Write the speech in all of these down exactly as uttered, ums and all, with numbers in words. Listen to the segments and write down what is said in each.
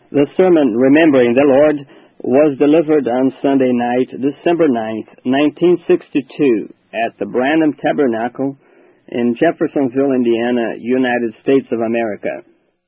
The sermon, Remembering the Lord, was delivered on Sunday night, December ninth, nineteen sixty-two, at the Branham Tabernacle in Jeffersonville, Indiana, United States of America.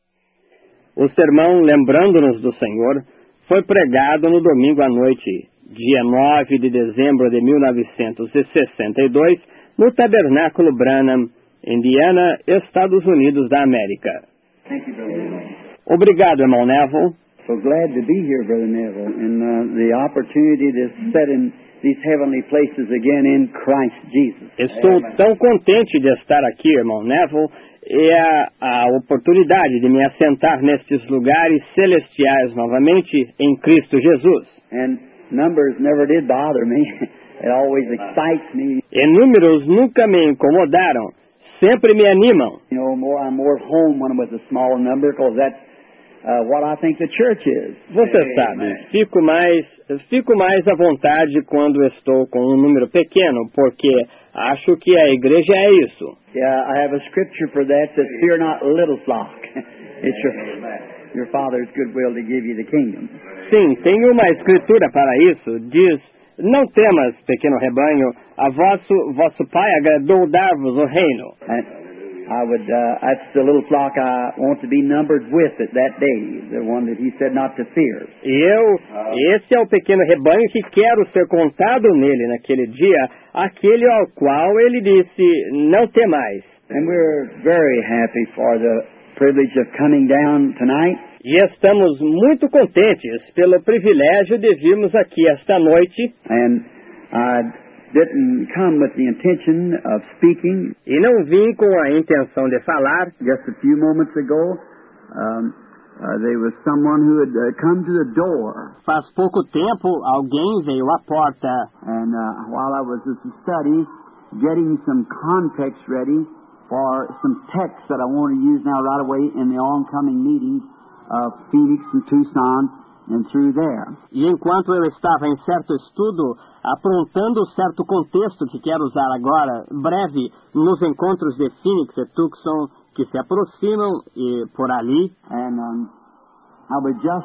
O sermão, Lembrando-nos do Senhor, foi pregado no domingo à noite, dia nove de dezembro de mil novecentos e sessenta e dois, no Tabernáculo Branham, Indiana, Estados Unidos da América. Thank you, Brother Neville. Obrigado, irmão Neville. So glad to be here, Brother Neville, and uh, the opportunity to sit in these heavenly places again in Christ Jesus. Estou Amen. tão contente de estar aqui, irmão Neville, e a, a oportunidade de me assentar nestes lugares celestiais novamente em Cristo Jesus. And numbers never did bother me. It always excites me. E números nunca me incomodaram, sempre me animam. You know, more I'm more at home when I'm with a small number, because that's uh, what I think the church is. Você sabe, fico mais, fico mais à vontade quando estou com um número pequeno, porque acho que a igreja é isso. Yeah, I have a scripture for that, that fear not, little flock. It's your, your Father's good will to give you the kingdom. Sim, tem uma escritura para isso, diz: não temas, pequeno rebanho, a vosso, vosso Pai agradou dar-vos o reino. And I would, uh, that's the little flock I want to be numbered with it that day, the one that he said not to fear. E eu, esse é o pequeno rebanho que quero ser contado nele naquele dia, aquele ao qual ele disse: não temais. And we're very happy for the privilege of coming down tonight. E estamos muito contentes pelo privilégio de virmos aqui esta noite. And I didn't come with the intention of speaking. E não vim com a intenção de falar. Just a few moments ago, um, uh, there was someone who had uh, come to the door. Faz pouco tempo, alguém veio à porta. And uh, while I was at the study, getting some context ready for some texts that I want to use now right away in the oncoming meetings of Phoenix and Tucson and through there. E enquanto eu estava em certo estudo, aprontando certo contexto que quero usar agora, breve, nos encontros de Phoenix e Tucson que se aproximam e por ali. And um, I was just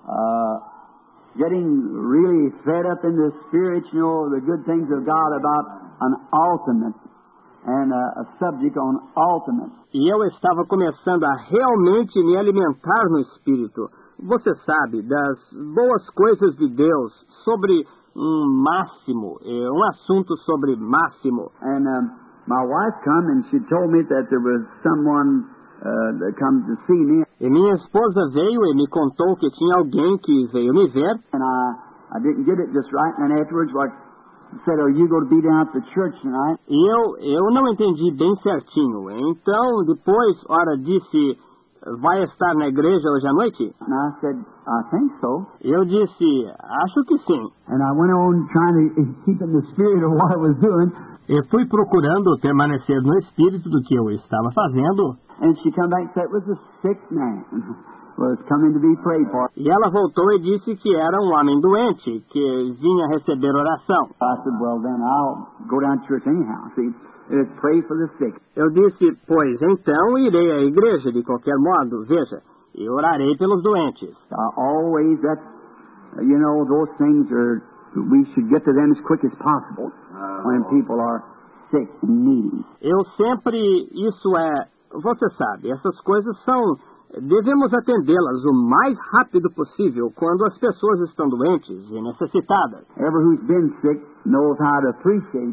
uh, getting really fed up in the spirit, you know, the good things of God about an ultimate and uh, a subject on ultimate. E eu estava começando a realmente me alimentar no espírito. Você sabe, das boas coisas de Deus, sobre um máximo, um assunto sobre máximo. And um, my wife come and she told me that there was someone uh, that come to see me. E minha esposa veio e me contou que tinha alguém que veio me ver. And I, I didn't get it just right. And then afterwards, like, said, "Are you going to be down at the church tonight?" E eu, eu não entendi bem certinho. Então, depois, ora, disse: vai estar na igreja hoje à noite? And I said, "I think so." Eu disse: acho que sim. And I went on trying to keep in the spirit of what I was doing. E fui procurando permanecer no espírito do que eu estava fazendo. And she come back and said it was a sick man was coming to be prayed for. E ela voltou e disse que era um homem doente que vinha receber oração. I said, "Well, then I'll go down to church anyhow. See, it's pray for the sick." Eu disse: pois então irei à igreja de qualquer modo, veja, e orarei pelos doentes. Uh, always that, you know, those things are, we should get to them as quick as possible when people are sick and needy. Eu sempre, isso é, você sabe, essas coisas são, devemos atendê-las o mais rápido possível quando as pessoas estão doentes e necessitadas. Everyone who's been sick knows how to appreciate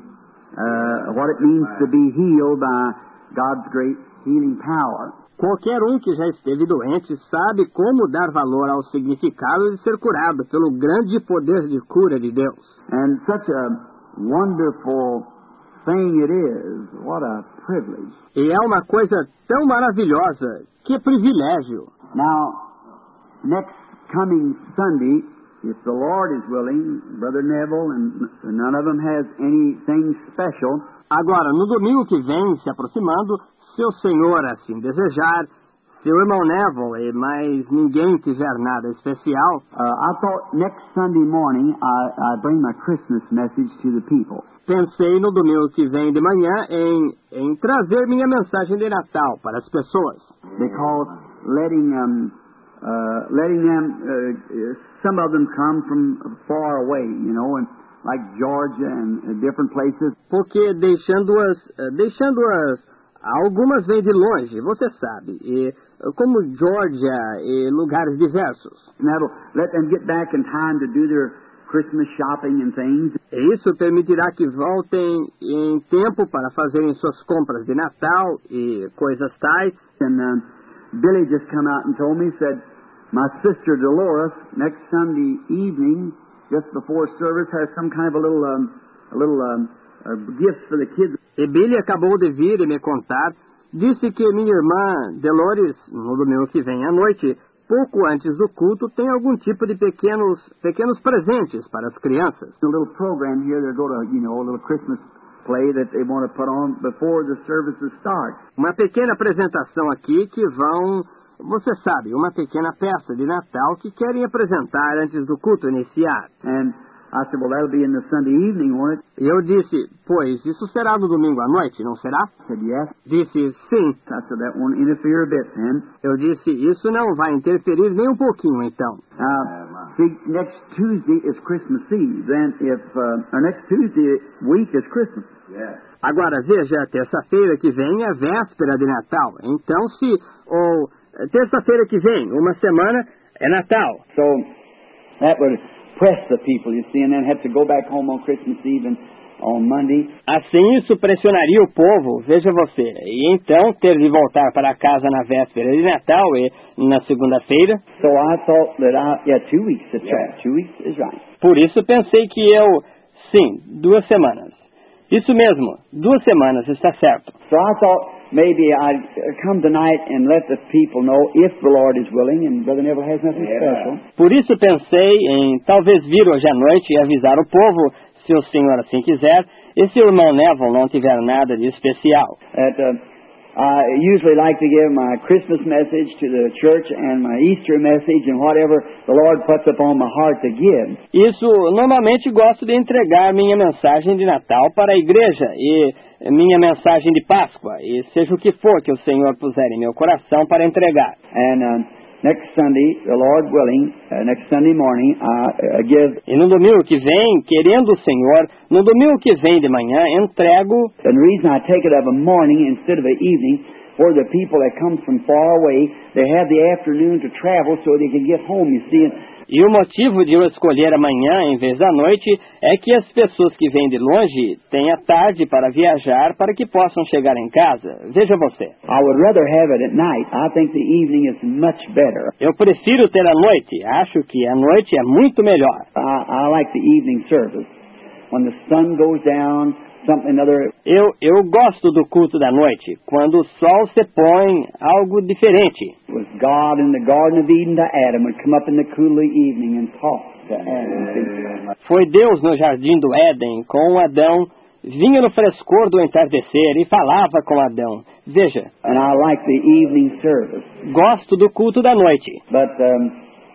uh, what it means to be healed by God's great healing power. Qualquer um que já esteve doente sabe como dar valor ao significado de ser curado pelo grande poder de cura de Deus. And such a wonderful thing it is. What a privilege. E é uma coisa tão maravilhosa. Que privilégio. Now, next coming Sunday, if the Lord is willing, Brother Neville, and none of them has anything special. Agora, no domingo que vem, se aproximando, se o Senhor assim desejar, se o irmão Neville e mais ninguém tiver nada especial, uh, I thought next Sunday morning I, I bring my Christmas message to the people. Pensei no domingo que vem de manhã em, em trazer minha mensagem de Natal para as pessoas. Because letting um, uh, letting them, uh, some of them come from far away, you know, and like Georgia and uh, different places. Porque deixando-as, deixando-as, algumas vêm de longe, você sabe, e, como Georgia e lugares diversos. And that'll let them get back in time to do their Christmas shopping and things. E isso permitirá que voltem em tempo para fazerem suas compras de Natal e coisas tais. And uh, Billy just come out and told me, said, my sister Dolores, next Sunday evening, just before service, has some kind of a little, um, a little um, uh, gifts for the kids. E Billy acabou de vir e me contar, disse que minha irmã Dolores, no domingo que vem à noite, pouco antes do culto, tem algum tipo de pequenos, pequenos presentes para as crianças. A little program here, they're going to, you know, a little Christmas play that they want to put on before the services start. Uma pequena apresentação aqui que vão, você sabe, uma pequena peça de Natal que querem apresentar antes do culto iniciar. And I said, well, that'll be in the Sunday evening, won't it? E eu disse, pois, isso será no domingo à noite, não será? I said, yes. Disse, sim. I said, that won't interfere a bit, then. Eu disse, isso não vai interferir nem um pouquinho, então. Uh, see, next Tuesday is Christmas Eve. Then if, uh, or next Tuesday week is Christmas. Yeah. Agora, veja, terça-feira que vem é véspera de Natal. Então, se, ou, terça-feira que vem, uma semana, é Natal. So, that would press the people, you see, and then have to go back home on Christmas Eve and on Monday. Assim isso pressionaria o povo, veja você, e então ter de voltar para casa na véspera de Natal e na segunda-feira. So I thought that I, yeah, two weeks, that's right, two weeks is right. Por isso pensei que eu, sim, duas semanas. Isso mesmo, duas semanas, está certo. So I thought maybe I'd come tonight and let the people know if the Lord is willing, and Brother Neville has nothing yeah. special. Por isso pensei em talvez vir hoje à noite e avisar o povo, se o Senhor assim quiser, e se o irmão Neville não tiver nada de especial. That, uh, I usually like to give my Christmas message to the church and my Easter message and whatever the Lord puts upon my heart to give. Isso, normalmente gosto de entregar minha mensagem de Natal para a igreja e minha mensagem de Páscoa, e seja o que for que o Senhor puser em meu coração para entregar. And uh, next Sunday, the Lord willing, uh, next Sunday morning, I uh, give. E no domingo que vem, querendo o Senhor, no domingo que vem de manhã, entrego. And the reason I take it of a morning instead of an evening, for the people that come from far away, they have the afternoon to travel so they can get home, you see. E o motivo de eu escolher amanhã em vez da noite é que as pessoas que vêm de longe têm a tarde para viajar para que possam chegar em casa. Veja você. I would rather have it at night. I think the evening is much better. Eu prefiro ter a noite. Acho que a noite é muito melhor. I, I like the evening service. When the sun goes down, something other. Eu, eu gosto do culto da noite, quando o sol se põe, algo diferente. It was God in the Garden of Eden to Adam would come up in the cool of the evening and talk to Adam. Foi Deus no jardim do Éden com Adão, vinha no frescor do entardecer e falava com Adão. Veja. And I like the evening service. Gosto do culto da noite. But um,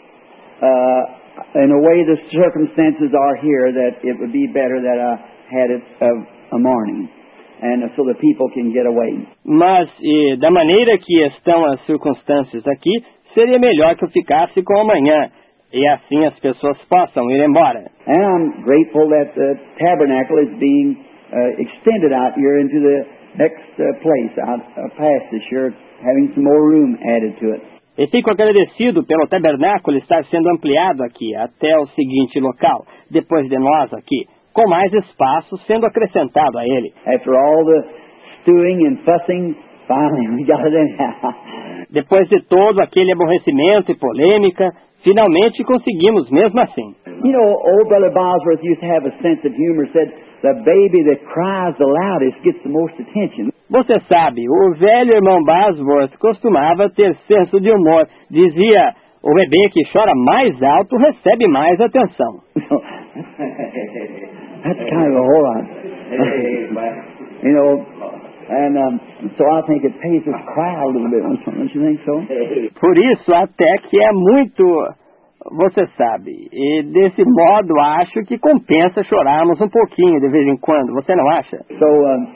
uh, in a way the circumstances are here that it would be better that I had it of a morning, and so the people can get away. Mas, e, da maneira que estão as circunstâncias aqui, seria melhor que eu ficasse com amanhã, e assim as pessoas possam ir embora. And I'm grateful that the tabernacle is being uh, extended out here into the next uh, place, out uh, past this year, having some more room added to it. E fico agradecido pelo tabernáculo estar sendo ampliado aqui, até o seguinte local, depois de nós aqui, com mais espaço sendo acrescentado a ele. After all the stewing and fussing, finally we got it anyhow. Depois de todo aquele aborrecimento e polêmica, finalmente conseguimos mesmo assim. You know, old Brother Bosworth used to have a sense of humor, said, the baby that cries the loudest gets the most attention. Você sabe, o velho irmão Bosworth costumava ter senso de humor. Dizia, o bebê que chora mais alto recebe mais atenção. That's kind of a whole lot. You know, and um, so I think it pays us to cry a little bit, don't you think so? Por isso, até que é muito, você sabe, e desse modo acho que compensa chorarmos um pouquinho de vez em quando, você não acha? So, um,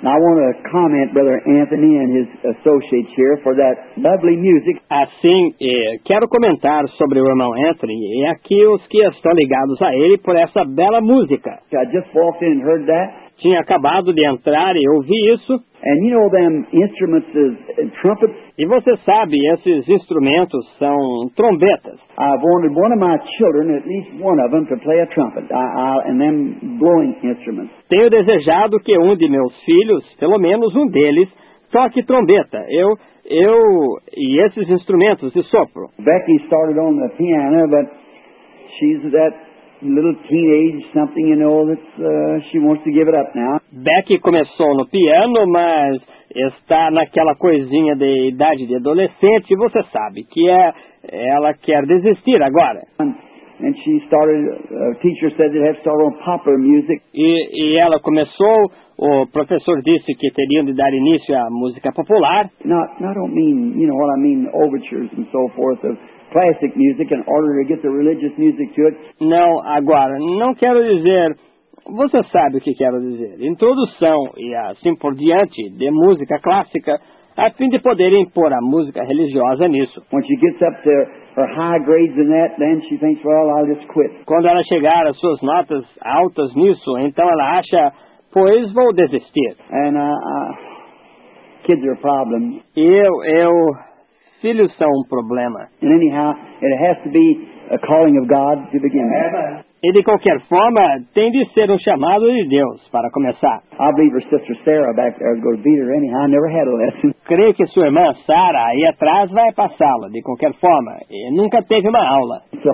And I want to comment, Brother Anthony and his associates here, for that lovely music. Assim, eh, quero comentar sobre o irmão Anthony e aqui os que estão ligados a ele por essa bela música. I just walked in and heard that. Tinha acabado de entrar e ouvi isso. And you know them instruments is trumpets? E você sabe, esses instrumentos são trombetas. I've wanted one of my children, at least one of them, to play a trumpet, I, I, and them blowing instruments. Tenho desejado que um de meus filhos, pelo menos um deles, toque trombeta. Eu, eu e esses instrumentos de sopro. Becky started on the piano, but she's that little teenage something, you know, that uh, she wants to give it up now. Becky começou no piano, mas está naquela coisinha de idade de adolescente, e você sabe que é, ela quer desistir agora. And she started, a teacher said they have to start on popular music. E, e ela começou, o professor disse que teriam de dar início à música popular. Not, I don't mean, you know what I mean, overtures and so forth of classic music in order to get the religious music to it. Não, agora, não quero dizer, você sabe o que quero dizer, introdução e assim por diante de música clássica, a fim de poderem impor a música religiosa nisso. When she gets up to her high grades in that, then she thinks, well, I'll just quit. Quando ela chegar às suas notas altas nisso, então ela acha, pois vou desistir. And uh, uh, kids are a problem. Eu, eu, filhos são um problema. And anyhow, it has to be a calling of God to begin with. E de qualquer forma, tem de ser um chamado de Deus para começar. I believe her sister Sarah back there is going to beat her anyhow. I never had a lesson. Creio que sua irmã Sarah aí atrás vai passá-la, de qualquer forma. E nunca teve uma aula. So,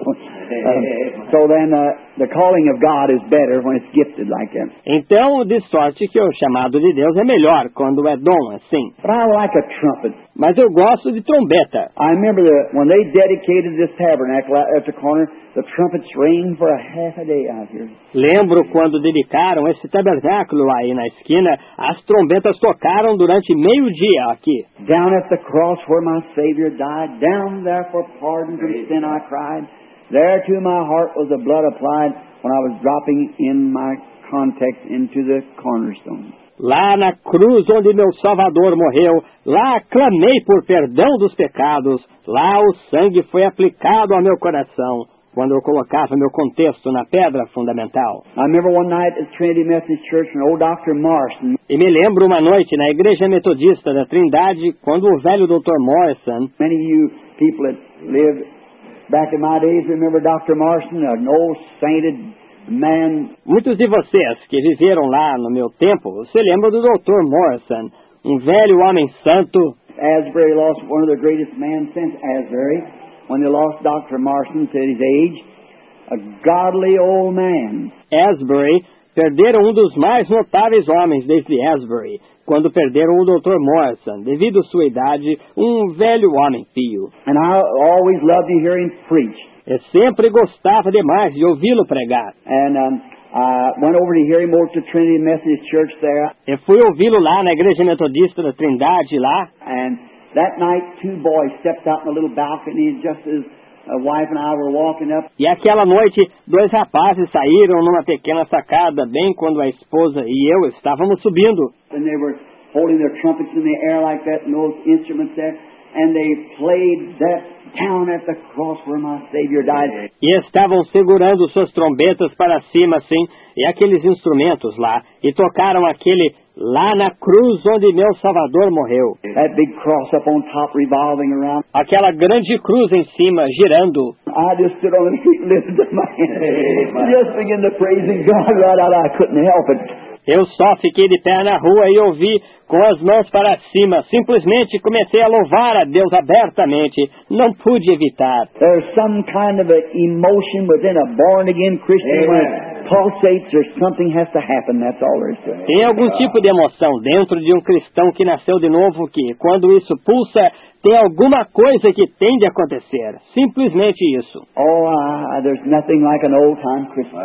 um, so then uh, the calling of God is better when it's gifted like that. Então, de sorte que o chamado de Deus é melhor quando é dom assim. But I like a trumpet. Mas eu gosto de trombeta. I remember the, when they dedicated this tabernacle out at the corner, the trumpets rang for a half a day out here. Lembro quando dedicaram esse tabernáculo aí na esquina, as trombetas tocaram durante meio dia aqui. Down at the cross where my Savior died, down there for pardon from sin I cried. There to my heart was the blood applied when I was dropping in my context into the cornerstone. Lá na cruz onde meu Salvador morreu, lá clamei por perdão dos pecados, lá o sangue foi aplicado ao meu coração, quando eu colocava meu contexto na pedra fundamental. I remember one night at Trinity Methodist Church and old Doctor Morrison. E me lembro uma noite na Igreja Metodista da Trindade, quando o velho doutor Morrison, many of you people that lived back in my days remember Doctor Morrison, an old sainted man. Muitos de vocês que viveram lá no meu tempo, você lembra do doutor Morrison, um velho homem santo. Asbury lost one of the greatest men since Asbury. When they lost Doctor Morrison at his age, a godly old man. Asbury perderam um dos mais notáveis homens desde Asbury, quando perderam o doutor Morrison, devido à sua idade, um velho homem pio. And I always loved to hear him preach. Eu sempre gostava demais de ouvi-lo pregar. And um, I went over to hear him over to Trinity Methodist Church there. Eu fui ouvi-lo lá na Igreja Metodista da Trindade lá. And that night, two boys stepped out in a little balcony just as a wife and I were walking up. E aquela noite, dois rapazes saíram numa pequena sacada, bem quando a esposa e eu estávamos subindo. And they were holding their trumpets in the air like that and those instruments there. And they played that down at the cross where my Savior died. E estavam segurando suas trombetas para cima, assim, e aqueles instrumentos lá, e tocaram aquele lá na cruz onde meu Salvador morreu. That big cross up on top revolving around. Aquela grande cruz em cima, girando. I just stood on the street and lifted up my hands. Just began to praising God right out. I couldn't help it. Eu só fiquei de pé na rua e ouvi com as mãos para cima. Simplesmente comecei a louvar a Deus abertamente. Não pude evitar. There's some kind of a emotion within a born-again Christian when it pulsates or something has to happen. That's all there is to it. Tem algum tipo de emoção dentro de um cristão que nasceu de novo que, quando isso pulsa, tem alguma coisa que tem de acontecer. Simplesmente isso. Oh, uh, there's nothing like an old-time Christian.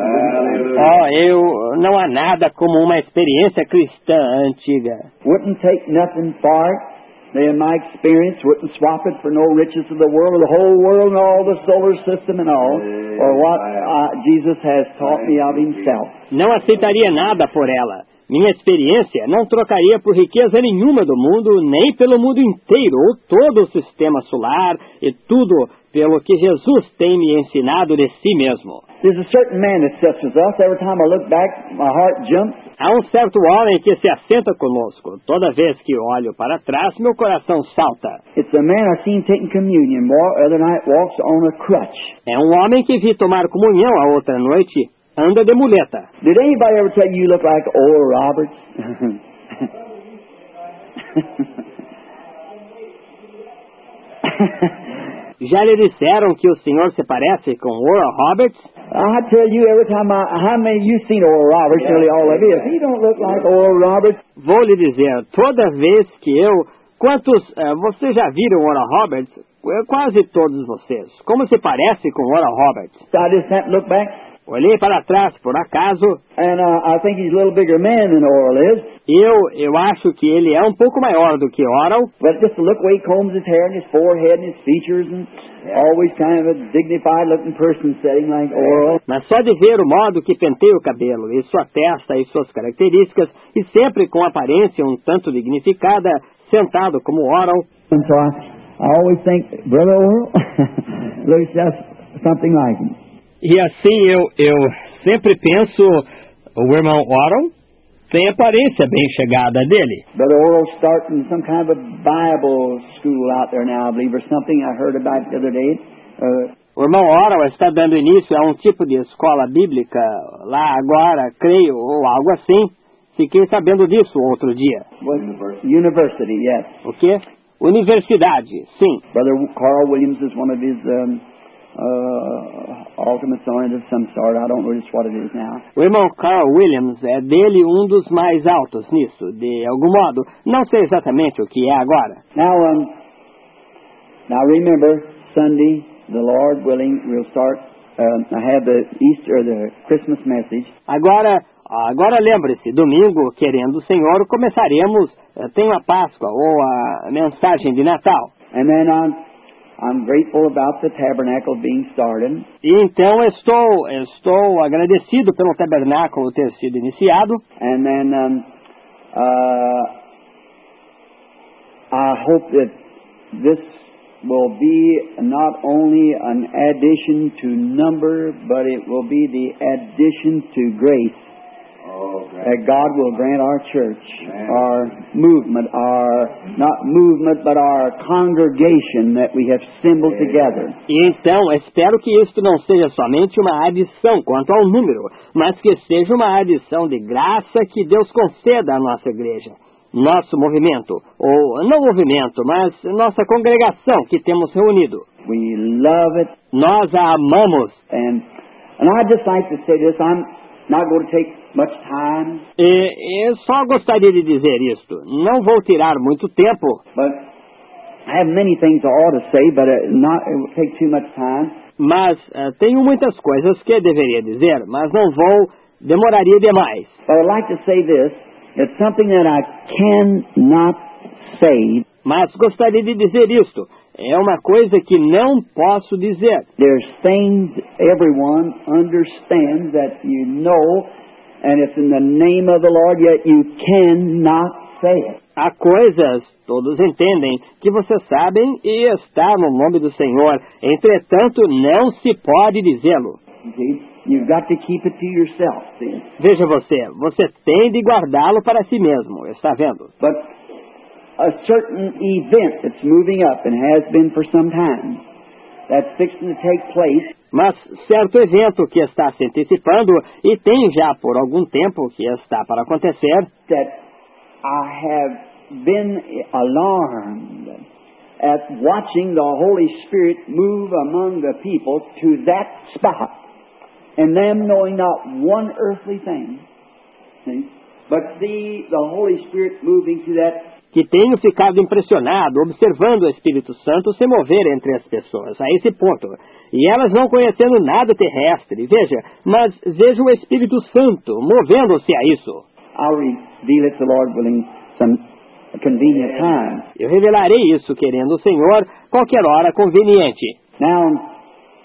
Oh, eu... Não há nada como uma experiência cristã antiga. Wouldn't take nothing for it. They, in my experience, wouldn't swap it for no riches of the world, the whole world and all the solar system and all, or what uh, Jesus has taught me of himself. Não aceitaria nada por ela. Minha experiência não trocaria por riqueza nenhuma do mundo, nem pelo mundo inteiro, ou todo o sistema solar, e tudo pelo que Jesus tem me ensinado de si mesmo. There's a certain man that sits with us. Every time I look back, my heart jumps. Há um certo homem que se assenta conosco. Toda vez que olho para trás, meu coração salta. It's a man I seen taking communion. More other night walks on a crutch. É um homem que vi tomar comunhão a outra noite, anda de muleta. Did anybody ever tell you you look like Oral Roberts? Já lhe disseram que o senhor se parece com Oral Roberts? I tell you, every time I, how many you seen Oral Roberts? Nearly all of you. If he don't look like Oral Roberts. Vou lhe dizer, toda vez que eu, quantos, uh, vocês já viram Oral Roberts? Quase todos vocês. Como se parece com Oral Roberts? So I just happened to look back. Olhei para trás, por acaso. And uh, I think he's a little bigger man than Oral is. Eu, eu acho que ele é um pouco maior do que Oral. But just to look the way he combs his hair and his forehead and his features and always kind of a dignified looking person sitting like Oral. Mas só de ver o modo que penteia o cabelo, e sua testa e suas características, e sempre com aparência um tanto dignificada, sentado como Oral. And so I, I always think, Brother Oral looks just something like him. E assim eu, eu sempre penso, o irmão Oral tem aparência bem chegada dele. Brother Oral's starting some kind of a Bible school out there now, I believe, or something I heard about the other day. Uh, o irmão Oral está dando início a um tipo de escola bíblica lá agora, creio, ou algo assim. Fiquei sabendo disso outro dia. University. University, yes. O quê? Universidade, sim. Brother Carl Williams is one of his... Um, Uh, ultimates on it of some sort. I don't know just what it is now. O irmão Carl Williams é dele um dos mais altos nisso, de algum modo. Não sei exatamente o que é agora. Now, um, now remember, Sunday, the Lord willing, we'll start. Um, I have the Easter, the Christmas message. Agora, agora lembre-se, domingo, querendo o Senhor, começaremos. Tem a Páscoa ou a mensagem de Natal. And then on. I'm grateful about the tabernacle being started. E então estou estou agradecido pelo tabernáculo ter sido iniciado. And then um, uh, I hope that this will be not only an addition to number, but it will be the addition to grace. Oh, that God will grant our church, Amen. Our movement, our, not movement, but our congregation that we have assembled together. E então, espero que isto não seja somente uma adição quanto ao número, mas que seja uma adição de graça que Deus conceda à nossa igreja. Nosso movimento, ou não movimento, mas nossa congregação que temos reunido. We love it. Nós a amamos. And, and I'd just like to say this, I'm not going to take much time. E eu só gostaria de dizer isto. Não vou tirar muito tempo. But I have many things I ought to say, but it not it will take too much time. Mas uh, tenho muitas coisas que deveria dizer, mas não vou, demoraria demais. But I'd like to say this. It's something that I cannot say. Mas gostaria de dizer isto. É uma coisa que não posso dizer. There's things everyone understands that you know, and it's in the name of the Lord, yet you cannot say it. Há coisas, todos entendem, que vocês sabem e está no nome do Senhor. Entretanto, não se pode dizê-lo. See? You've got to keep it to yourself. See? Veja você, você tem de guardá-lo para si mesmo, está vendo? But a certain event that's moving up and has been for some time, that's fixing to take place. Mas certo evento que está se antecipando e tem já por algum tempo que está para acontecer, that I have been alarmed at watching the Holy Spirit move among the people to that spot, and them knowing not one earthly thing, see, but see the Holy Spirit moving to that. Que tenho ficado impressionado observando o Espírito Santo se mover entre as pessoas, a esse ponto. E elas não conhecendo nada terrestre, veja, mas veja o Espírito Santo movendo-se a isso. I'll reveal it, the Lord willing, some convenient time. Eu revelarei isso, querendo o Senhor, qualquer hora conveniente. Now,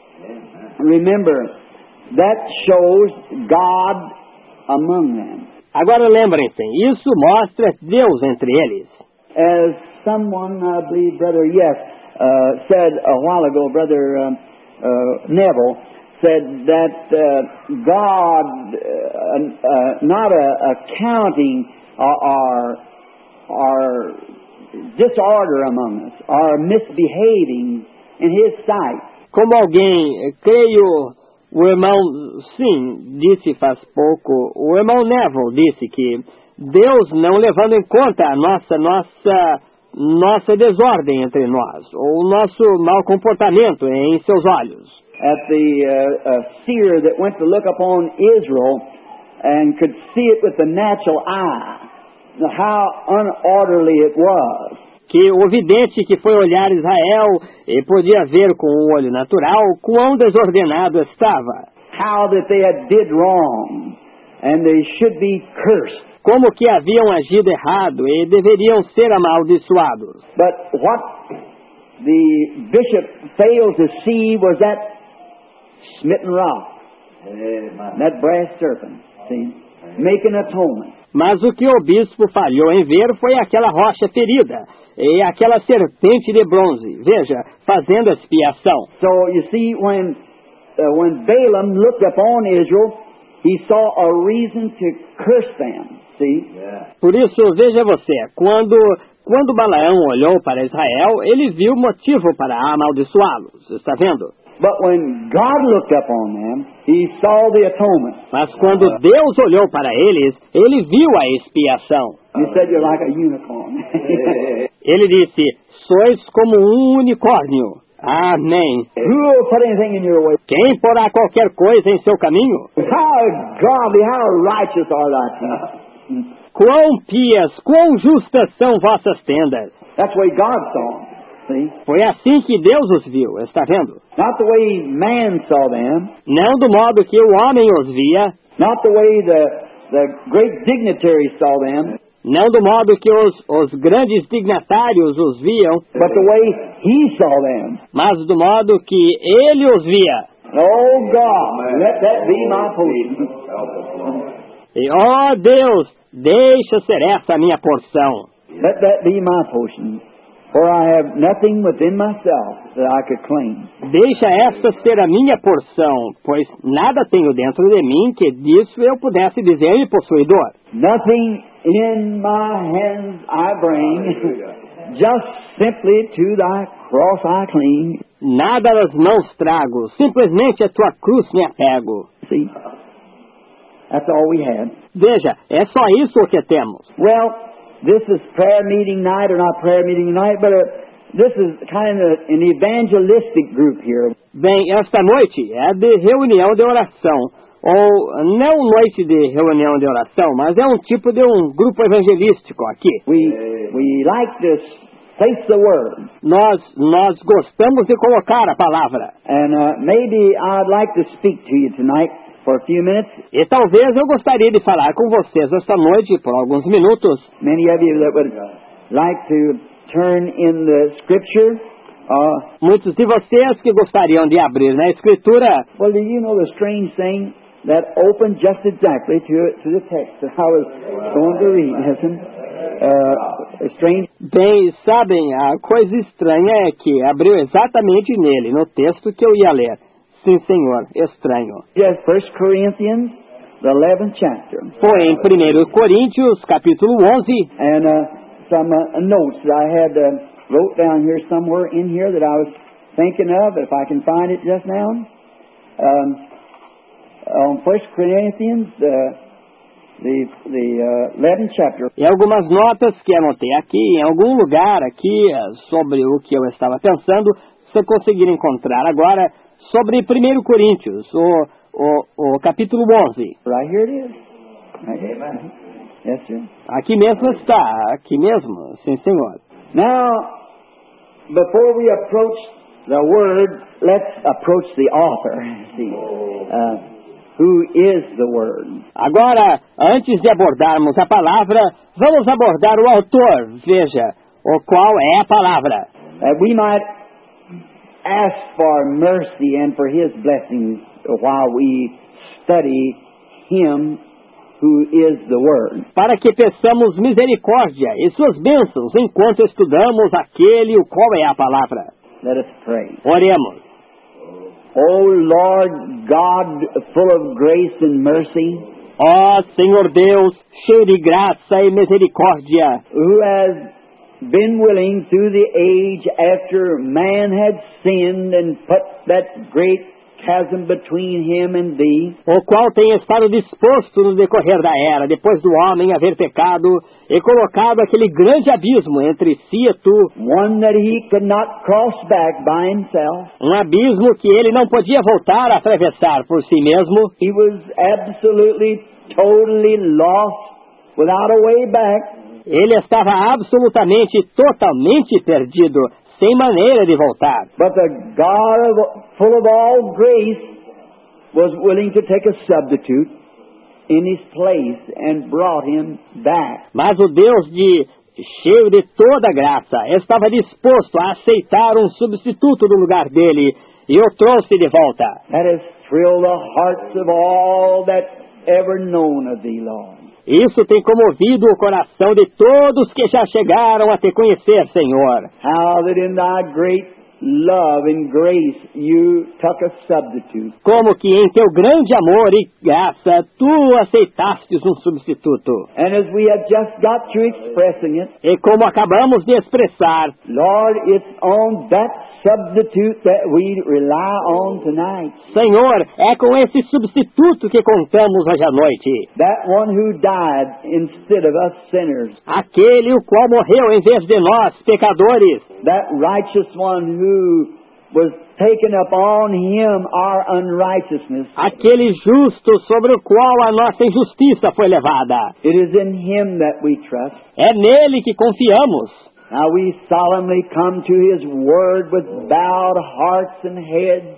remember, that shows God among them. Agora lembrem-se, isso mostra Deus entre eles. As someone, I believe, Brother, yes, uh, said a while ago, Brother uh, uh, Neville, said that uh, God, uh, uh, not uh, accounting our, our disorder among us, our misbehaving in His sight. Como alguém, creio, o irmão, sim, disse faz pouco, o irmão Neville disse que Deus não levando em conta a nossa, nossa, nossa desordem entre nós, ou o nosso mau comportamento em seus olhos. At the uh, uh, seer that went to look upon Israel and could see it with the natural eye, how unorderly it was. Que o vidente que foi olhar Israel e podia ver com o olho natural quão desordenado estava. How that they had did wrong and they should be cursed. Como que haviam agido errado e deveriam ser amaldiçoados. But what the bishop failed to see was that smitten rock, that brass serpent, see, making atonement. Mas o que o bispo falhou em ver foi aquela rocha ferida e aquela serpente de bronze, veja, fazendo expiação. So you see, when uh, when Balaam looked upon Israel, he saw a reason to curse them. See? Yeah. Por isso, veja você, quando quando Balaão olhou para Israel, ele viu motivo para amaldiçoá-los. Está vendo? But when God looked upon them, He saw the atonement. Mas quando Deus olhou para eles, ele viu a expiação. You said you're like a unicorn. Ele disse, sois como um unicórnio. Amém. Who will put anything in your way? Quem porá qualquer coisa em seu caminho? How godly, how righteous are thy feet. Quão pias, quão justas são vossas tendas. That's the way God saw them. See? Foi assim que Deus os viu, está vendo? Not the way man saw them. Não do modo que o homem os via. Not the way the, the great dignitaries saw them. Não do modo que os, os grandes dignatários os viam. But the way He saw them. Mas do modo que Ele os via. Oh God, let that be my portion. E, ó Deus, deixa ser essa a minha porção. Let that be my portion. For I have nothing within myself that I could claim. Deixa esta ser a minha porção, pois nada tenho dentro de mim que disso eu pudesse dizer-me possuidor. Nothing in my hands I bring, just simply to thy cross I cling. Nada nas mãos trago, simplesmente a tua cruz me apego. See, that's all we had. Veja, é só isso o que temos. Well, this is prayer meeting night, or not prayer meeting night, but uh, this is kind of an evangelistic group here. Bem, esta noite é de reunião de oração, ou não noite de reunião de oração, mas é um tipo de um grupo evangelístico aqui. We we like to face the word. Nós nós gostamos de colocar a palavra. And uh, maybe I'd like to speak to you tonight for a few minutes. E talvez eu gostaria de falar com vocês esta noite por alguns minutos. Many of you that would like to turn in the scripture. Uh, Muitos de vocês que gostariam de abrir na Escritura. Well, do you know the strange thing that opened just exactly to to the text that I was going to read? Listen, uh, strange. Bem, sabem, a coisa estranha é que abriu exatamente nele, no texto que eu ia ler. Sim, senhor, estranho. Yes, First Corinthians, the eleventh chapter. Foi em primeiro Coríntios, capítulo onze. And uh, some uh, notes that I had uh, wrote down here somewhere in here that I was thinking of, if I can find it just now. Um, on First Corinthians, uh, the the uh, eleventh chapter. E algumas notas que anotei aqui, em algum lugar aqui, sobre o que eu estava pensando, se conseguir encontrar agora, sobre primeiro Coríntios, o, o, o capítulo onze. Right here it is. Right here. Yes, sir. Aqui mesmo está, aqui mesmo, sim, senhor. Now, before we approach the word, let's approach the author. See, uh, who is the word? Agora, antes de abordarmos a palavra, vamos abordar o autor. Veja, o qual é a palavra. That we might ask for mercy and for His blessings while we study Him who is the Word. Para que peçamos misericórdia e suas bênçãos enquanto estudamos aquele o qual é a palavra. Let us pray. Oremos. O Lord God, full of grace and mercy, Ó Senhor Deus, cheio de graça e misericórdia, who has been willing through the age after man had sinned and put that great chasm between him and thee, o qual tem estado disposto no decorrer da era, depois do homem haver pecado, e colocado aquele grande abismo entre si e tu, one that he could not cross back by himself. um abismo que ele não podia voltar a atravessar por si mesmo. He was absolutely, totally lost, without a way back. Ele estava absolutamente, totalmente perdido, sem maneira de voltar. But the God of, full of all grace was willing to take a substitute in his place and brought him back. Mas o Deus de cheio de toda graça estava disposto a aceitar um substituto no lugar dele e o trouxe de volta. That has thrilled the hearts of all that ever known of thee, Lord. Isso tem comovido o coração de todos que já chegaram a te conhecer, Senhor. How that in thy great love and grace you took a substitute. Como que em teu grande amor e graça tu aceitastes um substituto. And as we have just got through expressing it, E como acabamos de expressar, Lord, it's on that substitute that we rely on tonight. Senhor, é com esse substituto que contamos hoje à noite. That one who died instead of us sinners. Aquele o qual morreu em vez de nós, pecadores. That righteous one who was taken upon him our unrighteousness. Aquele justo sobre o qual a nossa injustiça foi levada. It is in him that we trust. É nele que confiamos. Now we solemnly come to his word with bowed hearts and heads,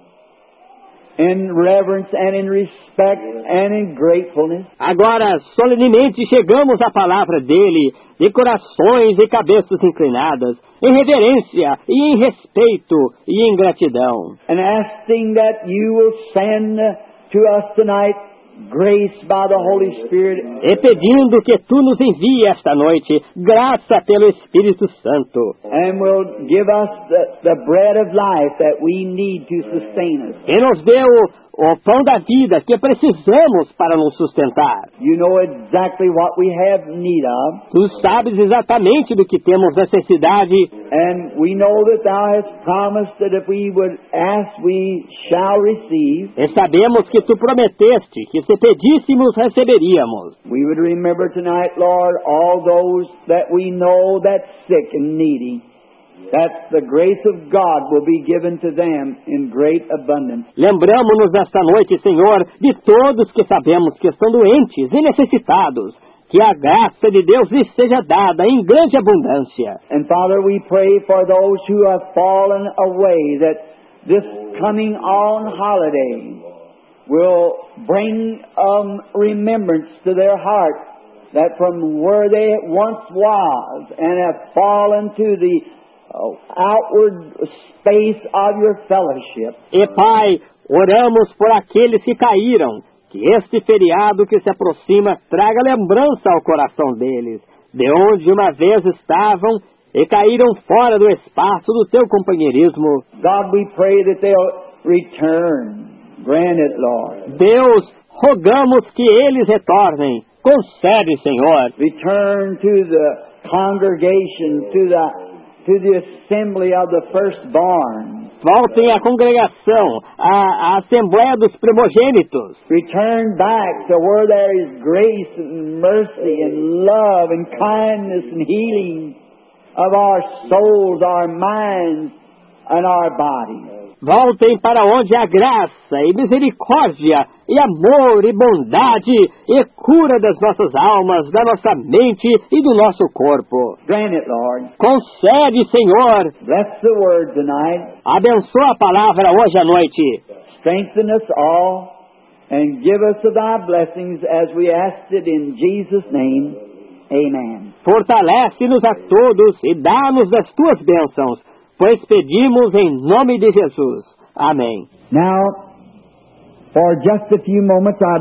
in reverence and in respect and in gratefulness. Agora, solenemente chegamos à palavra dele, de corações e cabeças inclinadas, em reverência e em respeito e em gratidão. And asking that you will send to us tonight grace by the Holy Spirit. E pedindo que tu nos envie esta noite graça pelo Espírito Santo. And will give us the, the bread of life that we need to sustain us. E nos dê o, o pão da vida que precisamos para nos sustentar. You know exactly what we have need of. Tu sabes exatamente do que temos necessidade. And we know that thou hast promised that if we would ask, we shall receive. E sabemos que tu prometeste que se pedíssemos, receberíamos. We would remember tonight, Lord, all those that we know that's sick and needy, that the grace of God will be given to them in great abundance. Lembramos-nos nesta noite, Senhor, de todos que sabemos que estão doentes e necessitados, que a graça de Deus lhes seja dada em grande abundância. And Father, we pray for those who have fallen away, that this coming on holiday will bring um, remembrance to their heart that from where they once was and have fallen to the uh, outward space of your fellowship. E Pai, oramos por aqueles que caíram, que este feriado que se aproxima traga lembrança ao coração deles, de onde uma vez estavam e caíram fora do espaço do teu companheirismo. God, we pray that they'll return. Grant it, Lord. Deus, rogamos que eles retornem. Concede, Senhor. Return to the congregation, to the to the assembly of the firstborn. Voltem à congregação, à, à Assembleia dos Primogênitos. Return back to where there is grace and mercy and love and kindness and healing of our souls, our minds, and our bodies. Voltem para onde há graça e misericórdia e amor e bondade e cura das nossas almas, da nossa mente e do nosso corpo. Grant it, Lord. Concede, Senhor. Bless the word tonight. Abençoa a palavra hoje à noite. Strengthen us all and give us of thy blessings as we asked it in Jesus' name. Amen. Fortalece-nos a todos e dá-nos das tuas bênçãos, pois pedimos em nome de Jesus. Amém. Now, for just a few moments, I'd like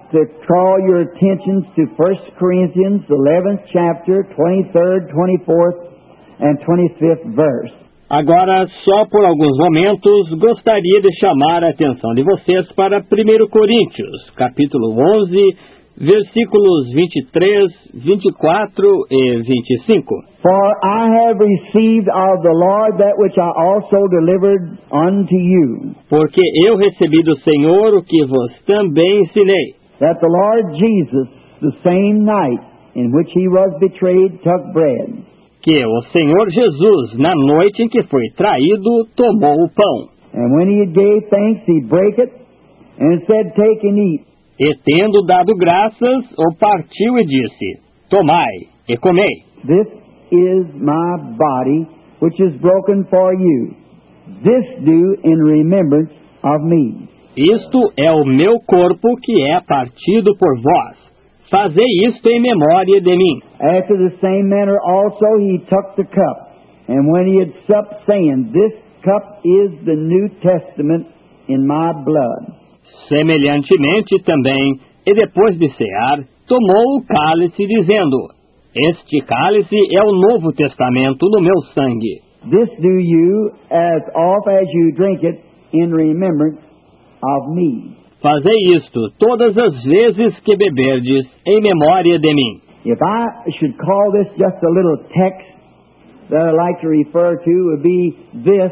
to call your attentions to First Corinthians, eleventh chapter, twenty-third, twenty-fourth, and twenty-fifth verse. Agora, só por alguns momentos, gostaria de chamar a atenção de vocês para primeiro Coríntios, capítulo onze, versículos vinte e três, vinte e quatro e vinte e cinco. For I have received of the Lord that which I also delivered unto you. Porque eu recebi do Senhor o que vos também ensinei. That the Lord Jesus, the same night in which he was betrayed, took bread. Que o Senhor Jesus, na noite em que foi traído, tomou o pão. And when he gave thanks, he brake it, and said, Take and eat. E tendo dado graças, o partiu e disse, Tomai e comei. This is my body, which is broken for you. This do in remembrance of me. Isto é o meu corpo que é partido por vós. Fazei isto em memória de mim. After the same manner also he took the cup, and when he had supped, saying, This cup is the New Testament in my blood. Semelhantemente também, e depois de cear, tomou o cálice, dizendo, Este cálice é o Novo Testamento no meu sangue. This do you, as oft as you drink it, in remembrance of me. Fazei isto todas as vezes que beberdes, em memória de mim. If I should call this just a little text that I'd like to refer to, would be this,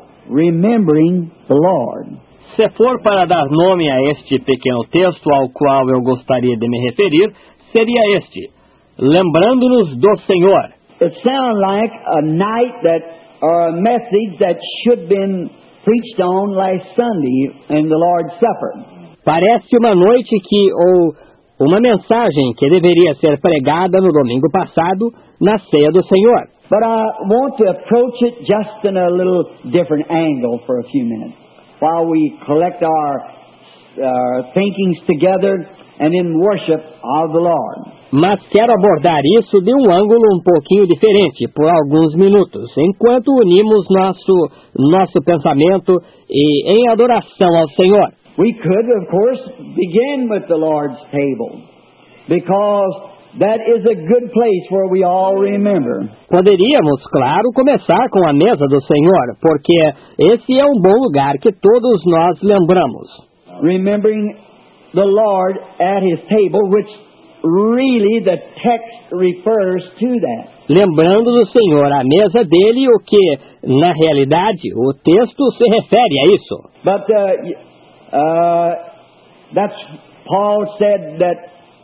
remembering the Lord. Se for para dar nome a este pequeno texto ao qual eu gostaria de me referir, seria este, lembrando-nos do Senhor. It sounds like a night that, or a message that should have been preached on last Sunday in the Lord's Supper. Parece uma noite que, ou uma mensagem que deveria ser pregada no domingo passado, na ceia do Senhor. But I want to approach it just in a little different angle for a few minutes, while we collect our uh, thinkings together and in worship of the Lord. Mas quero abordar isso de um ângulo um pouquinho diferente, por alguns minutos, enquanto unimos nosso, nosso pensamento e em adoração ao Senhor. We could, of course, begin with the Lord's table, because that is a good place where we all remember. Poderíamos, claro, começar com a mesa do Senhor, porque esse é um bom lugar que todos nós lembramos. Remembering the Lord at His table, which really the text refers to that. Lembrando do Senhor à mesa dele, o que, na realidade, o texto se refere a isso. But uh, uh, that's Paul said that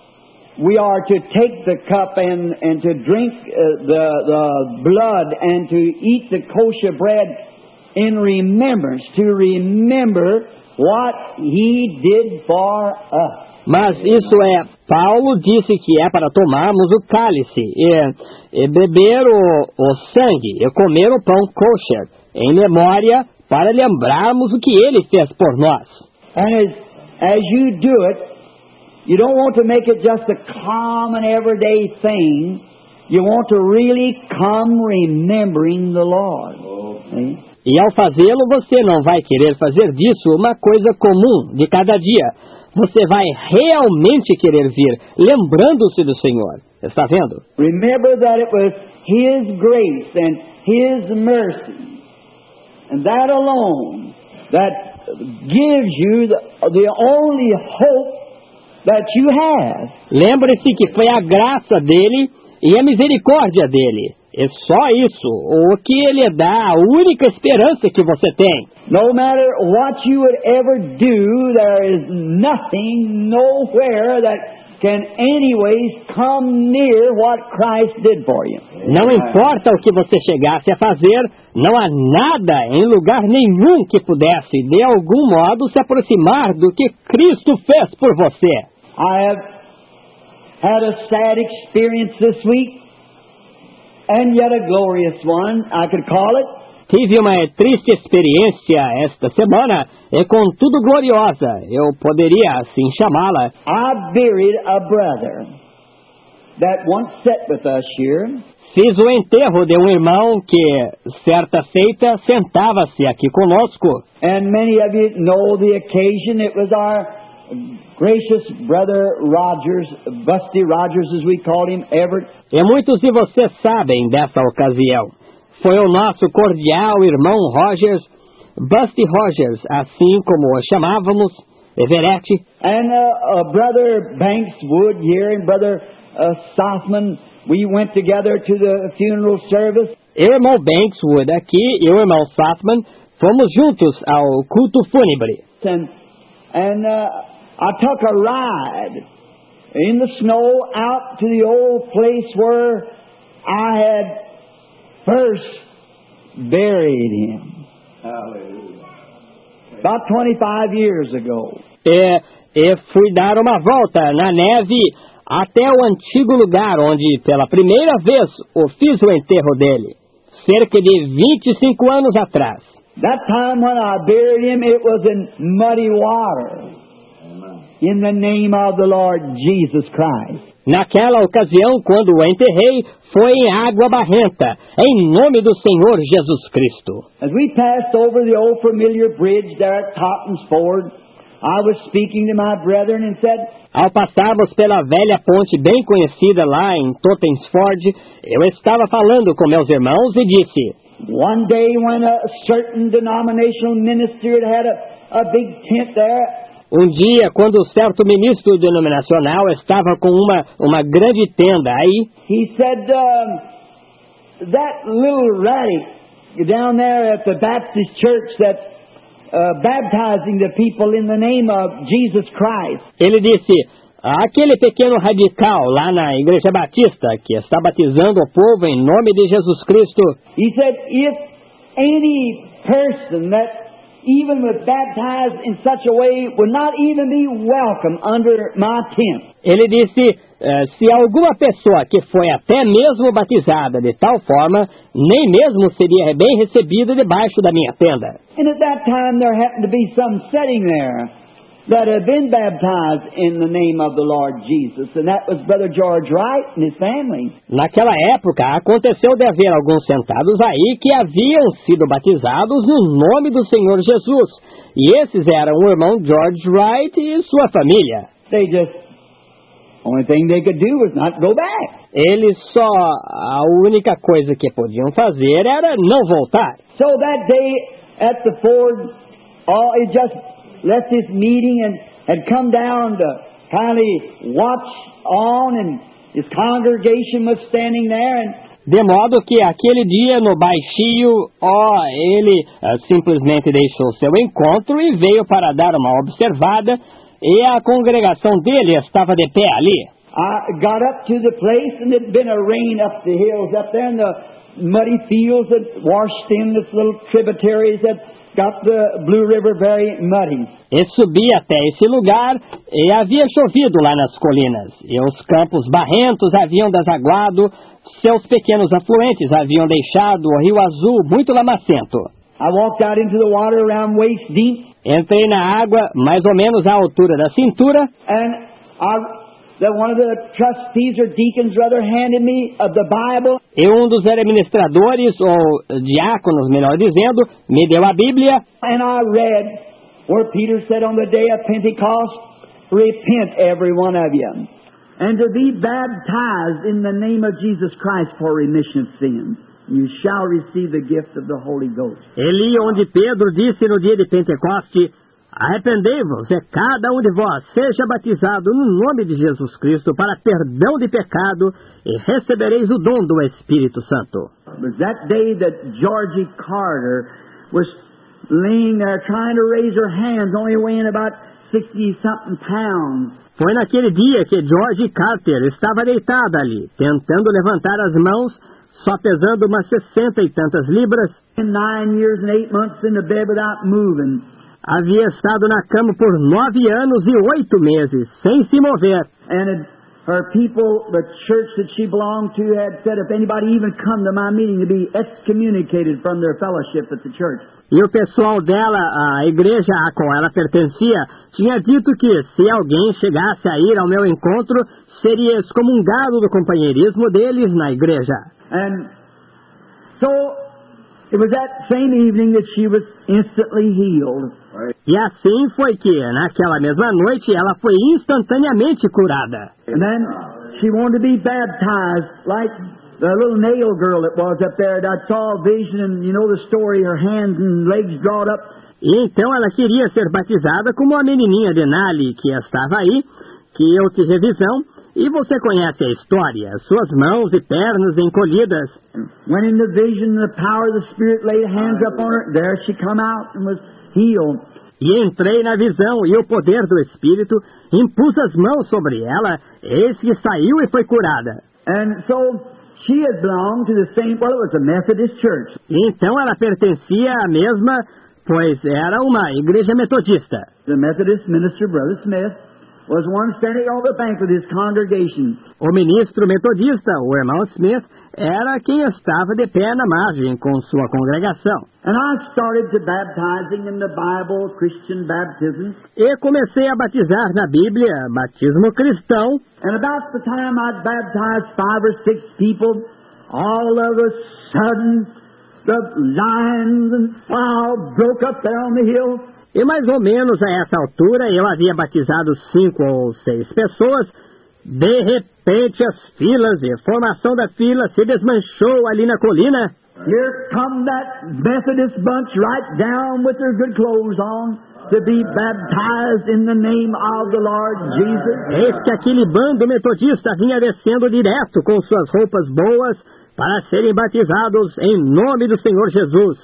we are to take the cup and, and to drink uh, the, the blood and to eat the kosher bread in remembrance, to remember what He did for us. Mas isso é, Paulo disse que é para tomarmos o cálice e, e beber o, o sangue e comer o pão kosher, em memória para lembrarmos o que Ele fez por nós. And as, as you do it, you don't want to make it just a common everyday thing. You want to really come remembering the Lord. See? E ao fazê-lo, você não vai querer fazer disso uma coisa comum de cada dia. Você vai realmente querer vir lembrando-se do Senhor. Está vendo? Remember that it was His grace and His mercy, and that alone, that gives you the, the only hope that you have. Lembre-se que foi a graça dele e a misericórdia dele. É só isso, o que Ele dá, a única esperança que você tem. No matter what you would ever do, there is nothing, nowhere that can anyways come near what Christ did for you. Não importa o que você chegasse a fazer, não há nada em lugar nenhum que pudesse, de algum modo, se aproximar do que Cristo fez por você. I have had a sad experience this week, and yet a glorious one, I could call it. Tive uma triste experiência esta semana, e contudo gloriosa, eu poderia assim chamá-la. I buried a brother that once sat with us here. Fiz o enterro de um irmão que, certa feita, sentava-se aqui conosco. And many of you know the occasion. It was our gracious brother Rogers, Busty Rogers as we called him, Everett. E muitos de vocês sabem dessa ocasião. Foi o nosso cordial irmão Rogers, Busty Rogers, assim como o chamávamos, Everett. And uh, uh, brother Banks Wood here and brother uh, Sothman, we went together to the funeral service. Eu, irmão Banks Wood aqui, e o irmão Sothman, fomos juntos ao culto fúnebre. And, and uh, I took a ride in the snow out to the old place where I had first buried him. Hallelujah. About twenty-five years ago. E, e fui dar uma volta na neve até o antigo lugar onde, pela primeira vez, eu fiz o enterro dele, cerca de vinte e cinco anos atrás. That time when I buried him, it was in muddy water. In the name of the Lord Jesus Christ. Naquela ocasião, quando o enterrei, foi em água barrenta, em nome do Senhor Jesus Cristo. As we passed over the old familiar bridge there at Totten's Ford, I was speaking to my brethren and said, Ao passarmos pela velha ponte bem conhecida lá em Tottenford, eu estava falando com meus irmãos e disse, one day when a certain denominational minister had a, a big tent there, um dia, quando certo ministro denominacional estava com uma, uma grande tenda aí, he said, um, that little radic down there at the Baptist church that's uh, baptizing the people in the name of Jesus Christ. Ele disse, aquele pequeno radical lá na Igreja Batista que está batizando o povo em nome de Jesus Cristo. He said, if any person that even was baptized in such a way would not even be welcome under my tent. Ele disse, uh, se alguma pessoa que foi até mesmo batizada de tal forma, nem mesmo seria bem recebida debaixo da minha tenda. And at that time there happened to be some sitting there that had been baptized in the name of the Lord Jesus, and that was Brother George Wright and his family. Naquela época, aconteceu de haver alguns sentados aí que haviam sido batizados no nome do Senhor Jesus, e esses eram o irmão George Wright e sua família. They just, only thing they could do was not go back. Eles só, a única coisa que podiam fazer era não voltar. So that day at the Ford, all it just left this meeting and had come down to kind of watch on, and his congregation was standing there. And de modo que aquele dia no baixio, ó, ele uh, simplesmente deixou seu encontro e veio para dar uma observada, e a congregação dele estava de pé ali. I got up to the place, and there'd been a rain up the hills up there, and the muddy fields that washed in this little tributaries that got the Blue River very muddy. E subi até esse lugar, e havia chovido lá nas colinas, e os campos barrentos haviam desaguado, seus pequenos afluentes haviam deixado o Rio Azul muito lamacento. I walked out into the water around waist deep. Entrei na água, mais ou menos à altura da cintura, and I, that one of the trustees or deacons rather handed me of the Bible. E um dos administradores, ou diáconos, melhor dizendo, me deu a Bíblia. And I read where Peter said on the day of Pentecost, repent every one of you, and to be baptized in the name of Jesus Christ for remission of sins. You shall receive the gift of the Holy Ghost. Eli, onde Pedro disse no dia de Pentecoste, arrependei-vos, e cada um de vós seja batizado no nome de Jesus Cristo para perdão de pecado, e recebereis o dom do Espírito Santo. It was that day that Georgie Carter was laying there trying to raise her hands, only weighing about sixty-something pounds. Foi naquele dia que George Carter estava deitado ali, tentando levantar as mãos, só pesando umas sessenta e tantas libras. Nine years and eight months in the bed without moving. Havia estado na cama por nove anos e oito meses, sem se mover. And her people, the church that she belonged to, had said if anybody even come to my meeting to be excommunicated from their fellowship at the church. E o pessoal dela, a igreja a qual ela pertencia, tinha dito que se alguém chegasse a ir ao meu encontro, seria excomungado do companheirismo deles na igreja. And so it was that same evening that she was instantly healed. E assim foi que, naquela mesma noite, ela foi instantaneamente curada. And then she wanted to be baptized like the little nail girl that was up there. I saw a vision, and you know the story, her hands and legs drawn up. E então ela queria ser batizada como a menininha de Nali que estava aí, que eu tive visão, e você conhece a história, suas mãos e pernas encolhidas. Went in the vision, the power of the Spirit laid hands up on her. There she come out and was healed. E entrei na visão, e o poder do Espírito impus as mãos sobre ela, eis que saiu e foi curada. And so she had belonged to the same, well, it was a Methodist church. E então ela pertencia à mesma, pois era uma igreja metodista. The Methodist minister, Brother Smith, was one standing on the bank with his congregation. O ministro metodista, o irmão Smith, era quem estava de pé na margem com sua congregação. And I started to baptizing in the Bible, Christian baptism. E comecei a batizar na Bíblia, batismo cristão. And about the time I'd baptized five or six people, all of a sudden the lines and file broke up there on the hill. E mais ou menos a essa altura eu havia batizado cinco ou seis pessoas. De repente as filas e a formação da fila se desmanchou ali na colina. Here come that Methodist bunch right down with their good clothes on to be baptized in the name of the Lord Jesus. Eis que aquele bando metodista vinha descendo direto com suas roupas boas para serem batizados em nome do Senhor Jesus.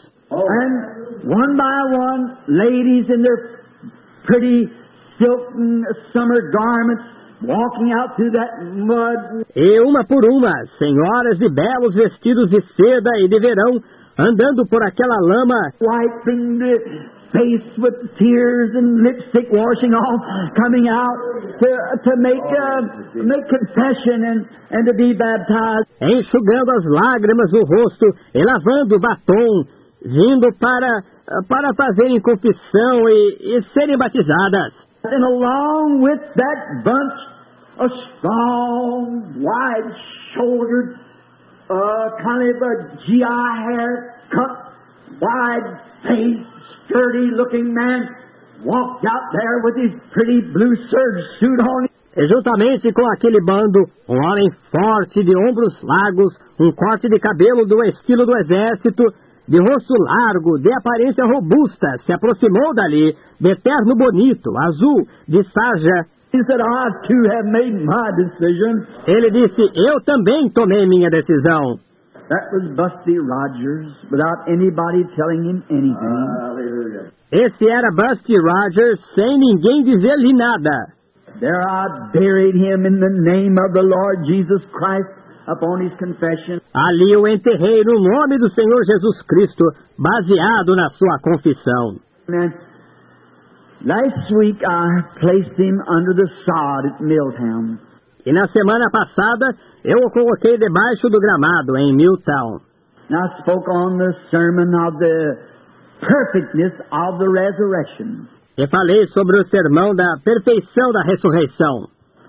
And one by one, ladies in their pretty silken summer garments walking out through that mud. E uma por uma, senhoras de belos vestidos de seda e de verão, andando por aquela lama, wiping the face with tears and lipstick washing off, coming out to to make uh, make confession and and to be baptized. enxugando as lágrimas do rosto e lavando o batom, vindo para, para fazerem confissão e, e serem batizadas. And along with that bunch, a strong, wide-shouldered, uh, kind of a G I haircut, wide-faced, sturdy-looking man walked out there with his pretty blue serge suit on. E juntamente com aquele bando, um homem forte, de ombros largos, um corte de cabelo do estilo do exército, de rosto largo, de aparência robusta, se aproximou dali, de terno bonito, azul, de sarja. He said, I too have made my decision. Ele disse, eu também tomei minha decisão. That was Busty Rogers, without anybody telling him anything. Hallelujah. Esse era Busty Rogers, sem ninguém dizer-lhe nada. There I buried him in the name of the Lord Jesus Christ upon his confession. Ali eu enterrei no nome do Senhor Jesus Cristo, baseado na sua confissão. And last week I placed him under the sod at Milltown. E na semana passada, eu o coloquei debaixo do gramado, em Milltown. And I spoke on the sermon of the perfectness of the resurrection. E falei sobre o sermão da perfeição da ressurreição.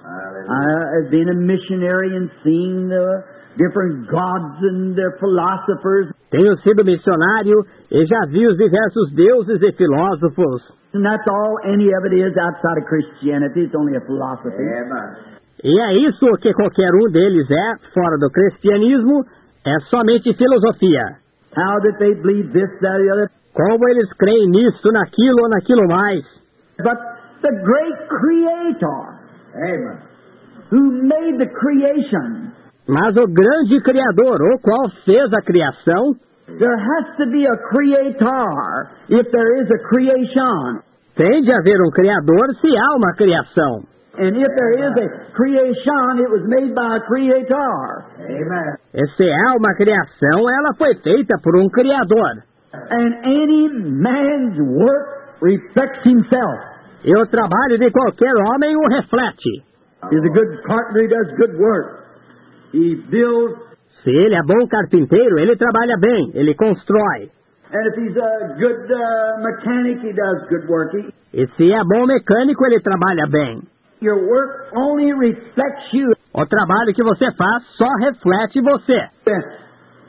I have been a missionary and seen the different gods and their philosophers. Tenho sido missionário e já vi os diversos deuses e filósofos. And that's all any of it is outside of Christianity. It's only a philosophy. E é isso que qualquer um deles é, fora do cristianismo, é somente filosofia. How that they believe this, that, or the other. Como eles creem nisso, naquilo ou naquilo mais. But the great Creator, Amen, who made the creation, mas o grande Criador, o qual fez a criação, there has to be a Creator if there is a creation. tem de haver um Criador se há uma criação. And if there is a creation, it was made by a Creator. Amen. E se há uma criação, ela foi feita por um Criador. And any man's work reflects himself. E o trabalho de qualquer homem o reflete. He's a good carpenter, he does good work. He builds. Se ele é bom carpinteiro, ele trabalha bem, ele constrói. And if he's a good uh, mechanic, he does good work. He, E se é bom mecânico, ele trabalha bem. your work only reflects you. O trabalho que você faz só reflete você.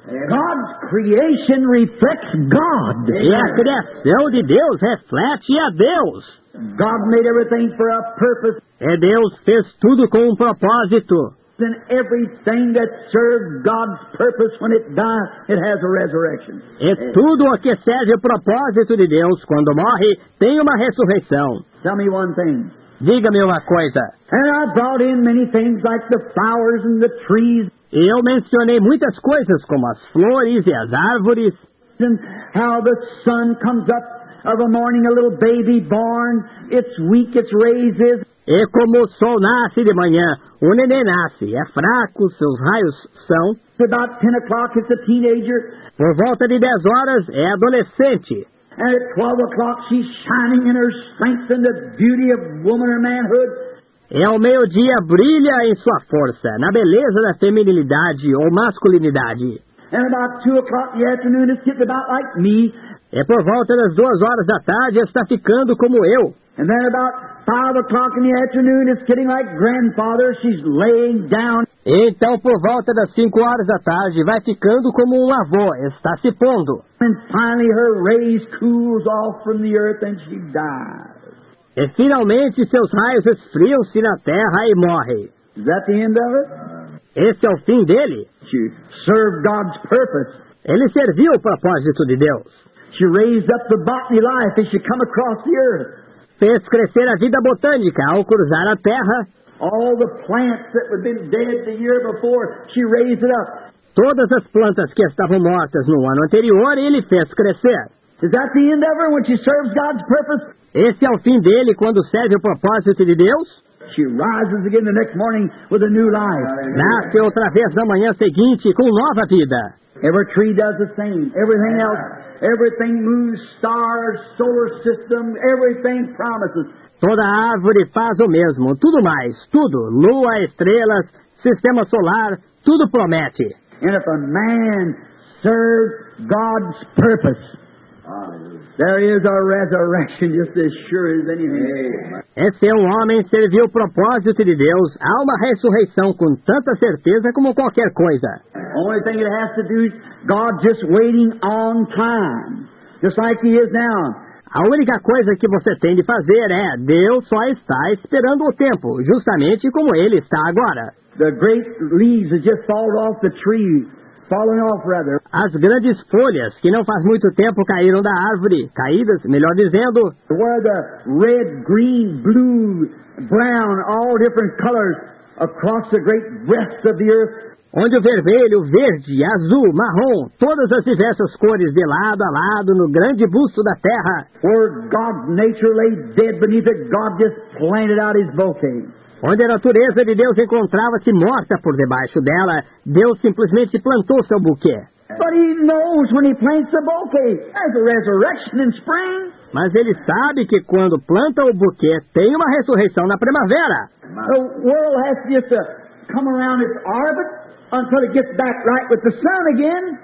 God's creation reflects God. E a criação de Deus reflete a Deus. God made everything for a purpose, E Deus fez tudo com um propósito. and everything that serves God's purpose, when it dies, it has a resurrection. E tudo o que serve o propósito de Deus, quando morre, tem uma ressurreição. Tell me one thing. Diga-me uma coisa. And I brought in many things like the flowers and the trees, E eu mencionei muitas coisas, como as flores e as árvores, and how the sun comes up of a morning, a little baby born, it's weak, its rays is. e como o sol nasce de manhã, o neném nasce, é fraco, seus raios são. About ten o'clock, it's a teenager, Por volta de dez horas, é adolescente. and at twelve o'clock, she's shining in her strength and the beauty of woman or manhood. E ao meio-dia brilha em sua força, na beleza da feminilidade ou masculinidade. And about two o'clock in the afternoon, it's getting about like me. E por volta das duas horas da tarde está ficando como eu. And then about five o'clock in the afternoon, it's getting like grandfather. She's laying down. E então por volta das cinco horas da tarde vai ficando como um avô, está se pondo. And finally, her rays cools off from the earth and she dies. E finalmente seus raios esfriam-se na terra e morre. Is that the end of it? Esse é o fim dele. She served God's purpose. Ele serviu o propósito de Deus. She raised up the botany life as she come across the earth. Fez crescer a vida botânica ao cruzar a terra. All the plants that had been dead the year before, she raised it up. Todas as plantas que estavam mortas no ano anterior, ele fez crescer. Is that the end of her when she serves God's purpose? Esse é o fim dele quando serve o propósito de Deus. She rises again the next morning with a new life. Nasce outra vez na manhã seguinte com nova vida. Every tree does the same. Everything else, everything moves, stars, solar system, everything promises. Toda árvore faz o mesmo, tudo mais, tudo, lua, estrelas, sistema solar, tudo promete. And if a man serves God's purpose, there is a resurrection just as sure as anything. E se um homem serviu o propósito de Deus, há uma ressurreição com tanta certeza como qualquer coisa. Only thing it has to do is God just waiting on time, just like He is now. A única coisa que você tem de fazer é, Deus só está esperando o tempo, justamente como Ele está agora. The great leaves have just fallen off the tree, fallen off rather. As grandes folhas, que não faz muito tempo caíram da árvore, caídas, melhor dizendo, Where the red, green, blue, brown, all different colors across the great breadth of the earth. onde o vermelho, verde, azul, marrom, todas as diversas cores de lado a lado no grande busto da terra, Where God's nature lay dead beneath it, God just planted out His bouquet. onde a natureza de Deus encontrava-se morta por debaixo dela, Deus simplesmente plantou seu buquê. But He knows when He plants the bouquet, there's a resurrection in spring. Mas ele sabe que quando planta o buquê, tem uma ressurreição na primavera. The world has to just uh, come around its orbit until it gets back right with the sun again.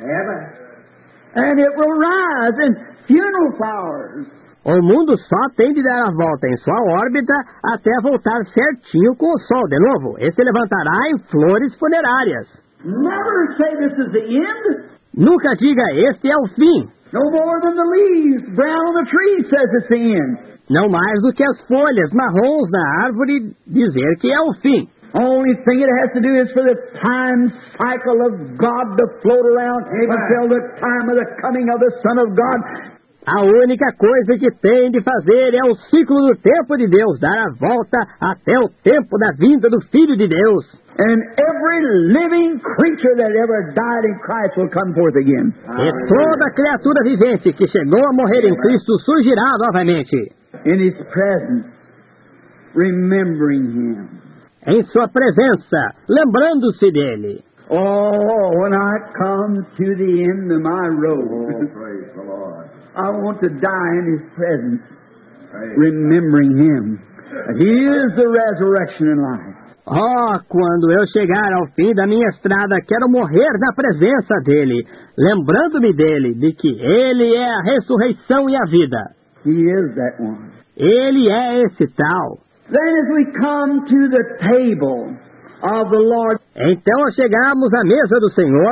And it will rise in funeral flowers. O mundo só tem de dar a volta em sua órbita até voltar certinho com o Sol de novo e se levantará em flores funerárias. Never say this is the end. Nunca diga, este é o fim. No more than the leaves brown on the tree says it's the end. Não mais do que as folhas marrons na árvore dizer que é o fim. Only thing it has to do is for the time cycle of God to float around until the time of the coming of the Son of God. A única coisa que tem de fazer é o ciclo do tempo de Deus dar a volta até o tempo da vinda do Filho de Deus. And every living creature that ever died in Christ will come forth again. E toda criatura vivente que chegou a morrer em Cristo surgirá novamente. In His presence, remembering Him. Em sua presença, lembrando-se dele. Oh, when I come to the end of my road, Praise the Lord. I want to die in His presence, remembering Him. He is the resurrection and life. Oh, quando eu chegar ao fim da minha estrada, quero morrer na presença dele, lembrando-me dele, de que ele é a ressurreição e a vida. He is that one. Ele é esse tal. Then as we come to the table of the Lord, Então, ao chegarmos à mesa do Senhor,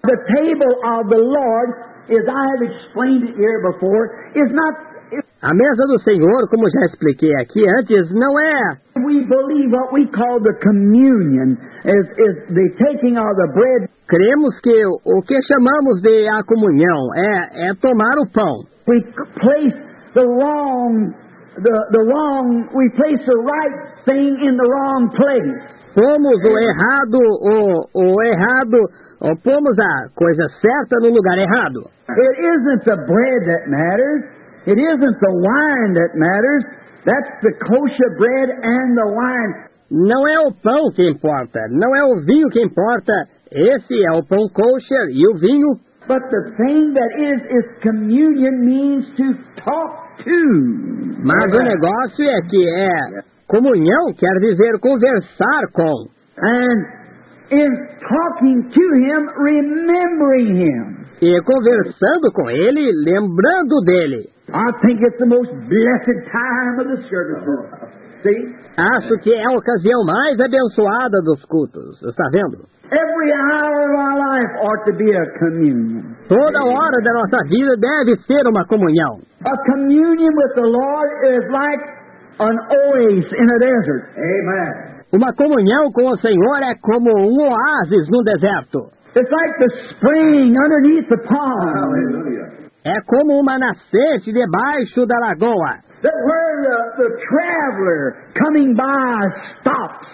The table of the Lord, as I have explained it here before, is not... A mesa do Senhor, como já expliquei aqui antes, não é... We believe what we call the communion, is, is the taking of the bread. Cremos que o que chamamos de a comunhão é, é tomar o pão. We place the wrong, the, the wrong, we place the right thing in the wrong place. Pomos o errado, o, o errado, ou pomos a coisa certa no lugar errado. It isn't the bread that matters. It isn't the wine that matters. That's the kosher bread and the wine. Não é o pão que importa, não é o vinho que importa. Esse é o pão kosher e o vinho. But the thing that is, is communion means to talk to. Mas o negócio é que é comunhão, quer dizer conversar com. And in talking to him, remembering him. E conversando com ele, lembrando dele. I think it's the most blessed time of the service. See? Acho que é a ocasião mais abençoada dos cultos. Está vendo? Every hour of our life ought to be a communion. Toda hora da nossa vida deve ser uma comunhão. A communion with the Lord is like an oasis in a desert. Amen. Uma comunhão com o Senhor é como um oásis no deserto. It's like the spring underneath the pond. Hallelujah. É como uma nascente debaixo da lagoa. That where the, the traveler coming by stops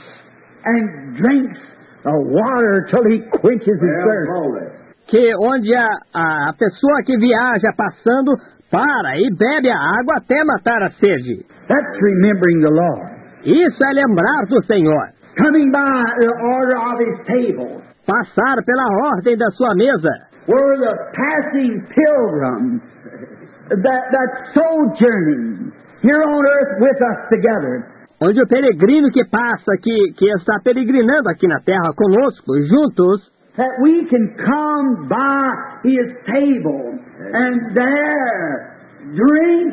and drinks the water till he quenches his thirst. Que onde a, a pessoa que viaja passando para e bebe a água até matar a sede. That's remembering the Lord. Isso é lembrar do Senhor. Coming by the order of his table. Passar pela ordem da sua mesa. Where the passing pilgrim that, that's sojourning here on earth with us together. Onde o peregrino que passa, que, que está peregrinando aqui na terra conosco, juntos, that we can come by his table and there drink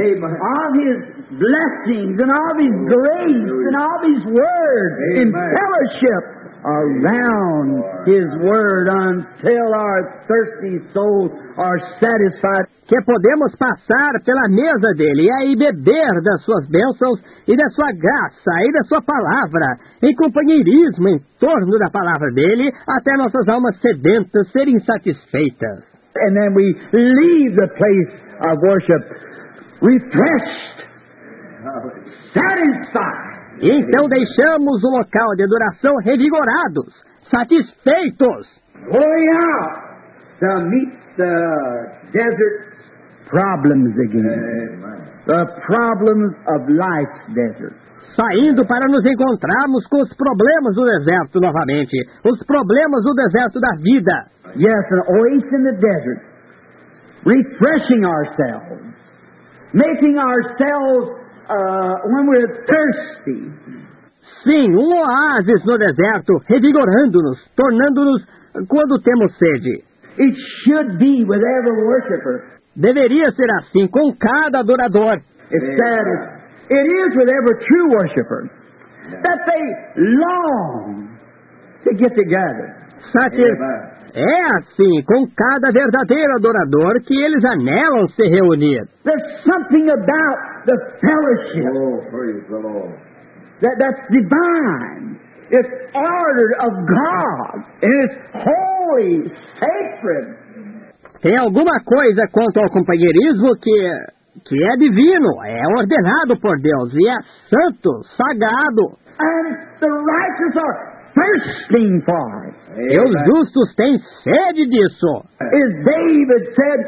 of his blessings and of his grace and of his word in fellowship around his word until our thirsty souls are satisfied. Que podemos passar pela mesa dele e aí beber das suas bênçãos e da sua graça e da sua palavra, em companheirismo em torno da palavra dele, até nossas almas sedentas serem satisfeitas. And then we leave the place of worship refreshed, satisfied. E então deixamos o local de adoração revigorados, satisfeitos. Going out to meet the desert problems again. The problems of life's desert. Saindo para nos encontrarmos com os problemas do deserto novamente, os problemas do deserto da vida. Yes, an oasis in the desert, refreshing ourselves, making ourselves Uh, when we're thirsty. Sim, um oásis no deserto, revigorando-nos, tornando-nos quando temos sede. It should be with every worshiper. Deveria ser assim com cada adorador. It's sad. It is with every true worshiper that they long to get together. Satis... É assim com cada verdadeiro adorador que eles anelam se reunir. There's something about the fellowship Oh, praise the Lord. that, that's divine. It's ordered of God, and it's holy, sacred. Tem alguma coisa quanto ao companheirismo que, que é divino, é ordenado por Deus e é santo, sagrado. And the righteous are thirsting for it. E os justos têm sede disso. As David said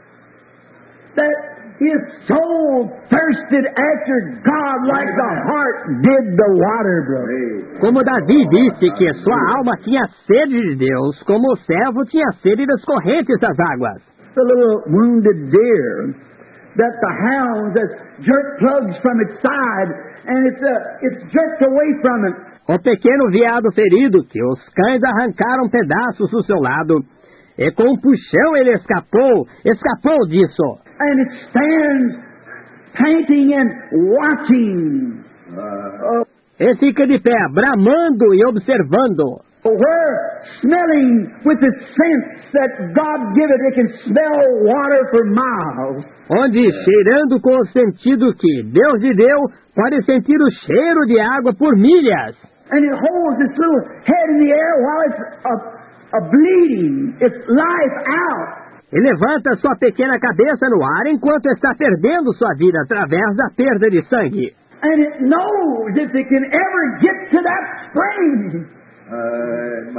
that his soul thirsted after God like the heart did the water brook. Como Davi disse que sua alma tinha sede de Deus, como o servo tinha sede das correntes das águas. The little wounded deer that the hounds has jerked plugs from its side and it's uh, it's jerked away from it. O pequeno veado ferido que os cães arrancaram pedaços do seu lado, e com um puxão ele escapou, escapou disso. And it stands panting and watching. Uh, E fica de pé, bramando e observando. Where smelling with the sense that God give it, it can smell water for miles. Onde, cheirando com o sentido que Deus lhe deu, pode sentir o cheiro de água por milhas. And it holds its little head in the air while it's a, a bleeding its life out. E levanta sua pequena cabeça no ar enquanto está perdendo sua vida através da perda de sangue. And it knows if it can ever get to that spring, Uh,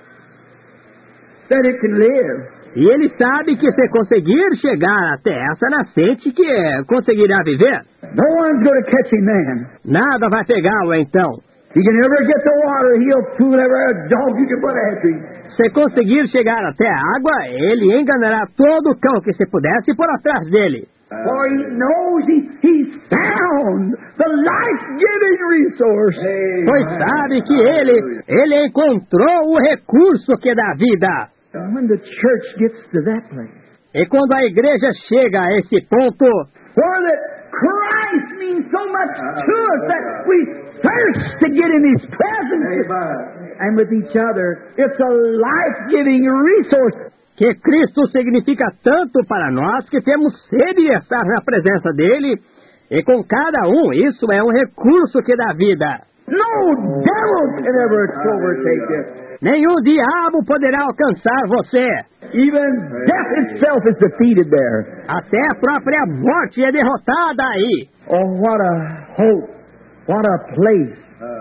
that it can live. E ele sabe que se conseguir chegar até essa nascente, que é, conseguirá viver. No one's going to catch him then. Nada vai pegá-lo então. He can never get the water, he'll fool every dog you can put after him. Se conseguir chegar até a água, ele enganará todo cão que se pudesse por atrás dele. For he knows he, he's found the life-giving resource. Pois sabe que ele, ele encontrou o recurso que dá vida. And when the church gets to that place, E quando a igreja chega a esse ponto, where that Christ means so much to us that we thirst to get in His presence and with each other, it's a life-giving resource. que Cristo significa tanto para nós que temos sede de estar na presença dele, e com cada um isso é um recurso que dá vida. No devil can ever overtake this. Nenhum diabo poderá alcançar você. Even death itself is defeated there. Até a própria morte é derrotada aí. Oh, what a hope. What a place.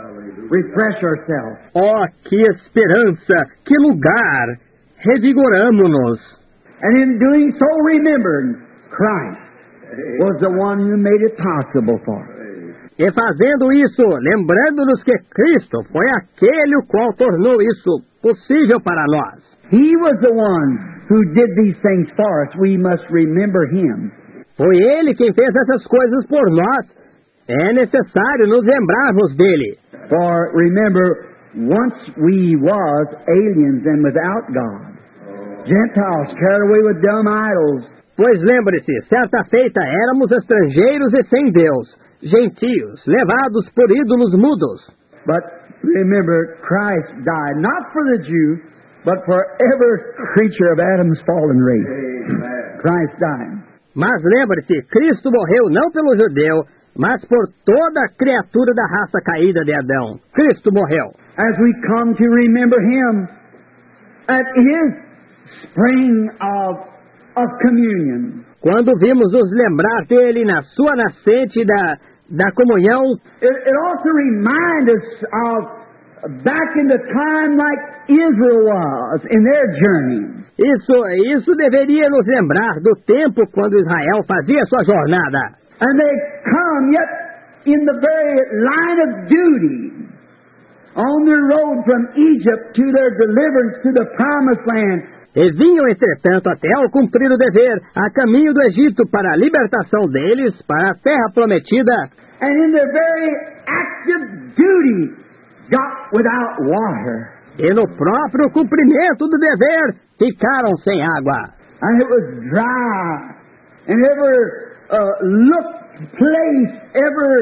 Refresh ourselves. Oh, que esperança, que lugar. Revigoramo-nos. And in doing so, remembering Christ was the one who made it possible for us. E fazendo isso, lembrando-nos que Cristo foi aquele o qual tornou isso possível para nós. He was the one who did these things for us. We must remember Him. Foi Ele quem fez essas coisas por nós. É necessário nos lembrarmos dele. For remember, once we was aliens and without God, Gentiles carried away with dumb idols. Pois lembre-se, certa feita éramos estrangeiros e sem Deus, gentios, levados por ídolos mudos. But remember, Christ died not for the Jew, but for every creature of Adam's fallen race. Christ died. Mas lembre-se, Cristo morreu não pelo judeu, mas por toda a criatura da raça caída de Adão. Cristo morreu. As we come to remember Him at His spring of, of communion, Quando vimos nos lembrar dele na sua nascente da, da comunhão, it, it also reminds us of back in the time like Israel was in their journey. isso, isso deveria nos lembrar do tempo quando Israel fazia sua jornada. And they come yet in the very line of duty on their road from Egypt to their deliverance to the promised land. E vinham, entretanto, até ao cumprir o dever, a caminho do Egito para a libertação deles, para a terra prometida. And in their very active duty got without water. E no próprio cumprimento do dever, ficaram sem água. And it was dry. And every uh, look, place, every,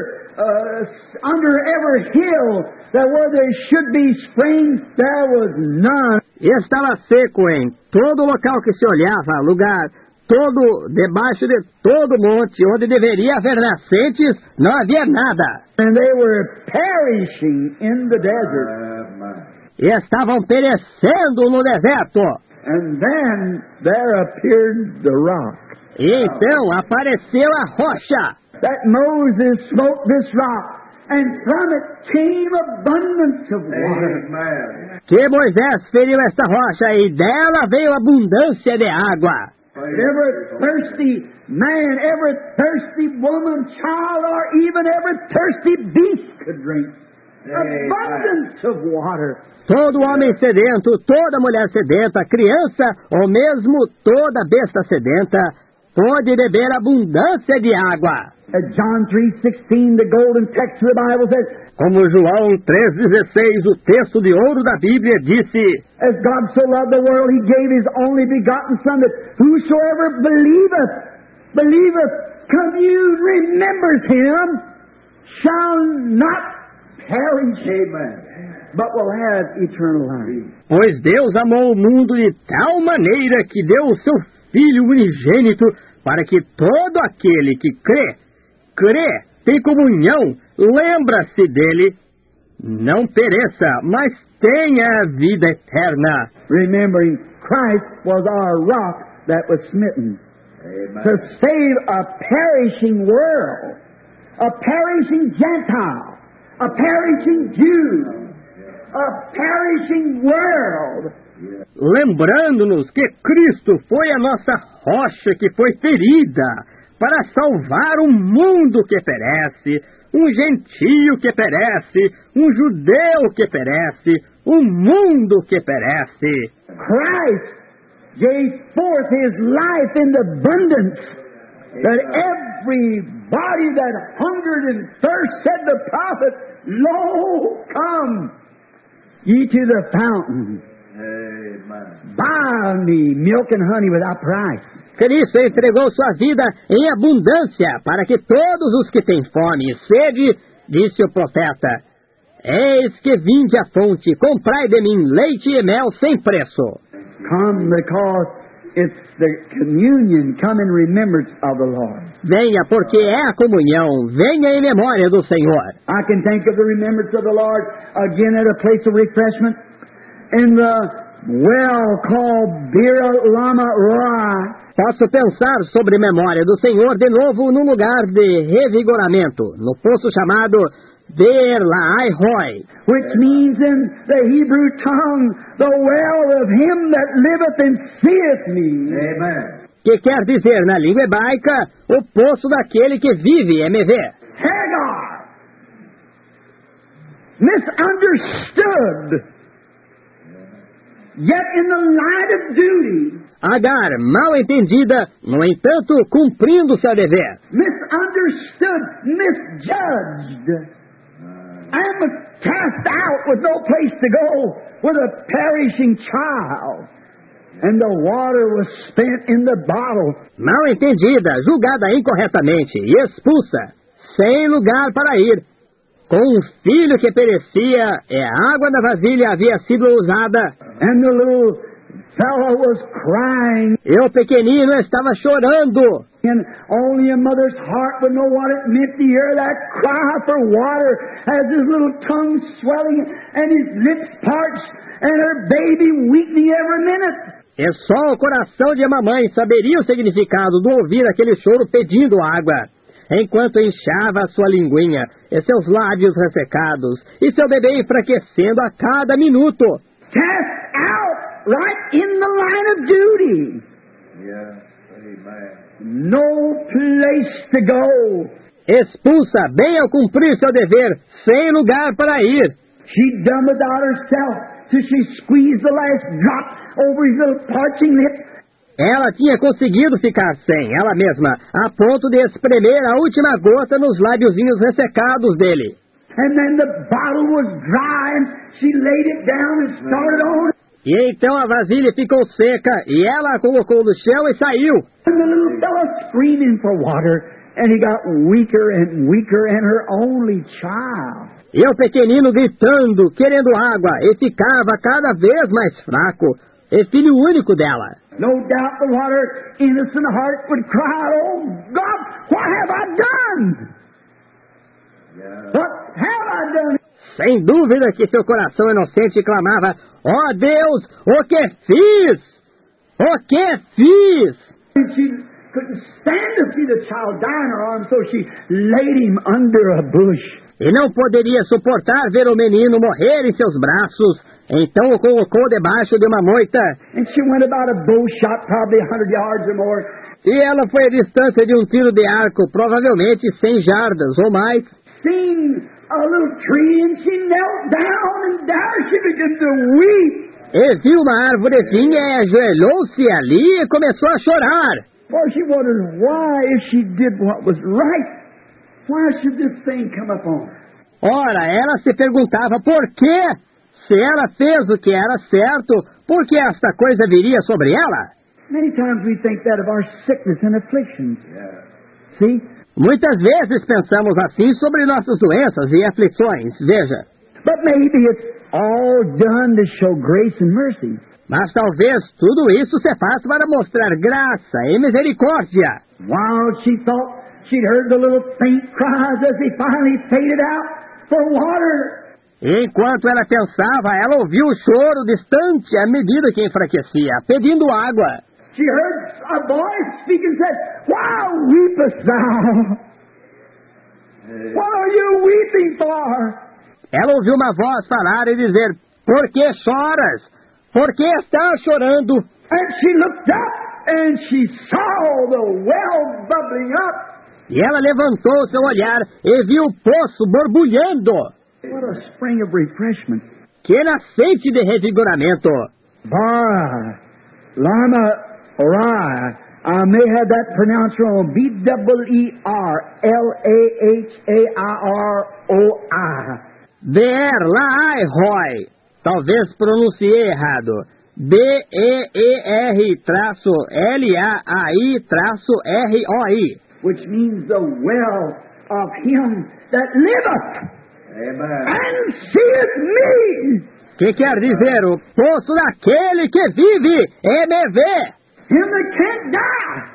uh, under every hill, that where there should be springs, there was none. E estava seco em todo local que se olhava, lugar, todo, debaixo de todo monte, onde deveria haver nascentes, não havia nada. And they were perishing in the desert. E estavam perecendo no deserto. And then there appeared the rock. E então apareceu a rocha. That Moses smote this rock, and from it came abundance of water. Que Moisés feriu esta rocha, e dela veio abundância de água. Every thirsty man, every thirsty woman, child, or even every thirsty beast could drink. Abundance of water. Todo homem sedento, toda mulher sedenta, criança ou mesmo toda besta sedenta pode beber abundância de água. At John three sixteen, the golden text of the Bible says, Como João três dezesseis, o texto de ouro da Bíblia disse: as God so loved the world, He gave His only begotten Son, that whosoever believeth, believeth, commune, remembers Him, shall not perish, amen, but will have eternal life. Pois Deus amou o mundo de tal maneira que deu o seu Filho unigênito para que todo aquele que crê, crê, tem comunhão, lembra-se dele, não pereça, mas tenha a vida eterna. Remembering Christ was our rock that was smitten. Amen. To save a perishing world, a perishing Gentile, a perishing Jew, a perishing world. Lembrando-nos que Cristo foi a nossa rocha que foi ferida para salvar um mundo que perece, um gentio que perece, um judeu que perece, um mundo que perece. Christ gave forth His life in abundance, that everybody that hungered and thirst, said the prophet, lo, come ye to the fountain. Amen. Buy me milk and honey without price. Cristo entregou sua vida em abundância para que todos os que têm fome e sede, disse o profeta, eis que vinde à fonte, comprai de mim leite e mel sem preço. Come because it's the communion, come in remembrance of the Lord. Venha porque é a comunhão, venha em memória do Senhor. I can think of the remembrance of the Lord again at a place of refreshment in the well called Bir Lama Roi. Posso pensar sobre memória do Senhor de novo num lugar de revigoramento, no poço chamado Bir Lahai Roi, which means in the Hebrew tongue, the well of him that liveth and seeth me. Amen. Que quer dizer na língua hebraica, o poço daquele que vive e me vê. Hagar, misunderstood, yet in the line of duty. Agar, mal entendida, no entanto, cumprindo seu dever. Misunderstood, misjudged, and cast out with no place to go, with a perishing child. And the water was spent in the bottle. Mal entendida, julgada incorretamente e expulsa, sem lugar para ir. Com um filho que perecia, e a água da vasilha havia sido usada. And the little fellow was crying. E o pequenino estava chorando. And only a mother's heart would know what it meant to hear that cry for water as his little tongue swelling and his lips parched and her baby weeping every minute. E só o coração de mamãe saberia o significado do ouvir aquele choro pedindo água, enquanto inchava a sua linguinha e seus lábios ressecados, e seu bebê enfraquecendo a cada minuto. Cast out right in the line of duty. Yeah. Amen. No place to go. Expulsa bem ao cumprir seu dever, sem lugar para ir. She done without herself till she squeezed the last drop over his little parching lips. Ela tinha conseguido ficar sem ela mesma, a ponto de espremer a última gota nos lábiozinhos ressecados dele. And then the bottle was dry and she laid it down and started on. E então a vasilha ficou seca e ela a colocou no chão e saiu. And the little fellow screaming for water, and he got weaker and weaker, and her only child. E o pequenino gritando, querendo água, e ficava cada vez mais fraco, e filho único dela. No doubt the water innocent heart would cry out, oh God, what have I done? Yeah. What have I done? Sem dúvida que seu coração inocente clamava, ó oh Deus, o que fiz? O que fiz? And she couldn't stand to see the child die in her arms, so she laid him under a bush. E não poderia suportar ver o menino morrer em seus braços, então o colocou debaixo de uma moita. And she went about a bow shot, probably a hundred yards or more. E ela foi à distância de um tiro de arco, provavelmente cem jardas ou mais. Seen a little tree and she knelt down and there she began to weep. E viu uma árvorezinha e ajoelhou-se ali e começou a chorar. For she wondered why, if she did what was right, why should this thing come upon her? Ora, ela se perguntava por quê? Se ela fez o que era certo, por que esta coisa viria sobre ela? Many times we think that of our sickness and afflictions. Yeah. See? Muitas vezes pensamos assim sobre nossas doenças e aflições, veja. But maybe it's all done to show grace and mercy. Mas talvez tudo isso se faça para mostrar graça e misericórdia. While she thought she'd heard the little faint cries as they finally faded out for water. Enquanto ela pensava, ela ouviu o choro distante à medida que enfraquecia, pedindo água. She heard a voice speak and said, "Why weepest thou? What are you weeping for?" Ela ouviu uma voz falar e dizer, "Por que choras? Por que estás chorando?" And she looked up and she saw the well bubbling up. E ela levantou seu olhar e viu o poço borbulhando. What a spring of refreshment. Que nascente de revigoramento. Bar, Lama, Rai. I may have that pronounced wrong. B E E R L A H A I R O I. Ber Laai Roy. Talvez pronunciei errado. B E E R traço L A A I traço R O I. Which means the well of him that liveth. Amen. And seeth me. Que quer dizer o poço daquele que vive e me vê. Him that can't die.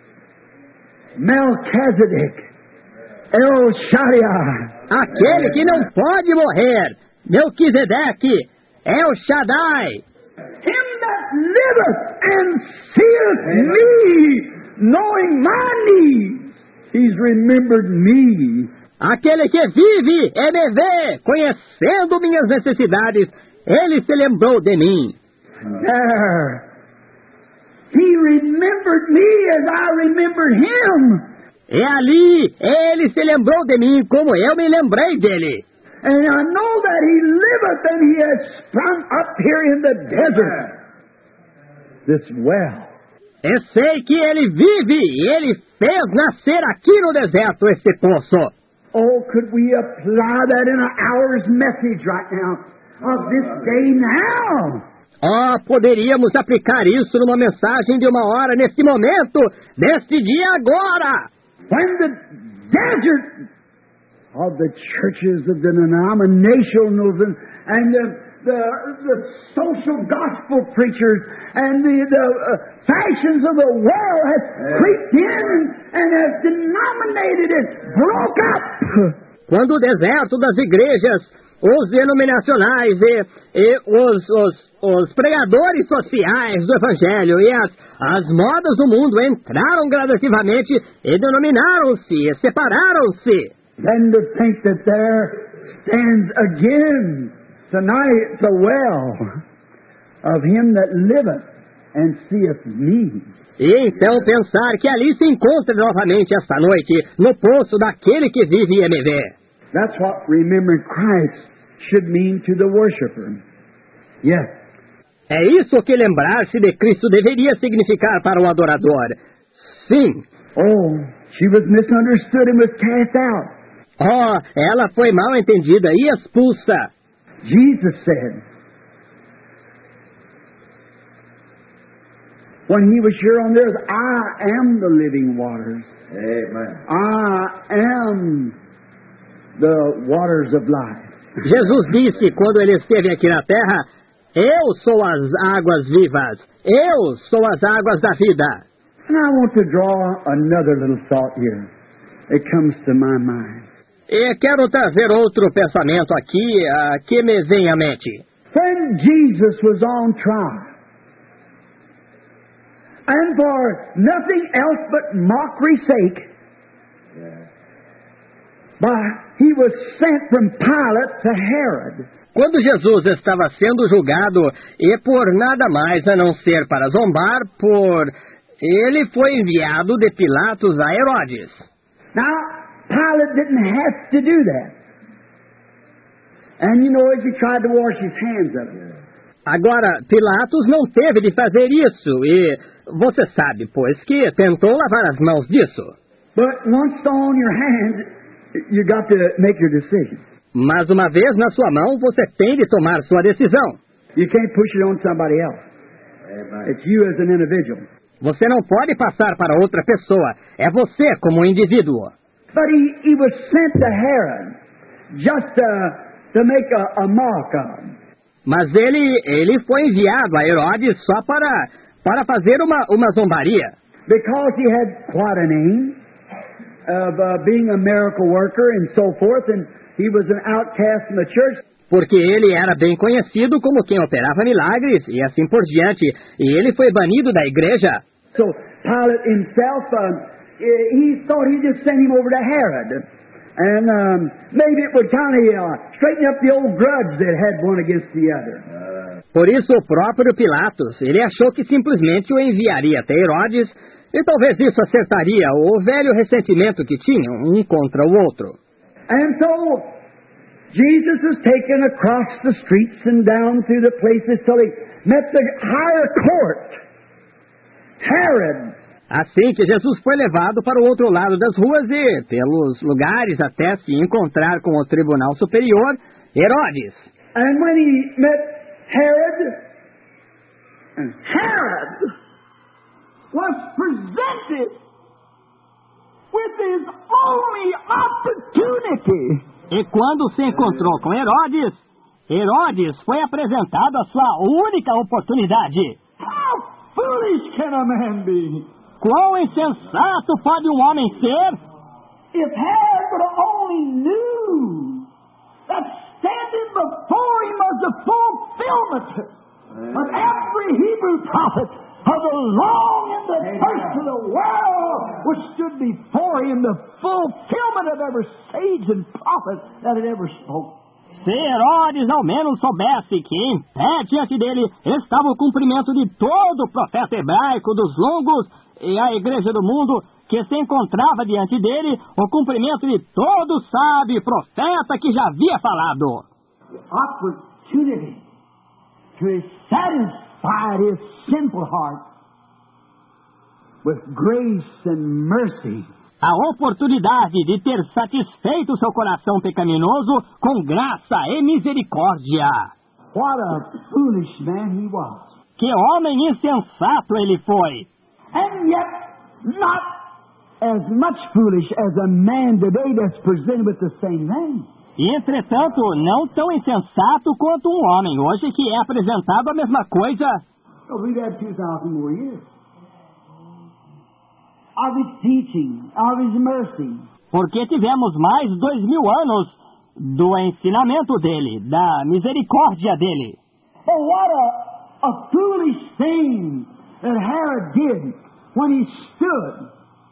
Melchizedek. El Shaddai. Aquele que não pode morrer. Melquisedeque. El Shaddai. Him that liveth and seeth me, knowing my needs. He's remembered me. Aquele que vive e me vê, conhecendo minhas necessidades, ele se lembrou de mim. There. He remembered me as I remembered him. E ali, ele se lembrou de mim como eu me lembrei dele. And I know that he liveth and he has sprung up here in the desert. This well. Eu sei que ele vive e ele fez nascer aqui no deserto este poço. Oh, could we apply that in an hour's message right now, of this day now? Oh, poderíamos aplicar isso numa mensagem de uma hora neste momento, neste dia agora. When the desert of the churches of the denominationals and, and the, the, the social gospel preachers and the, the uh, fashions of the world has creeped in and, and has denominated it, broke up. Quando o deserto das igrejas, os denominacionais e, e os, os, os pregadores sociais do Evangelho e as, as modas do mundo entraram gradativamente e denominaram-se e separaram-se. Then to think that there stands again tonight the well of him that liveth and seeth me. E então pensar que ali se encontra novamente esta noite, no poço daquele que vive e me vê. That's what remembering Christ should mean to the worshiper. Yes. É isso que lembrar-se de Cristo deveria significar para o adorador. Sim. Oh, she was misunderstood and was cast out. Oh, ela foi mal entendida e expulsa. Jesus said, when he was here on the earth, I am the living waters. Amen. I am the waters of life. Jesus disse quando ele esteve aqui na terra, eu sou as águas vivas, eu sou as águas da vida. And I want to draw another little thought here. It comes to my mind. E quero trazer outro pensamento aqui uh, que me vem à mente. When Jesus was on trial, and for nothing else but mockery's sake, Yeah. but he was sent from Pilate to Herod. Quando Jesus estava sendo julgado, e por nada mais a não ser para zombar, por ele foi enviado de Pilatos a Herodes. Now, Pilate didn't have to do that. And you know, as he tried to wash his hands of it. Agora, Pilatos não teve de fazer isso, e você sabe, pois, que tentou lavar as mãos disso. But once on your hand, you got to make your decision. Mas uma vez na sua mão, você tem de tomar sua decisão. You can't push it on somebody else. Amen. It's you as an individual. Você não pode passar para outra pessoa. É você como um indivíduo. But he, he was sent to Herod just to, to make a, a mock of him. Mas ele, ele foi enviado a Herodes só para, para fazer uma, uma zombaria. Because he had quite a name of uh, being a miracle worker and so forth, and he was an outcast in the church. Porque ele era bem conhecido como quem operava milagres e assim por diante, e ele foi banido da igreja. So Pilate himself, um, he thought he'd just send him over to Herod, and um, maybe it would kind of uh, straighten up the old grudge that had one against the other. Por isso o próprio Pilatos, ele achou que simplesmente o enviaria até Herodes, e talvez isso acertaria o velho ressentimento que tinham um contra o outro. And so Jesus was taken across the streets and down through the places till he met the higher court, Herod. Assim que Jesus foi levado para o outro lado das ruas e pelos lugares até se encontrar com o Tribunal Superior, Herodes. And when he met Herod, Herod was presented with his only opportunity. E quando se encontrou com Herodes, Herodes foi apresentado a sua única oportunidade. How foolish can a man be? Quão insensato pode um homem ser? If Herod would have only knew that standing before him was the fulfillment of every Hebrew prophet of the long and the first of the world which stood before him, the fulfillment of every sage and prophet that had ever spoke. Se Herodes ao menos soubesse que em pé diante dele estava o cumprimento de todo o profeta hebraico dos longos e a igreja do mundo, que se encontrava diante dele o cumprimento de todo sábio profeta que já havia falado. The opportunity to satisfy his simple heart with grace and mercy. A oportunidade de ter satisfeito seu coração pecaminoso com graça e misericórdia. What a foolish man he was. Que homem insensato ele foi. And yet not as much foolish as a man today that's presented with the same name. E, entretanto, não tão insensato quanto um homem hoje que é apresentado a mesma coisa. So we've had two thousand more years of his teaching, of his mercy. Porque tivemos mais dois mil anos do ensinamento dele, da misericórdia dele. But what a, a foolish thing that Herod did when he stood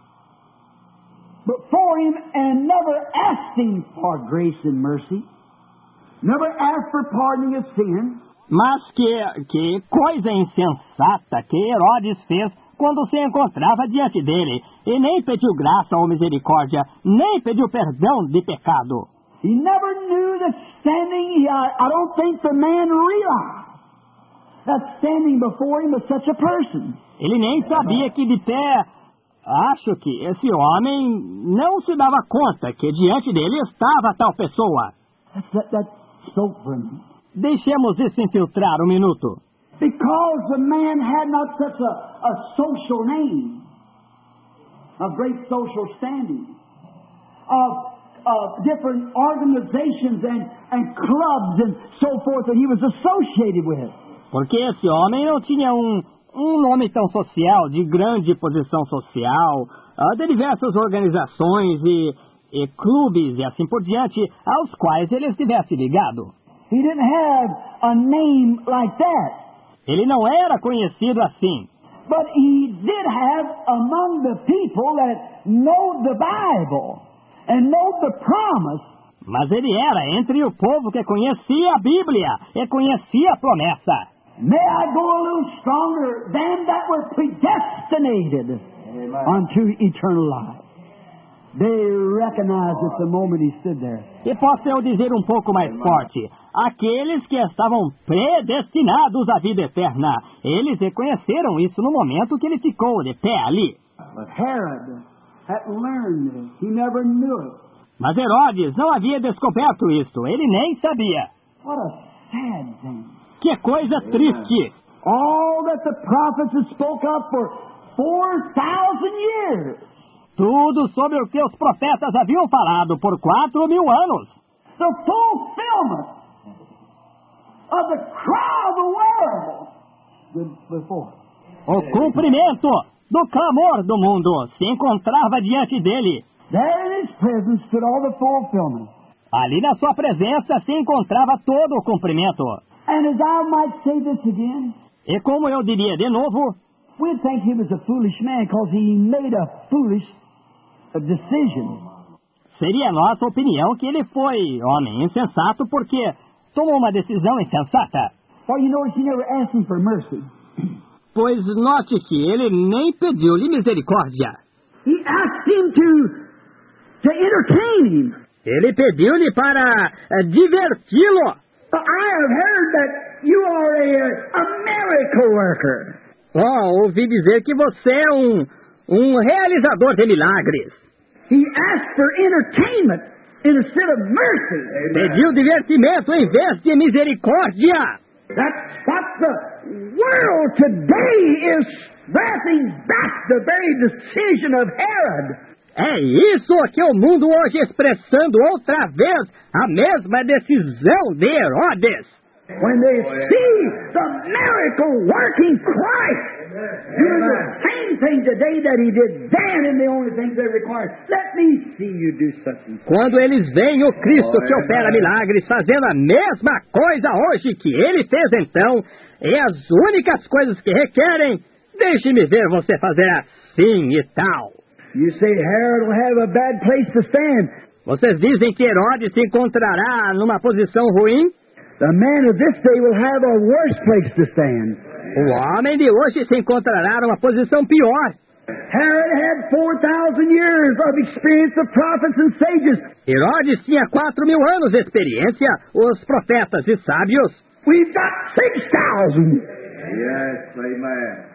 before him and never asked him for grace and mercy, never asked for pardoning of sin. Mas que, que coisa insensata que Herodes fez quando se encontrava diante dele, e nem pediu graça ou misericórdia, nem pediu perdão de pecado. He never knew that standing, I, I don't think the man realized that standing before him was such a person. Ele nem sabia que de pé, acho que esse homem não se dava conta que diante dele estava tal pessoa. That's, that, that's so brilliant. Deixemos isso infiltrar um minuto. Because the man had not such a, a social name, of great social standing, of, of different organizations and, and clubs and so forth that he was associated with. Porque esse homem não tinha um, um nome tão social, de grande posição social, uh, de diversas organizações e, e clubes e assim por diante, aos quais ele estivesse ligado. He didn't have a name like that. Ele não era conhecido assim. But he did have among the people that know the Bible and know the promise. Mas ele era entre o povo que conhecia a Bíblia e conhecia a promessa. May I go a little stronger than that were predestinated unto eternal life. They recognized it the moment he stood there. E posso eu dizer um pouco mais forte, aqueles que estavam predestinados à vida eterna, eles reconheceram isso no momento que ele ficou de pé ali. But Herod had learned this. He never knew it. Mas Herodes não havia descoberto isso, ele nem sabia. What a sad thing. Que coisa triste! All that the prophets had spoke of for four thousand years. Tudo sobre o que os profetas haviam falado por quatro mil anos. The fulfillment of the cry of the world before. O cumprimento do clamor do mundo se encontrava diante dele. There in his presence stood all the fulfillment. Ali na sua presença se encontrava todo o cumprimento. And as I might say this again, E como eu diria de novo, we'd think he was a foolish man because he made a foolish decision. seria nossa opinião que ele foi homem insensato porque tomou uma decisão insensata. For you notice he never asked him for mercy. Pois note que ele nem pediu-lhe misericórdia. He asked him to, to entertain him. Ele pediu-lhe para eh, diverti-lo. I have heard that you are a, a miracle worker. Oh, ouvi dizer que você é um, um realizador de milagres. He asked for entertainment instead of mercy. Pediu divertimento em vez de misericórdia. That's what the world today is wrapping back the very decision of Herod. É isso que o mundo hoje expressando outra vez a mesma decisão de Herodes. When they see the miracle working Christ, doing the same thing today that he did then and the only things they required. Let me see you do something. Quando eles veem o Cristo que opera milagres fazendo a mesma coisa hoje que ele fez então, e as únicas coisas que requerem, deixe-me ver você fazer assim e tal. You say Herod will have a bad place to stand. Vocês dizem que Herodes se encontrará numa posição ruim? The man of this day will have a worse place to stand. O homem de hoje se encontrará numa posição pior. Herod had four thousand years of experience of prophets and sages. Herodes tinha quatro mil anos de experiência, os profetas e sábios. We've got six thousand. Yes, amen.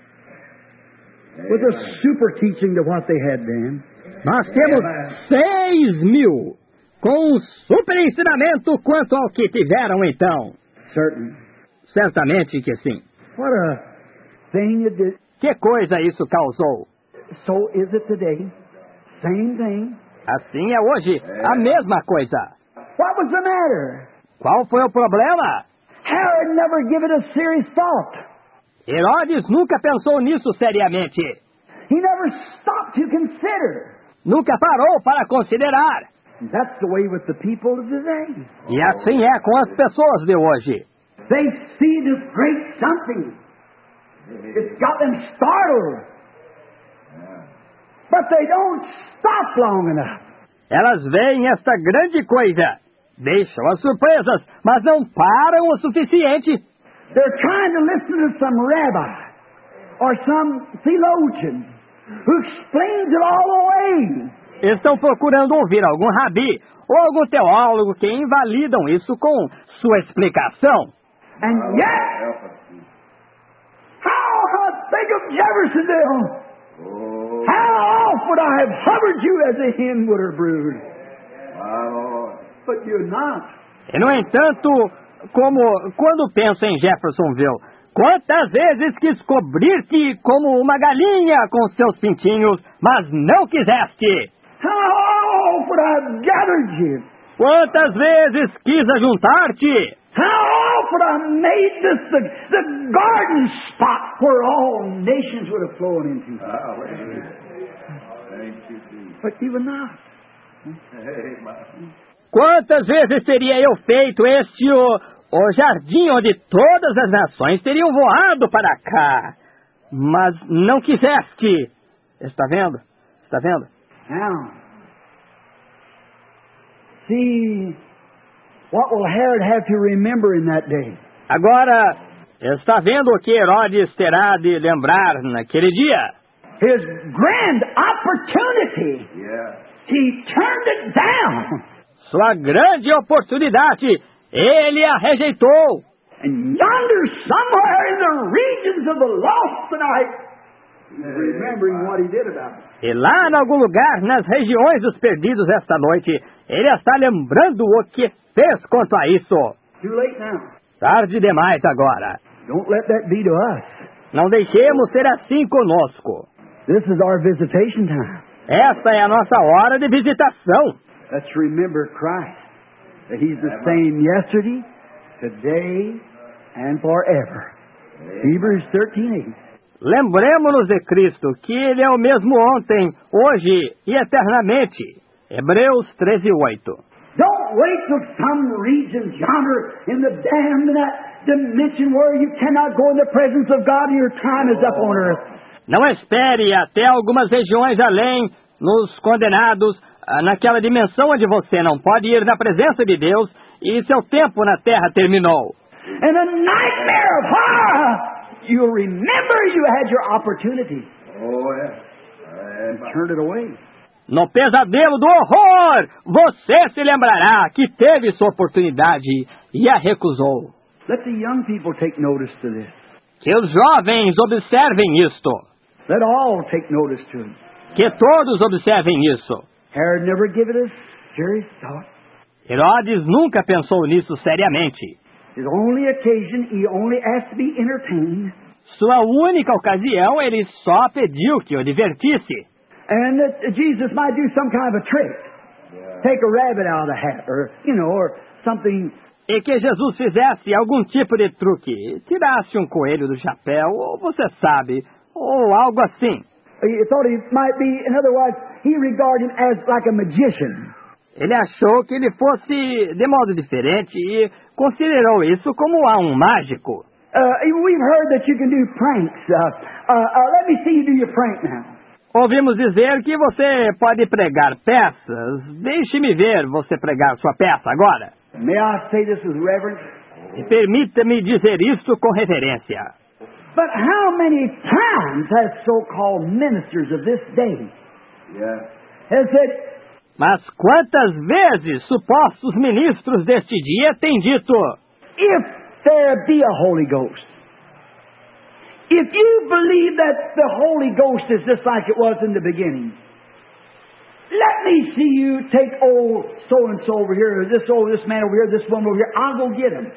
With a super teaching to what they had then. Nós temos seis mil, com um super ensinamento quanto ao que tiveram então. Certainly. Certamente que sim. What a thing it did. Que coisa isso causou? So is it today. Same thing. Assim é hoje, a mesma coisa. What was the matter? Qual foi o problema? Herod never gave it a serious thought. Herodes nunca pensou nisso seriamente. He never stopped to consider. Nunca parou para considerar. That's the way with the people of today. E assim é com as pessoas de hoje. They see this great something. It's got them startled. But they don't stop long enough. Elas veem esta grande coisa, deixam-as surpresas, mas não param o suficiente. They're trying to listen to some rabbi or some theologian who explains it all away. Estão procurando ouvir algum rabi ou algum teólogo que invalidam isso com sua explicação. And yet, how I think of Jeffersonville. How oft would I have hovered you as a hen would her brood? But you're not. E no entanto, como quando penso em Jeffersonville, quantas vezes quis cobrir-te como uma galinha com seus pintinhos, mas não quiseste? How oft would I have gathered you? Quantas vezes quis ajuntar-te? How oft would I made this the, the garden spot where all nations would have flown into? But you were not. Quantas vezes teria eu feito este o, o jardim onde todas as nações teriam voado para cá? Mas não quiseste. Está vendo? Está vendo? Now, see what will Herod have to remember in that day? Agora, está vendo o que Herodes terá de lembrar naquele dia? His grand opportunity. Yeah. He turned it down. Sua grande oportunidade, ele a rejeitou. And yonder, somewhere in the regions of the lost tonight, he's remembering what he did about it. E lá em algum lugar, nas regiões dos perdidos esta noite, ele está lembrando o que fez quanto a isso. Too late now. Tarde demais agora. Don't let that be to us. Não deixemos ser assim conosco. This is our visitation time. Esta é a nossa hora de visitação. Let's remember Christ. That He's the same yesterday, today and forever. Hebrews thirteen eight. Lembremos-nos de Cristo, que Ele é o mesmo ontem, hoje e eternamente. Hebreus treze oito. Don't wait till some region yonder in the damned in that dimension where you cannot go in the presence of God and your time is up on earth. Não espere até algumas regiões além, nos condenados, naquela dimensão onde você não pode ir na presença de Deus e seu tempo na terra terminou. And a nightmare of horror, you'll remember you had your opportunity. Oh, yeah. And turned it away. No pesadelo do horror, você se lembrará que teve sua oportunidade e a recusou. Let the young people take notice to this. Que os jovens observem isto. Let all take notice to it. Que todos observem isso. Herod never gave it a serious thought. Herodes nunca pensou nisso seriamente. His only occasion, he only asked to be entertained. Sua única ocasião, ele só pediu que o divertisse. And that Jesus might do some kind of a trick. Yeah. Take a rabbit out of the hat, or, you know, or something. E que Jesus fizesse algum tipo de truque. Tirasse um coelho do chapéu, ou você sabe, ou algo assim. He thought he might be, in other words, he regarded him as like a magician. Ele achou que ele fosse de modo diferente e considerou isso como um mágico. Uh, we've heard that you can do pranks. Uh, uh, uh, let me see you do your prank now. Ouvimos dizer que você pode pregar peças. Deixe-me ver você pregar sua peça agora. May I say this with reverence? E permita-me dizer isto com reverência. But how many times has so-called ministers of this day Yeah. has said, Mas quantas vezes supostos ministros deste dia têm dito: if there be a Holy Ghost, if you believe that the Holy Ghost is just like it was in the beginning, let me see you take old so-and-so over here, or this old, this man over here, this woman over here, I'll go get him.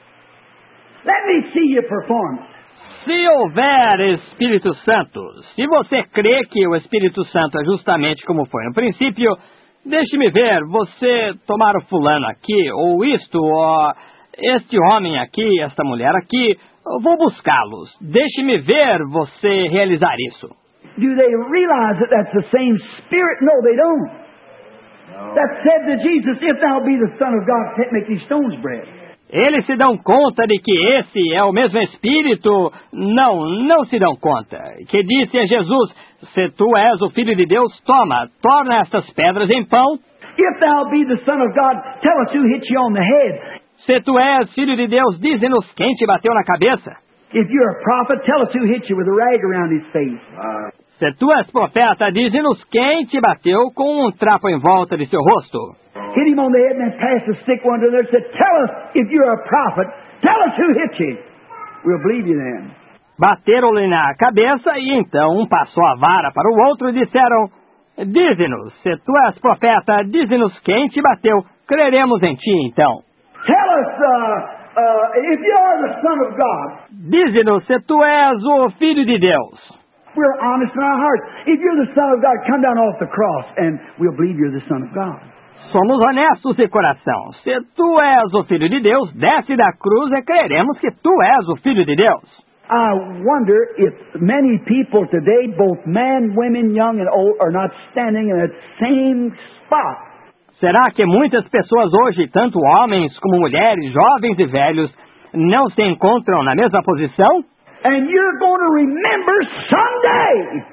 Let me see you perform it. se houver Espírito Santo, se você crê que o Espírito Santo é justamente como foi no princípio, deixe-me ver você tomar o fulano aqui, ou isto, ou este homem aqui, esta mulher aqui, eu vou buscá-los. Deixe-me ver você realizar isso. Do they realize that that's the same Spirit? No, they don't. No. That said to Jesus, if thou be the Son of God, make these stones bread. Eles se dão conta de que esse é o mesmo Espírito? Não, não se dão conta. Que disse a Jesus, se tu és o Filho de Deus, toma, torna estas pedras em pão. If thou be the Son of God, tell us who hit you on the head. Se tu és Filho de Deus, dize-nos quem te bateu na cabeça. If you're a prophet, tell us who hit you with a rag around his face. Se tu és profeta, dize-nos quem te bateu com um trapo em volta de seu rosto. Hit him on the head and then pass the stick one to another and said, tell us if you're a prophet, tell us who hit you. We'll believe you then. Bateram-lhe na cabeça e então um passou a vara para o outro e disseram, dize-nos, se tu és profeta, dize-nos quem te bateu, creremos em ti então. Tell us uh, uh, if you are the Son of God. Dize-nos se tu és o Filho de Deus. We're honest in our hearts. If you're the Son of God, come down off the cross and we'll believe you're the Son of God. Somos honestos de coração. Se tu és o Filho de Deus, desce da cruz e creremos que tu és o Filho de Deus. I wonder if many people today, both men, women, young and old, are not standing in that same spot. Será que muitas pessoas hoje, tanto homens como mulheres, jovens e velhos, não se encontram na mesma posição? And you're going to remember someday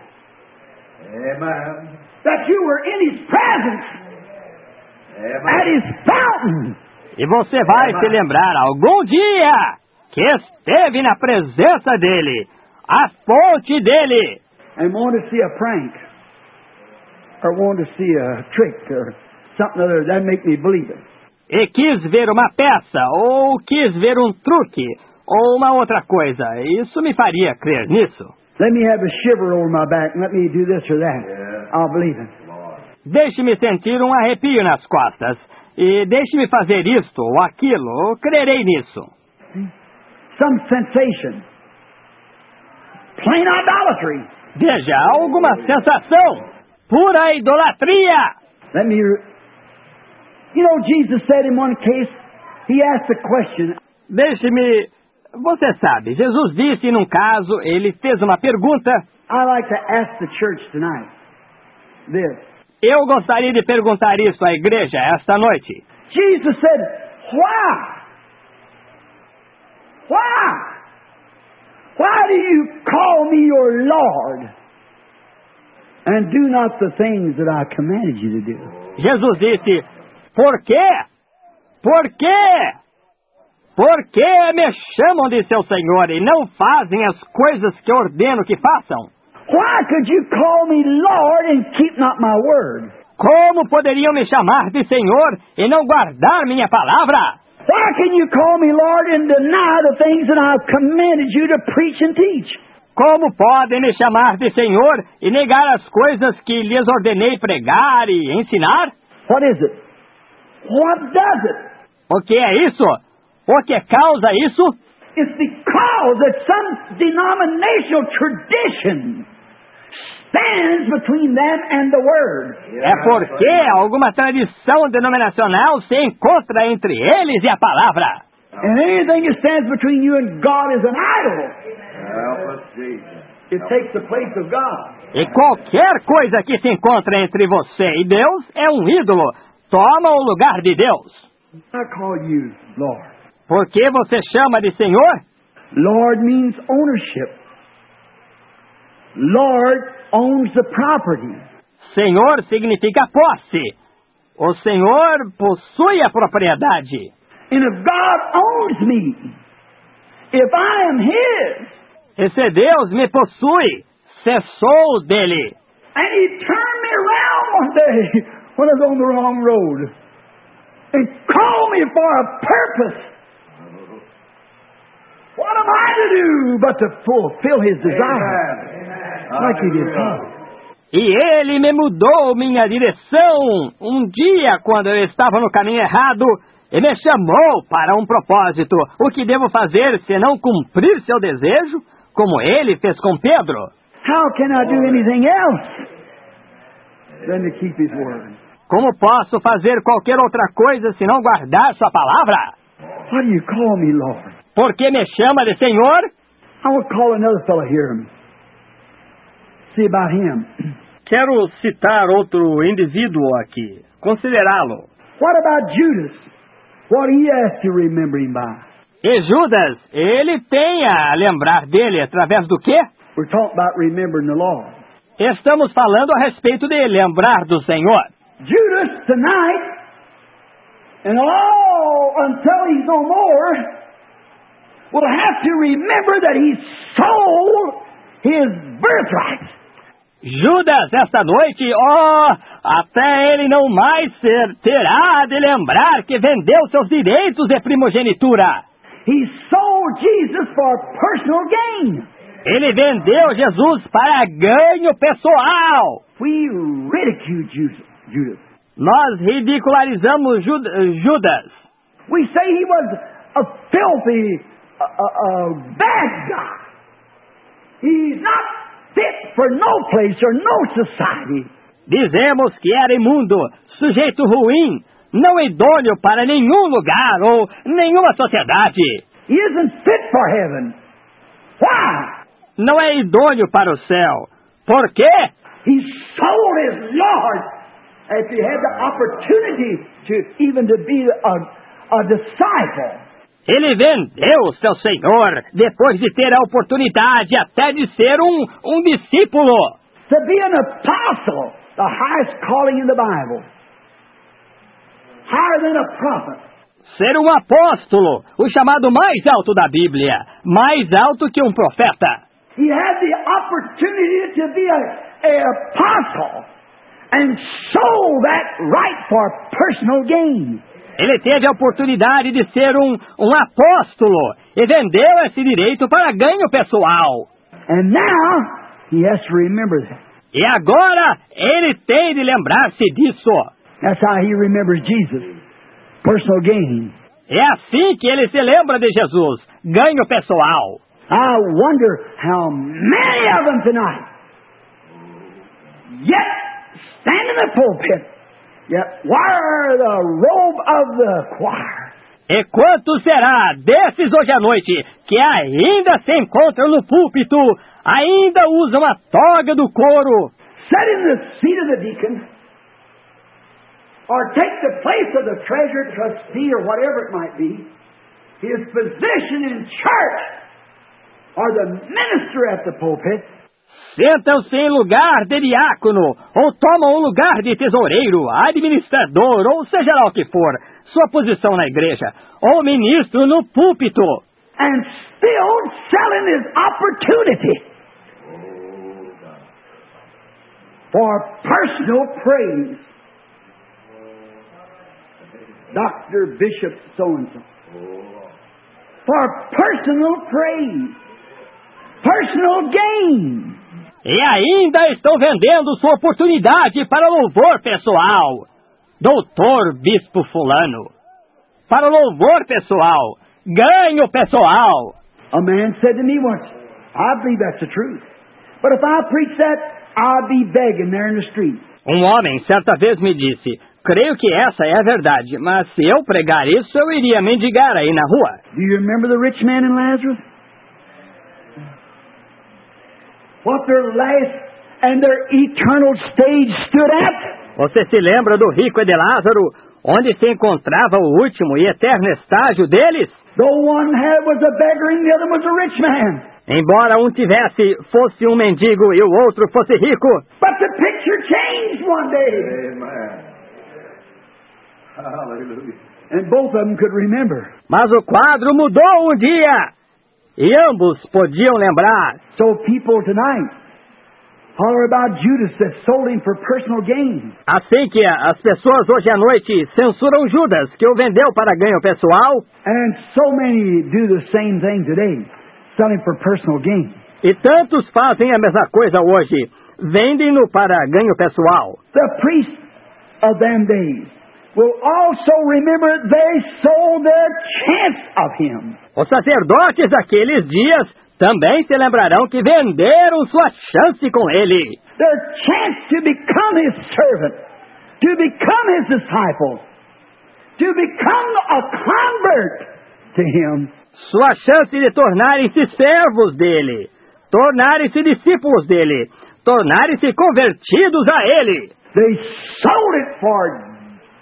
Amen. that you were in His presence. Amen. At His fountain. E você vai se lembrar algum dia que esteve na presença dele, a fonte dele. And want to see a prank, or want to see a trick, or something other that make me believe it. E quis ver uma peça, ou quis ver um truque, ou uma outra coisa. Isso me faria crer nisso. Let me have a shiver over my back, and let me do this or that. Yeah. I'll believe it. Deixe-me sentir um arrepio nas costas. E deixe-me fazer isto ou aquilo. Eu crerei nisso. Some sensation. Plain idolatry. Veja, alguma sensação. Pura idolatria. Let me... You know, Jesus said in one case, He asked a question. Deixe-me... Você sabe, Jesus disse num caso, ele fez uma pergunta. I'd like to ask the church tonight this. Eu gostaria de perguntar isso à igreja esta noite. Jesus said, why? Why? Why do you call me your Lord and do not the things that I commanded you to do? Jesus disse, por quê? Por quê? Por que me chamam de seu Senhor e não fazem as coisas que ordeno que façam? Why could you call me Lord and keep not my word? Como poderiam me chamar de Senhor e não guardar minha palavra? Why can you call me Lord and deny the things that I've commanded you to preach and teach? Como podem me chamar de Senhor e negar as coisas que lhes ordenei pregar e ensinar? What is it? What does it? O que é isso? O que causa isso? It's because that some denominational tradition stands between them and the Word. É porque alguma tradição denominacional se encontra entre eles e a palavra. And anything that stands between you and God is an idol. Help us, Jesus. It takes the place of God. E qualquer coisa que se encontra entre você e Deus é um ídolo. Toma o lugar de Deus. I call you Lord. Por que você chama de Senhor? Lord means ownership. Lord owns the property. Senhor significa posse. O Senhor possui a propriedade. And if God owns me, if I am His, E se Deus me possui, se sou dele. and He turned me around one day when I was on the wrong road and called me for a purpose, what am I to do but to fulfill His desire like He did Paul? E ele me mudou minha direção um dia quando eu estava no caminho errado e me chamou para um propósito. O que devo fazer se não cumprir seu desejo, como ele fez com Pedro? How can I do anything else than to keep His word? Como posso fazer qualquer outra coisa se não guardar sua palavra? Why do you call me Lord? Por que me chama de Senhor? I will call another fellow here. See about him. Quero citar outro indivíduo aqui, considerá-lo. What about Judas? What do you have to remember him by? E Judas, ele tem a lembrar dele através do quê? We're talking about remembering the Lord. Estamos falando a respeito de lembrar do Senhor. Judas tonight, and all until he's no more, will have to remember that he sold his birthright. Judas, esta noite, oh, até ele não mais ser, terá de lembrar que vendeu seus direitos de primogenitura. He sold Jesus for personal gain. Ele vendeu Jesus para ganho pessoal. We ridicule Judas. Judas. Nós ridicularizamos Jud- Judas. We say he was a filthy, a, a, a bad guy. He's not fit for no place or no society. Dizemos que era imundo, sujeito ruim, não idôneo para nenhum lugar ou nenhuma sociedade. He isn't fit for heaven. Why? Não é idôneo para o céu. Por quê? He sold his Lord if he had the opportunity to even to be a, a disciple. Ele vendeu seu Senhor depois de ter a oportunidade até de ser um, um discípulo. To be an apostle, the highest calling in the Bible. Higher than a prophet. Ser um apóstolo, o chamado mais alto da Bíblia, mais alto que um profeta. He had the opportunity to be a, a apostle and sold that right for personal gain. Ele teve a oportunidade de ser um, um apóstolo e vendeu esse direito para ganho pessoal. And now he has to remember that. E agora ele tem de lembrar-se disso. That's how he remembers Jesus. Personal gain. É assim que ele se lembra de Jesus, ganho pessoal. I wonder how many of them tonight yet stand in the pulpit, yet wear the robe of the choir. E quanto será desses hoje à noite que ainda se encontram no púlpito, ainda usam a toga do couro, sit in the seat of the deacon, or take the place of the treasurer, trustee, or whatever it might be, his position in church, or the minister at the pulpit, sentam-se em lugar de diácono, ou tomam o lugar de tesoureiro, administrador, ou seja lá o que for, sua posição na igreja, ou ministro no púlpito, and still selling his opportunity for personal praise. Doctor Bishop so-and-so. For personal praise. Personal gain. E ainda estão vendendo sua oportunidade para louvor pessoal. Doutor Bispo Fulano. Para louvor pessoal. Ganho pessoal. A man said to me once, I believe that's the truth. But if I preach that, I'll be begging there in the street. Um homem certa vez me disse, creio que essa é a verdade, mas se eu pregar isso, eu iria mendigar aí na rua. Do you remember the rich man and Lazarus? What their last and their eternal stage stood at? Você se lembra do rico e de Lázaro, onde se encontrava o último e eterno estágio deles? Though one had was a beggar and the other was a rich man. Embora um tivesse, fosse um mendigo e o outro fosse rico. But the picture changed one day. Amen. Hallelujah. And both of them could remember. Mas o quadro mudou um dia. E ambos podiam lembrar. So people tonight holler about Judas that sold him for personal gain. Assim que as pessoas hoje à noite censuram Judas, que o vendeu para ganho pessoal. And so many do the same thing today, selling for personal gain. E tantos fazem a mesma coisa hoje, vendem-no para ganho pessoal. The priests of them days will also remember they sold their chance of him. Os sacerdotes daqueles dias também se lembrarão que venderam sua chance com ele. Their chance to become his servant, to become his disciple, to become a convert to him. Sua chance de tornarem-se servos dele, tornarem-se discípulos dele, tornarem-se convertidos a ele. They sold it for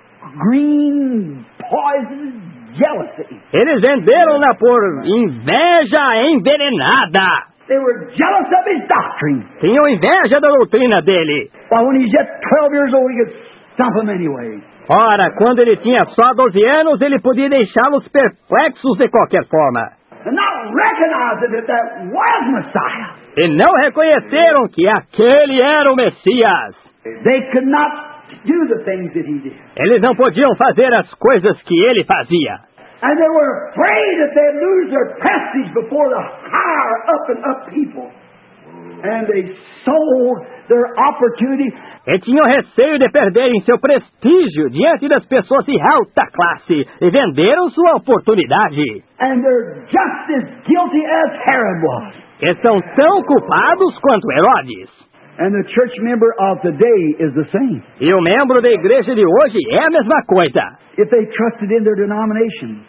green poison jealousy. Eles venderam-na por inveja envenenada. They were jealous of his doctrine. Tinham inveja da doutrina dele. Well, when he's just twelve years old, he could stump them anyway. Ora, quando ele tinha só doze anos, ele podia deixá-los perplexos de qualquer forma. And not recognizing that that was Messiah. E não reconheceram que aquele era o Messias. They could not do the things that he did. Eles não podiam fazer as coisas que ele fazia. And they were afraid that they'd lose their prestige before the higher up and up people. And they sold their opportunity. E tinham receio de perderem seu prestígio diante das pessoas de alta classe e venderam sua oportunidade. And they're just as guilty as Herod was. E são tão culpados quanto Herodes. And the church member of today is the same. E o membro da igreja de hoje é a mesma coisa. If they trusted in their denomination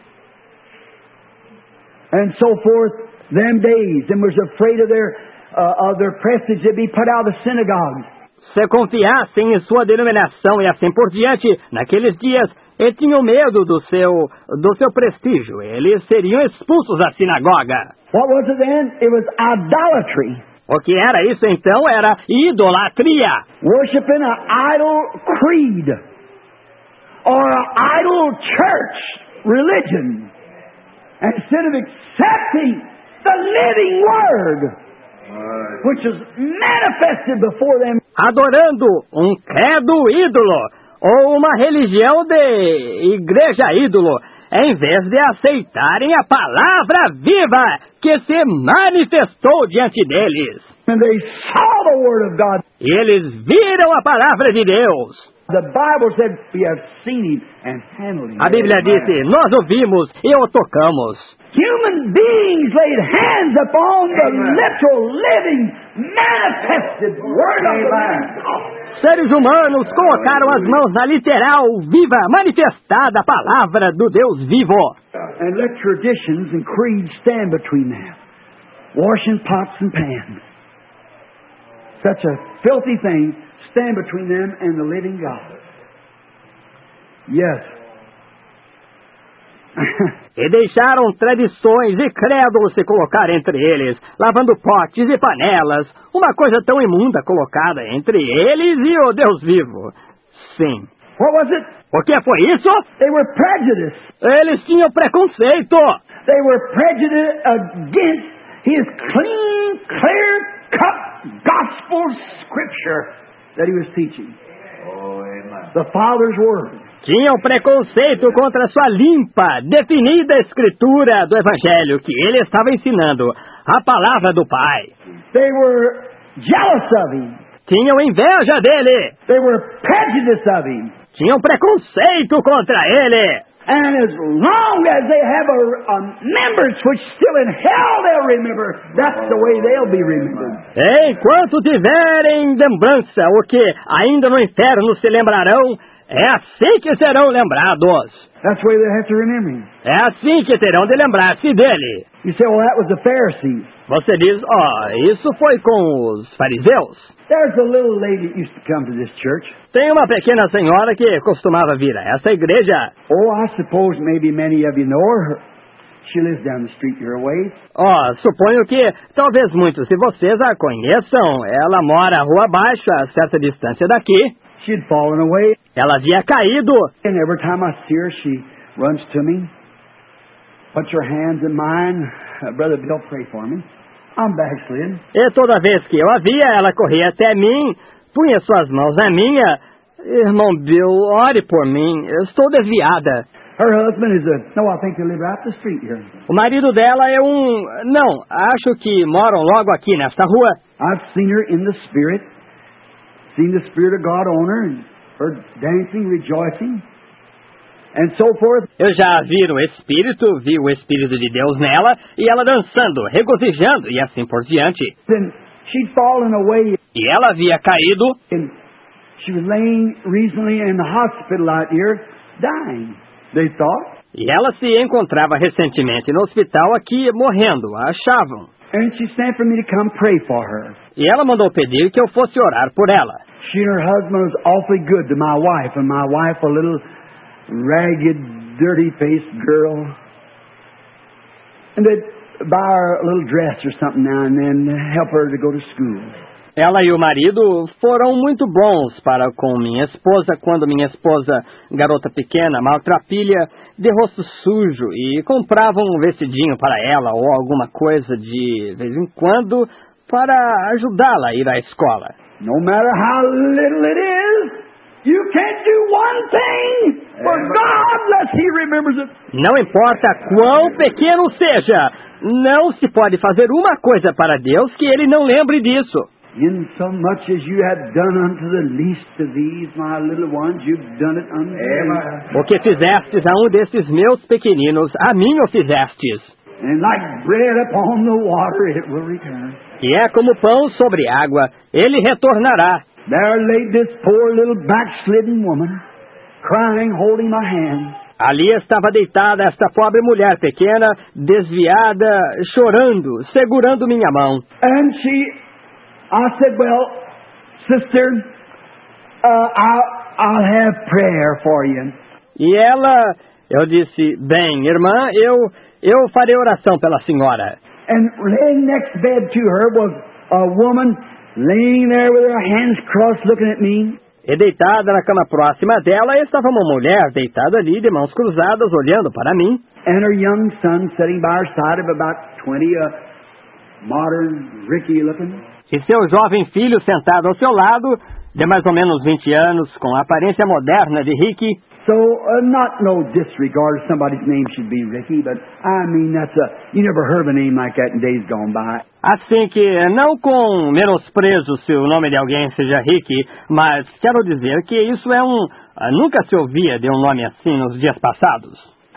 and so forth, them days, and was afraid of their uh, of their prestige to be put out of the synagogues. Se confiassem em sua denominação e assim por diante, naqueles dias, eles tinham medo do seu do seu prestígio. Eles seriam expulsos da sinagoga. What was it then? It was idolatry. O que era isso então era idolatria. Worshiping an idol creed or an idol church religion instead of accepting the living word which is manifested before them. Adorando um credo ídolo ou uma religião de igreja ídolo, em vez de aceitarem a palavra viva que se manifestou diante deles. And they saw the word of God. E eles viram a palavra de Deus. The Bible said we have seen him and handled him. A Bíblia disse, nós o vimos e o tocamos. human beings laid hands upon the literal, living, manifested Word of the living God. Seres humanos colocaram as mãos na literal, viva, manifestada palavra do Deus vivo. And let traditions and creeds stand between them. Washing pots and pans. Such a filthy thing stand between them and the living God. Yes. E deixaram tradições e crédulos se colocar entre eles, lavando potes e panelas, uma coisa tão imunda colocada entre eles e o Deus vivo. Sim. What was it? O que foi isso? They were prejudiced. Eles tinham preconceito. They were prejudiced against His clean, clear-cut gospel scripture that He was teaching. Oh, amen. The Father's Word. Tinham preconceito contra a sua limpa, definida escritura do Evangelho que ele estava ensinando, a palavra do Pai. They were jealous of Him. Tinham inveja dele. They were prejudiced of Him. Tinham preconceito contra ele. And as long as they have a, a remembrance which still in hell they'll remember, that's the way they'll be remembered. Enquanto tiverem lembrança, o que ainda no inferno se lembrarão, é assim que serão lembrados. That's the way they have to remember Him. É assim que terão de lembrar-se dele. You say, well, that was the Pharisees. Você diz, ó, oh, isso foi com os fariseus. There's a little lady that used to come to this church. Tem uma pequena senhora que costumava vir a essa igreja. Oh, I suppose maybe many of you know her. She lives down the street your way. Ó, oh, suponho que talvez muitos de vocês a conheçam. Ela mora rua abaixo, a certa distância daqui. She'd fallen away. Ela havia caído. And every time I see her, she runs to me. Put your hands in mine. Uh, Brother Bill, pray for me. I'm backslidden. E toda vez que eu a via, ela corria até mim, punha suas mãos na minha. Irmão Bill, ore por mim. Eu estou desviada. Her husband is a... No, I think they live right up the street here. O marido dela é um... Não, acho que moram logo aqui nesta rua. I've seen her in the Spirit. Seen the Spirit of God on her. And her dancing, rejoicing. And so forth. Eu já vi o Espírito, vi o Espírito de Deus nela, e ela dançando, regozijando, e assim por diante. Then she'd fallen away. E ela havia caído. And she was laying recently in the hospital out here, dying, they thought. E ela se encontrava recentemente no hospital aqui, morrendo, a achavam. And she sent for me to come pray for her. E ela mandou pedir que eu fosse orar por ela. She and her husband was awfully good to my wife, and my wife a little ragged, dirty-faced girl. And they'd buy her a little dress or something now and then, help her to go to school. Ela e o marido foram muito bons para com minha esposa quando minha esposa, garota pequena, maltrapilha, de rosto sujo, e compravam um vestidinho para ela ou alguma coisa de vez em quando para ajudá-la a ir à escola. No matter how little it is, you can't do one thing for God unless He remembers it. Não importa quão pequeno seja, não se pode fazer uma coisa para Deus que Ele não lembre disso. In so much as you have done unto the least of these, my little ones, you've done it unto me. O que fizestes a um desses meus pequeninos, a mim o fizestes. And like bread upon the water, it will return. E é como pão sobre água, ele retornará. There lay this poor little backslidden woman, crying, holding my hand. Ali estava deitada esta pobre mulher pequena, desviada, chorando, segurando minha mão. And she... I said, well, sister, uh, I'll, I'll have prayer for you. E ela, eu disse, bem, irmã, eu, eu farei oração pela senhora. And laying next bed to her was a woman laying there with her hands crossed looking at me. E deitada na cama próxima dela estava uma mulher deitada ali de mãos cruzadas olhando para mim. And her young son sitting by her side of about twenty, a modern, Ricky looking. E seu jovem filho sentado ao seu lado, de mais ou menos vinte anos, com a aparência moderna de Ricky. So, uh, not no disregard if somebody's name should be Ricky, but I mean, that's a, you never heard of a name like that in days gone by. Assim que, não com menosprezo se o nome de alguém seja Ricky, mas quero dizer que isso é um... Nunca se ouvia de um nome assim nos dias passados.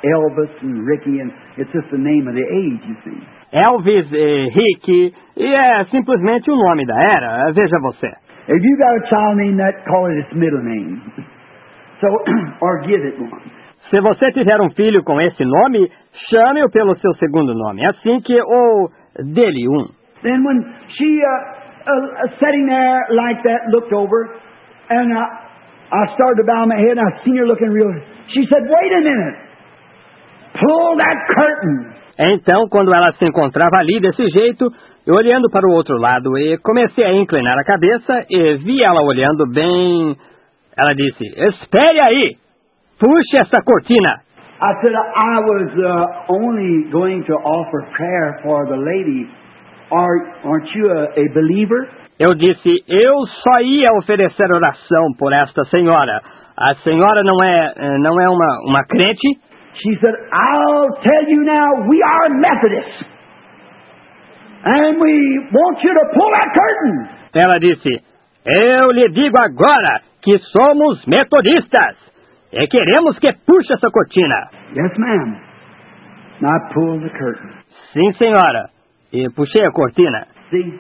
Elvis and Ricky, and it's just the name of the age, you see. Elvis, eh, Rick, e é simplesmente o nome da era, veja você. If you got a child named that, call it its middle name. So, or give it one. Se você tiver um filho com esse nome, chame-o pelo seu segundo nome, assim que, ou dê-lhe um. Then when she, uh, uh, sitting there like that, looked over, and uh, I started to bow my head, and I seen her looking real, she said, wait a minute, pull that curtain. Então, quando ela se encontrava ali desse jeito, eu olhando para o outro lado, e comecei a inclinar a cabeça, e vi ela olhando bem... Ela disse, espere aí, puxe essa cortina. I said, I was uh, only going to offer prayer for the lady. Are, aren't you a, a believer? Eu disse, eu só ia oferecer oração por esta senhora. A senhora não é, não é uma, uma crente? She said, I'll tell you now, we are Methodists. And we want you to pull that curtain. Ela disse, eu lhe digo agora que somos metodistas. E queremos que puxe essa cortina. Yes, ma'am. Now I pulled the curtain. Sim, senhora. E puxei a cortina. See?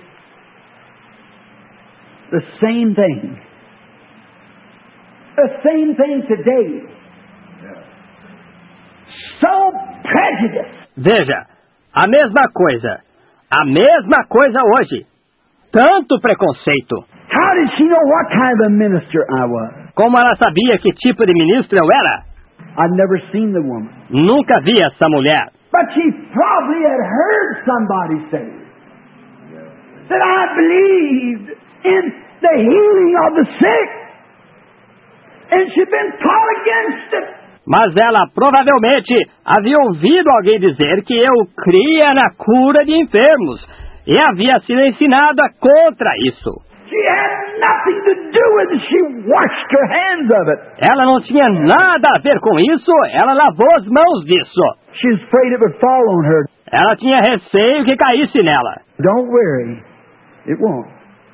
The same thing. The same thing today. So prejudiced. Veja, a mesma coisa. A mesma coisa hoje. Tanto preconceito. How did she know what kind of a minister I was? Como ela sabia que tipo de ministro eu era? I'd never seen the woman. Nunca vi essa mulher. But she probably had heard somebody say that I believed in the healing of the sick. And she'd been taught against it. Mas ela provavelmente havia ouvido alguém dizer que eu cria na cura de enfermos e havia sido ensinada contra isso. She had nothing to do with it. She washed her hands of it. Ela não tinha nada a ver com isso, ela lavou as mãos disso. She was afraid it would fall on her. Ela tinha receio que caísse nela. Don't worry, it won't.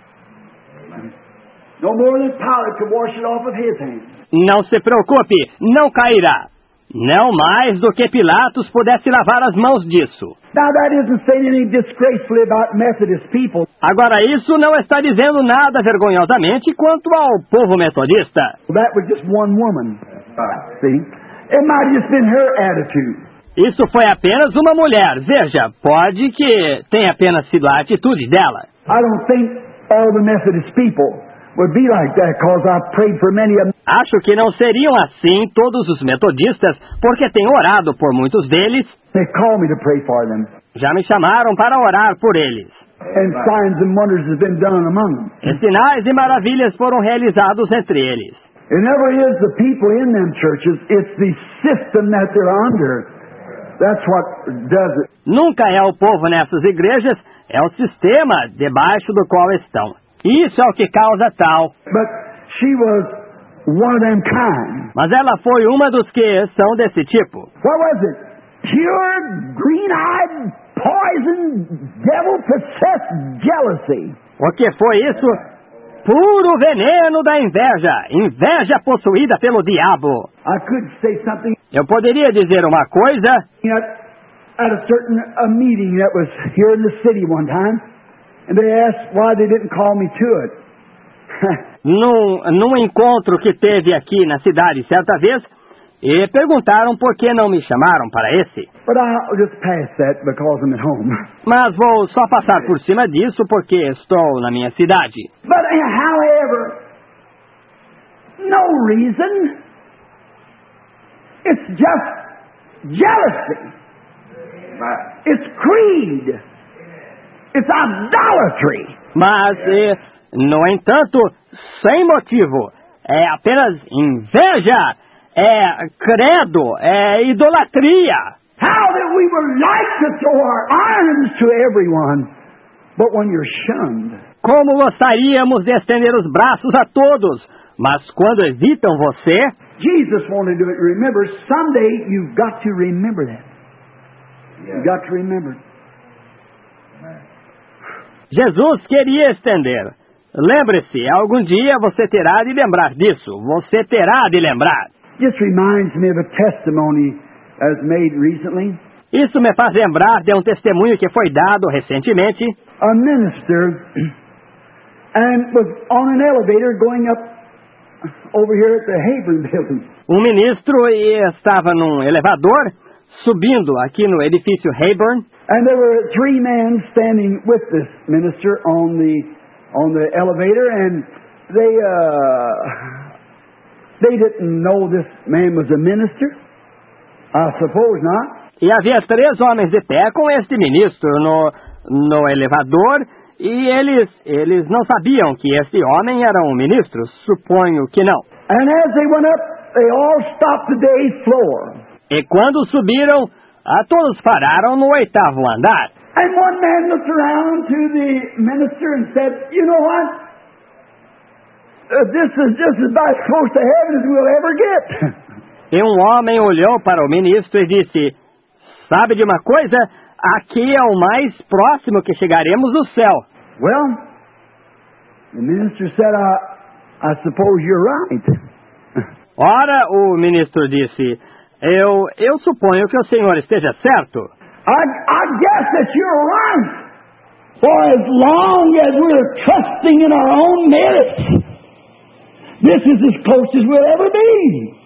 No more than Pilate could wash it off of his hands. Não se preocupe, não cairá. Não mais do que Pilatos pudesse lavar as mãos disso. Now that isn't saying anything disgracefully about Methodist people. Agora, isso não está dizendo nada vergonhosamente quanto ao povo metodista. That was just one woman. See? It might have just been her attitude. Isso foi apenas uma mulher. Veja, pode que tenha apenas sido a atitude dela. I don't think all the Methodist people would be like that, because I've prayed for many of them. Acho que não seriam assim todos os metodistas, porque tenho orado por muitos deles. They call me to pray for them. Já me chamaram para orar por eles. And signs and wonders have been done among them. E sinais e maravilhas foram realizados entre eles. It never is the people in them churches, it's the system that they're under. That's what does it. Nunca é o povo nessas igrejas, é o sistema debaixo do qual estão. Isso é o que causa tal. But she was one of them kind. Mas ela foi uma dos que são desse tipo. What was it? Pure, green-eyed, poison, devil-possessed jealousy. O que foi isso? Puro veneno da inveja. Inveja possuída pelo diabo. I could say something. Eu poderia dizer uma coisa. At, at a certain a meeting that was here in the city one time. And they asked why they didn't call me to it. num, num encontro que teve aqui na cidade certa vez, e perguntaram por que não me chamaram para esse. But I'll just pass that because I'm at home. Mas vou só passar por cima disso porque estou na minha cidade. But however, no reason. It's just jealousy. It's greed. It's idolatry. Mas, eh, no entanto, sem motivo, é apenas inveja, é credo, é idolatria. How that we would like to throw our arms to everyone, but when you're shunned. Como gostaríamos de estender os braços a todos, mas quando evitam você. Jesus wanted to do it. Remember, someday you've got to remember that. You've got to remember it. Jesus queria estender. Lembre-se, algum dia você terá de lembrar disso. Você terá de lembrar. Just reminds me of a testimony as made recently. Isso me faz lembrar de um testemunho que foi dado recentemente. A minister and was on an elevator going up over here at the Hayburn building. Um ministro estava num elevador subindo aqui no edifício Hayburn. And there were three men standing with this minister on the on the elevator, and they uh, they didn't know this man was a minister. I suppose not. E havia três homens de pé com este ministro no, no elevador, e eles, eles não sabiam que este homem era um ministro. Suponho que não. And as they went up, they all stopped the day floor. E quando subiram, a todos pararam no oitavo andar. And one man looked around to the minister and said, "You know what? Uh, this is just about as close to heaven as we'll ever get." E um homem olhou para o ministro e disse: "Sabe de uma coisa? Aqui é o mais próximo que chegaremos do céu." Well, the minister said, I, I suppose you're right. Ora, o ministro disse: Eu, eu suponho que o senhor esteja certo. I, I guess that you're right. For as long as we're trusting in our own merits, this is as close as we'll ever be.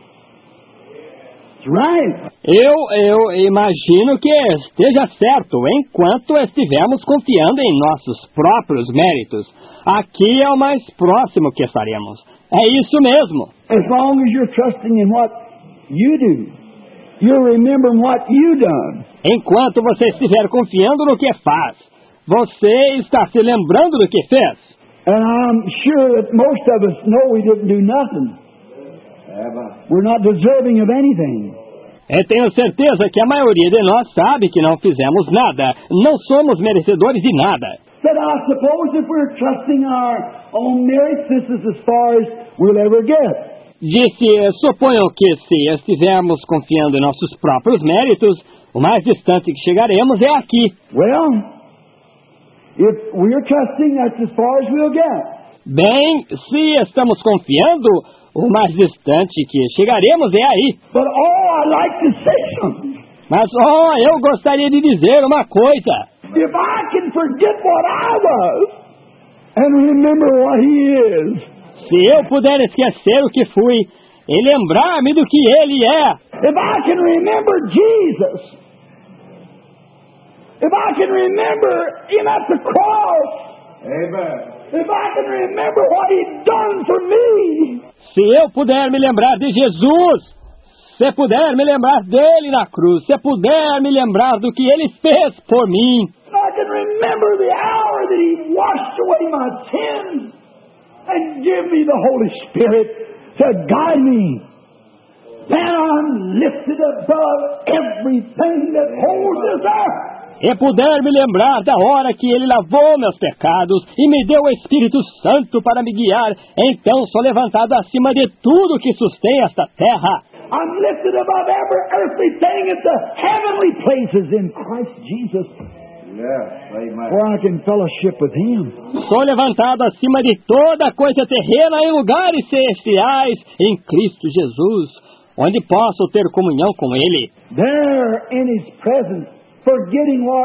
Right. Eu, eu imagino que esteja certo, enquanto estivermos confiando em nossos próprios méritos. Aqui é o mais próximo que estaremos. É isso mesmo. As long as you're trusting in what you do, you're remembering what you done. Enquanto você estiver confiando no que faz, você está se lembrando do que fez. And I'm sure that most of us know we didn't do nothing. We're not deserving of anything. Eu tenho certeza que a maioria de nós sabe que não fizemos nada. Não somos merecedores de nada. But I suppose if we're trusting our own merits, this is as far as we'll ever get. Disse, suponham que se estivermos confiando em nossos próprios méritos, o mais distante que chegaremos é aqui. Well, if we're trusting, that's as far as we'll get. Bem, se estamos confiando, o mais distante que chegaremos é aí. But oh, I'd like to say something. Mas, oh, eu gostaria de dizer uma coisa. If I can forget what I was and remember what he is. Se eu puder esquecer o que fui e lembrar-me do que ele é. If I can remember Jesus. If I can remember him at the cross. Amen. If I can remember what he'd done for me. Se eu puder me lembrar de Jesus, se puder me lembrar dele na cruz, se puder me lembrar do que ele fez por mim. I can remember the hour that he washed away my sins and give me the Holy Spirit to guide me. Then I'm lifted above everything that holds this earth. E puder me lembrar da hora que ele lavou meus pecados e me deu o Espírito Santo para me guiar, então sou levantado acima de tudo que sustém esta terra. I'm lifted above every earthly thing into heavenly places in Christ Jesus. Yes, amen. Where I can fellowship with him. Sou levantado acima de toda coisa terrena em lugares celestiais em Cristo Jesus, onde posso ter comunhão com ele. There in his presence, forgetting what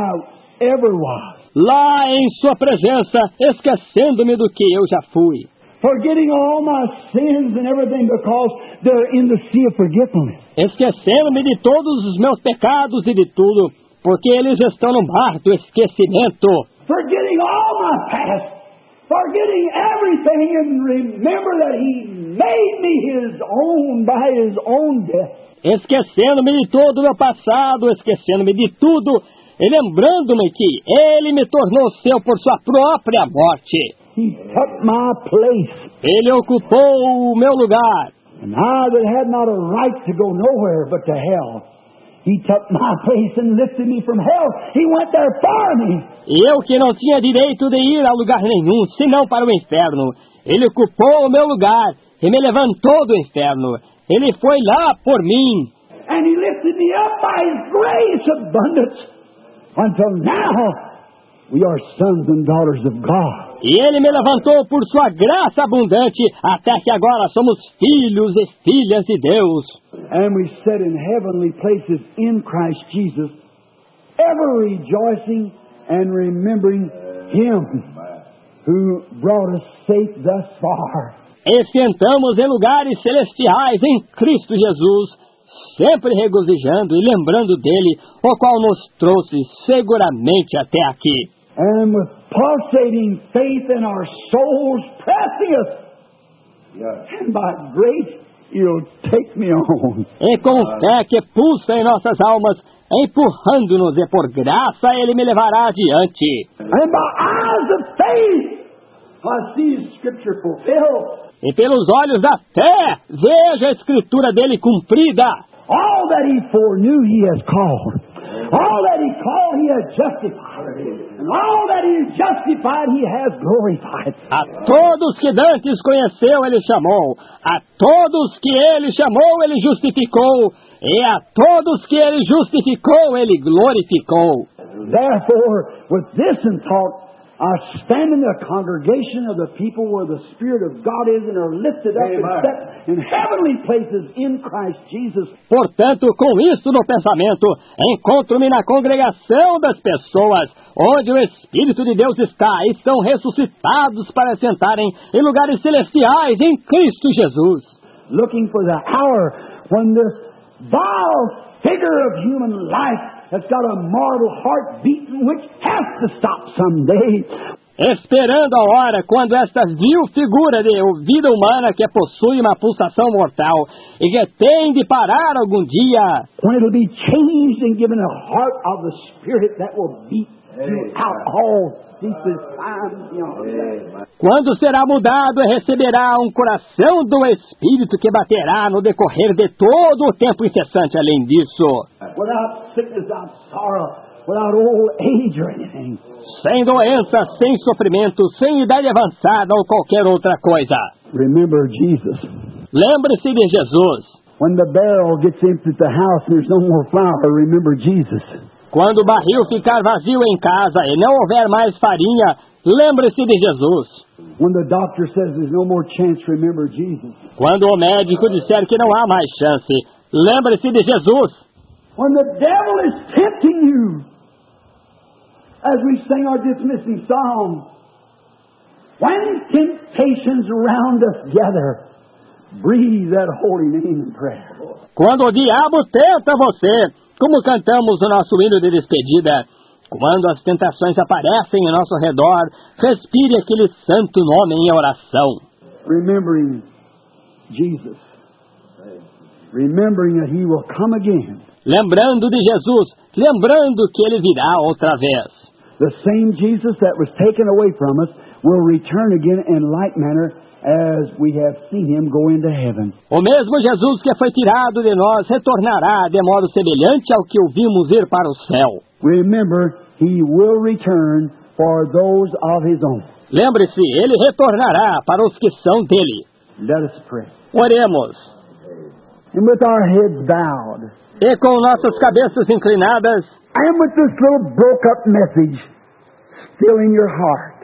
I ever was. Lá em sua presença, esquecendo-me do que eu já fui. Forgetting all my sins and everything because they're in the sea of forgetfulness. Esquecendo-me de todos os meus pecados e de tudo, porque eles estão no mar do esquecimento. Forgetting all my past. Forgetting everything and remember that he made me his own by his own death. Esquecendo-me de todo o meu passado, esquecendo-me de tudo, e lembrando-me que ele me tornou seu por sua própria morte. He took my place. Ele ocupou o meu lugar. And I that had not a right to go nowhere but to hell, he took my place and lifted me from hell. He went there for me. E eu que não tinha direito de ir a lugar nenhum, senão para o inferno, ele ocupou o meu lugar e me levantou do inferno. Ele foi lá por mim. And he lifted me up by his grace abundance. Until now, we are sons and daughters of God. E ele me levantou por sua graça abundante, até que agora somos filhos e filhas de Deus. and we sit in heavenly places in Christ Jesus, ever rejoicing and remembering Him who brought us safe thus far. E sentamos em lugares celestiais em Cristo Jesus, sempre regozijando e lembrando dele, o qual nos trouxe seguramente até aqui. And with pulsating faith in our souls pressing us, Yeah. and by grace You'll take me on. E com fé que pulsa em nossas almas, empurrando-nos, e por graça Ele me levará adiante. And by eyes of faith, I see Scripture fulfilled. E pelos olhos da fé, veja a Escritura dele cumprida. All that He foreknew, He has called. All that He called, He has justified. And all that He has justified, He has glorified. A todos que dantes conheceu, Ele chamou. A todos que Ele chamou, Ele justificou. E a todos que Ele justificou, Ele glorificou. Therefore, with this in thought, I stand in the congregation of the people where the Spirit of God is and are lifted up and Amen. set in heavenly places in Christ Jesus. Portanto, com isto no pensamento, encontro-me na congregação das pessoas, onde o Espírito de Deus está, e são ressuscitados para sentarem em lugares celestiais em Cristo Jesus. Looking for the hour when this vile figure of human life that's got a mortal heart beating which has to stop someday. Esperando a hora quando esta vil figura de vida humana que possui uma pulsação mortal e que tem de parar algum dia, When it'll be changed and given a heart of the Spirit that will beat throughout all ceaseless time beyond. quando será mudado e receberá um coração do Espírito que baterá no decorrer de todo o tempo incessante além disso, Without sickness, without sorrow, without old age or anything. sem doença, sem sofrimento, sem idade avançada ou qualquer outra coisa. Remember Jesus. Lembre-se de Jesus. When the barrel gets empty at the house and there's no more flour, remember Jesus. Quando o barril ficar vazio em casa e não houver mais farinha, lembre-se de Jesus. When the doctor says there's no more chance, remember Jesus. Quando o médico disser que não há mais chance, lembre-se de Jesus. When the devil is tempting you, as we sing our dismissing song, when temptations round us gather, breathe that holy name in prayer. Quando o diabo tenta você, como cantamos o nosso hino de despedida, quando as tentações aparecem em nosso redor, respire aquele santo nome em oração. Remembering Jesus. Remembering that He will come again. Lembrando de Jesus, lembrando que Ele virá outra vez. The same Jesus that was taken away from us will return again in like manner as we have seen Him go into heaven. O mesmo Jesus que foi tirado de nós retornará de modo semelhante ao que o vimos ir para o céu. Remember, He will return for those of His own. Lembre-se, Ele retornará para os que são dele. Let us pray. Oremos. And with our heads bowed, E com nossas cabeças inclinadas, and with this little broke-up message still in your heart,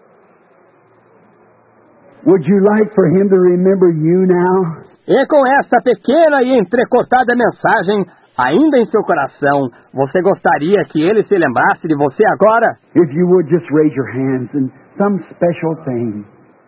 would you like for Him to remember you now? e com esta pequena e entrecortada mensagem ainda em seu coração, você gostaria que Ele se lembrasse de você agora? If you would just raise your hands and some special thing.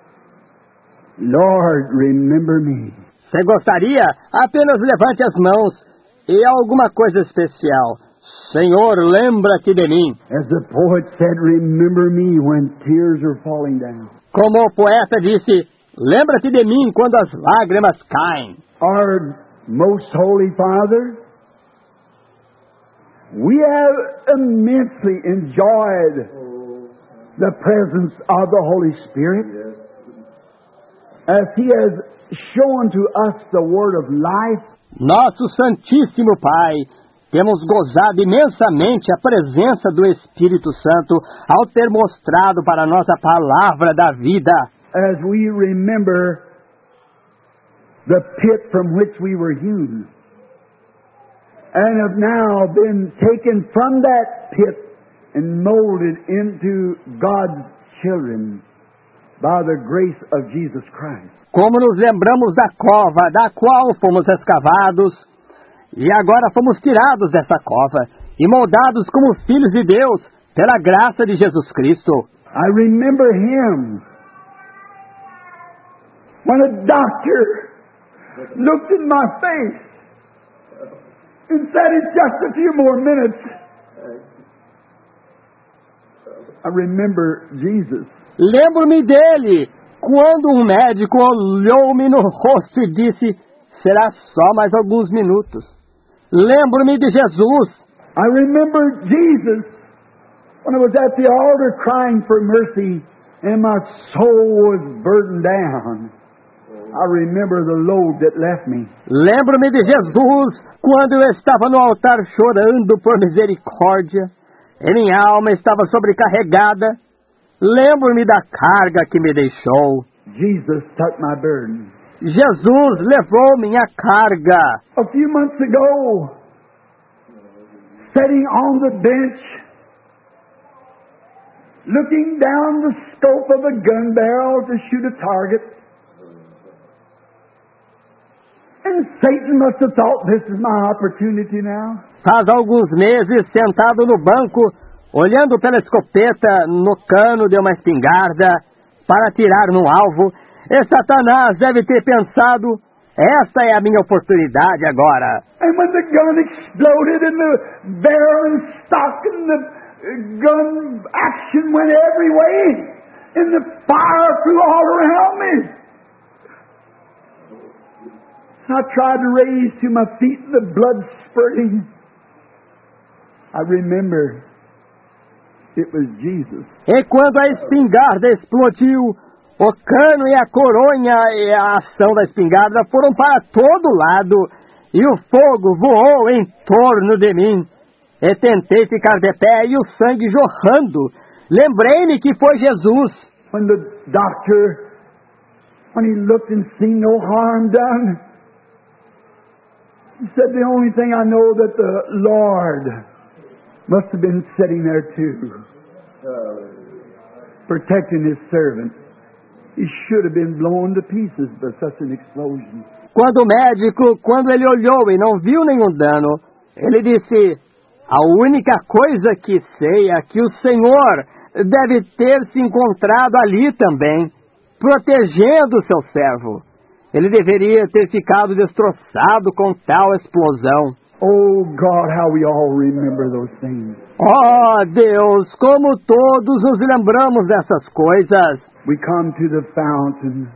Lord, remember me. Você gostaria? Apenas levante as mãos e alguma coisa especial. Senhor, lembra-te de mim. As the poet said, remember me when tears are falling down. Como o poeta disse, lembra-te de mim quando as lágrimas caem. Our most holy Father, we have immensely enjoyed the presence of the Holy Spirit as He has shown to us the word of life. Nosso Santíssimo Pai, temos gozado imensamente a presença do Espírito Santo ao ter mostrado para nós a palavra da vida. As we remember the pit from which we were hewn, and have now been taken from that pit and molded into God's children by the grace of Jesus Christ. Como nos lembramos da cova da qual fomos escavados, e agora fomos tirados dessa cova e moldados como filhos de Deus pela graça de Jesus Cristo. I remember him when a doctor looked in my face and said, "It's just a few more minutes." I remember Jesus. Lembro-me dele quando um médico olhou-me no rosto e disse, será só mais alguns minutos. Lembro-me de Jesus. I remember Jesus when I was at the altar crying for mercy and my soul was burdened down. I remember the load that left me. Lembro-me de Jesus quando eu estava no altar chorando por misericórdia e minha alma estava sobrecarregada. Lembro-me da carga que me deixou. Jesus took my burden. Jesus levou minha carga. A few months ago, sitting on the bench, looking down the scope of a gun barrel to shoot a target, and Satan must have thought, this is my opportunity now. Faz alguns meses, sentado no banco, olhando pela escopeta no cano de uma espingarda para atirar num alvo, e Satanás deve ter pensado, esta é a minha oportunidade agora. And when the gun exploded and the barrel and stock and the gun action went every way, and the fire flew all around me. I tried to raise to my feet, the blood spurting. I remember it was Jesus. E quando a espingarda explodiu, o cano e a coronha e a ação da espingarda foram para todo lado, e o fogo voou em torno de mim. E tentei ficar de pé e o sangue jorrando. Lembrei-me que foi Jesus. When the doctor, when he looked and seen no harm done, he said, the only thing I know that the Lord must have been sitting there too, protecting his servant. He should have been blown to pieces by such an explosion. Quando o médico, quando ele olhou e não viu nenhum dano, ele disse, a única coisa que sei é que o Senhor deve ter se encontrado ali também, protegendo o seu servo. Ele deveria ter ficado destroçado com tal explosão. Oh God, how we all remember those things. Oh Deus, como todos nos lembramos dessas coisas. We come to the fountain,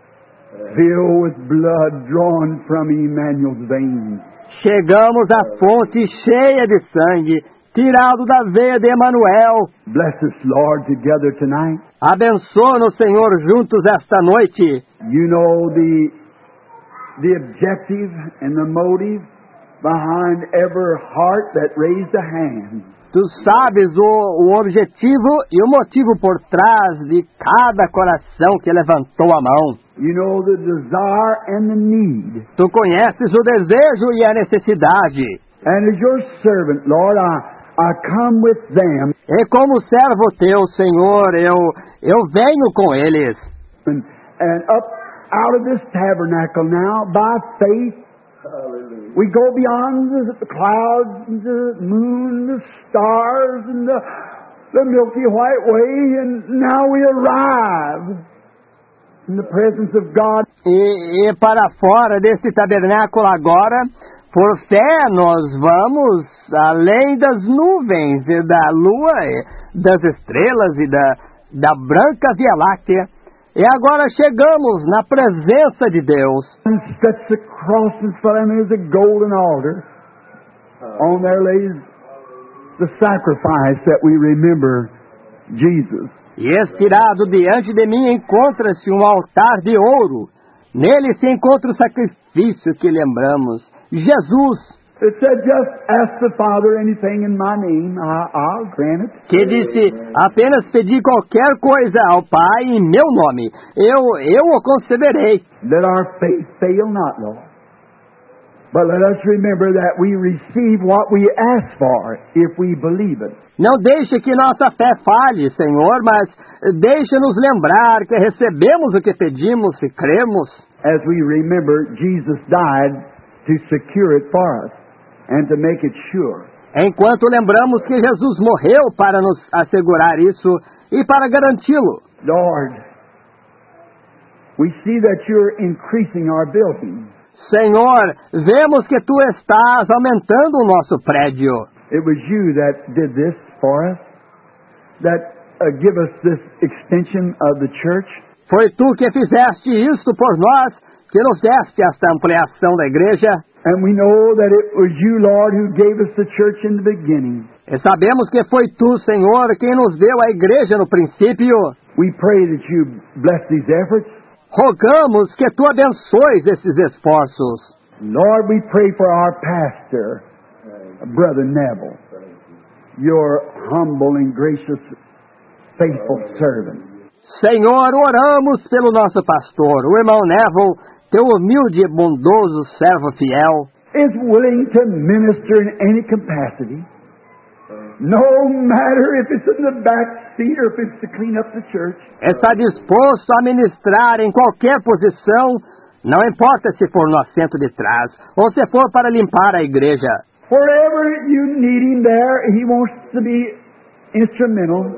filled with blood drawn from Emmanuel's veins. Chegamos à fonte cheia de sangue, tirado da veia de Emanuel. Bless us, Lord, together tonight. Abençoa-nos, Senhor, juntos esta noite. You know the the objective and the motive behind every heart that raised a hand. Tu sabes o, o objetivo e o motivo por trás de cada coração que levantou a mão. You know the desire and the need. Tu conheces o desejo e a necessidade. And as your servant, Lord, I, I come with them. E como servo teu, Senhor, eu, eu venho com eles. And, and up out of this tabernacle now, by faith, hallelujah, we go beyond the, the clouds, and the moon, the stars, and the, the Milky White Way, and now we arrive in the presence of God. E, e para fora desse tabernáculo agora, por fé, nós vamos além das nuvens e da lua, e das estrelas e da, da branca Via Láctea. E agora chegamos na presença de Deus. And stretch the cross in front of me as a golden altar. On there lays the sacrifice that we remember Jesus. E estirado diante de mim encontra-se um altar de ouro. Nele se encontra o sacrifício que lembramos. Jesus. It said, just ask the Father anything in my name, I, I'll grant it. Que disse, apenas pedi qualquer coisa ao Pai em meu nome. Eu, eu o concederei. Let our faith fail not, Lord. But let us remember that we receive what we ask for if we believe it. Não deixe que nossa fé falhe, Senhor, mas deixe-nos lembrar que recebemos o que pedimos se cremos. As we remember, Jesus died to secure it for us and to make it sure. Enquanto lembramos que Jesus morreu para nos assegurar isso e para garanti-lo. Lord, we see that you're increasing our building. Senhor, vemos que Tu estás aumentando o nosso prédio. It was you that did this for us, that uh, give us this extension of the church. Foi Tu que fizeste isto por nós, que nos deste esta ampliação da igreja. And we know that it was you, Lord, who gave us the church in the beginning. E sabemos que foi Tu, Senhor, quem nos deu a igreja no princípio. We pray that you bless these efforts. Rogamos que Tu abençoes esses esforços. Lord, we pray for our pastor, Brother Neville, your humble and gracious, faithful servant. Senhor, oramos pelo nosso pastor, o irmão Neville, Teu humilde e bondoso servo fiel. Is willing to minister in any capacity, no matter if it's in the back seat or if it's to clean up the church. Está disposto a ministrar em qualquer posição, não importa se for no assento de trás ou se for para limpar a igreja. Wherever you need him there, he wants to be instrumental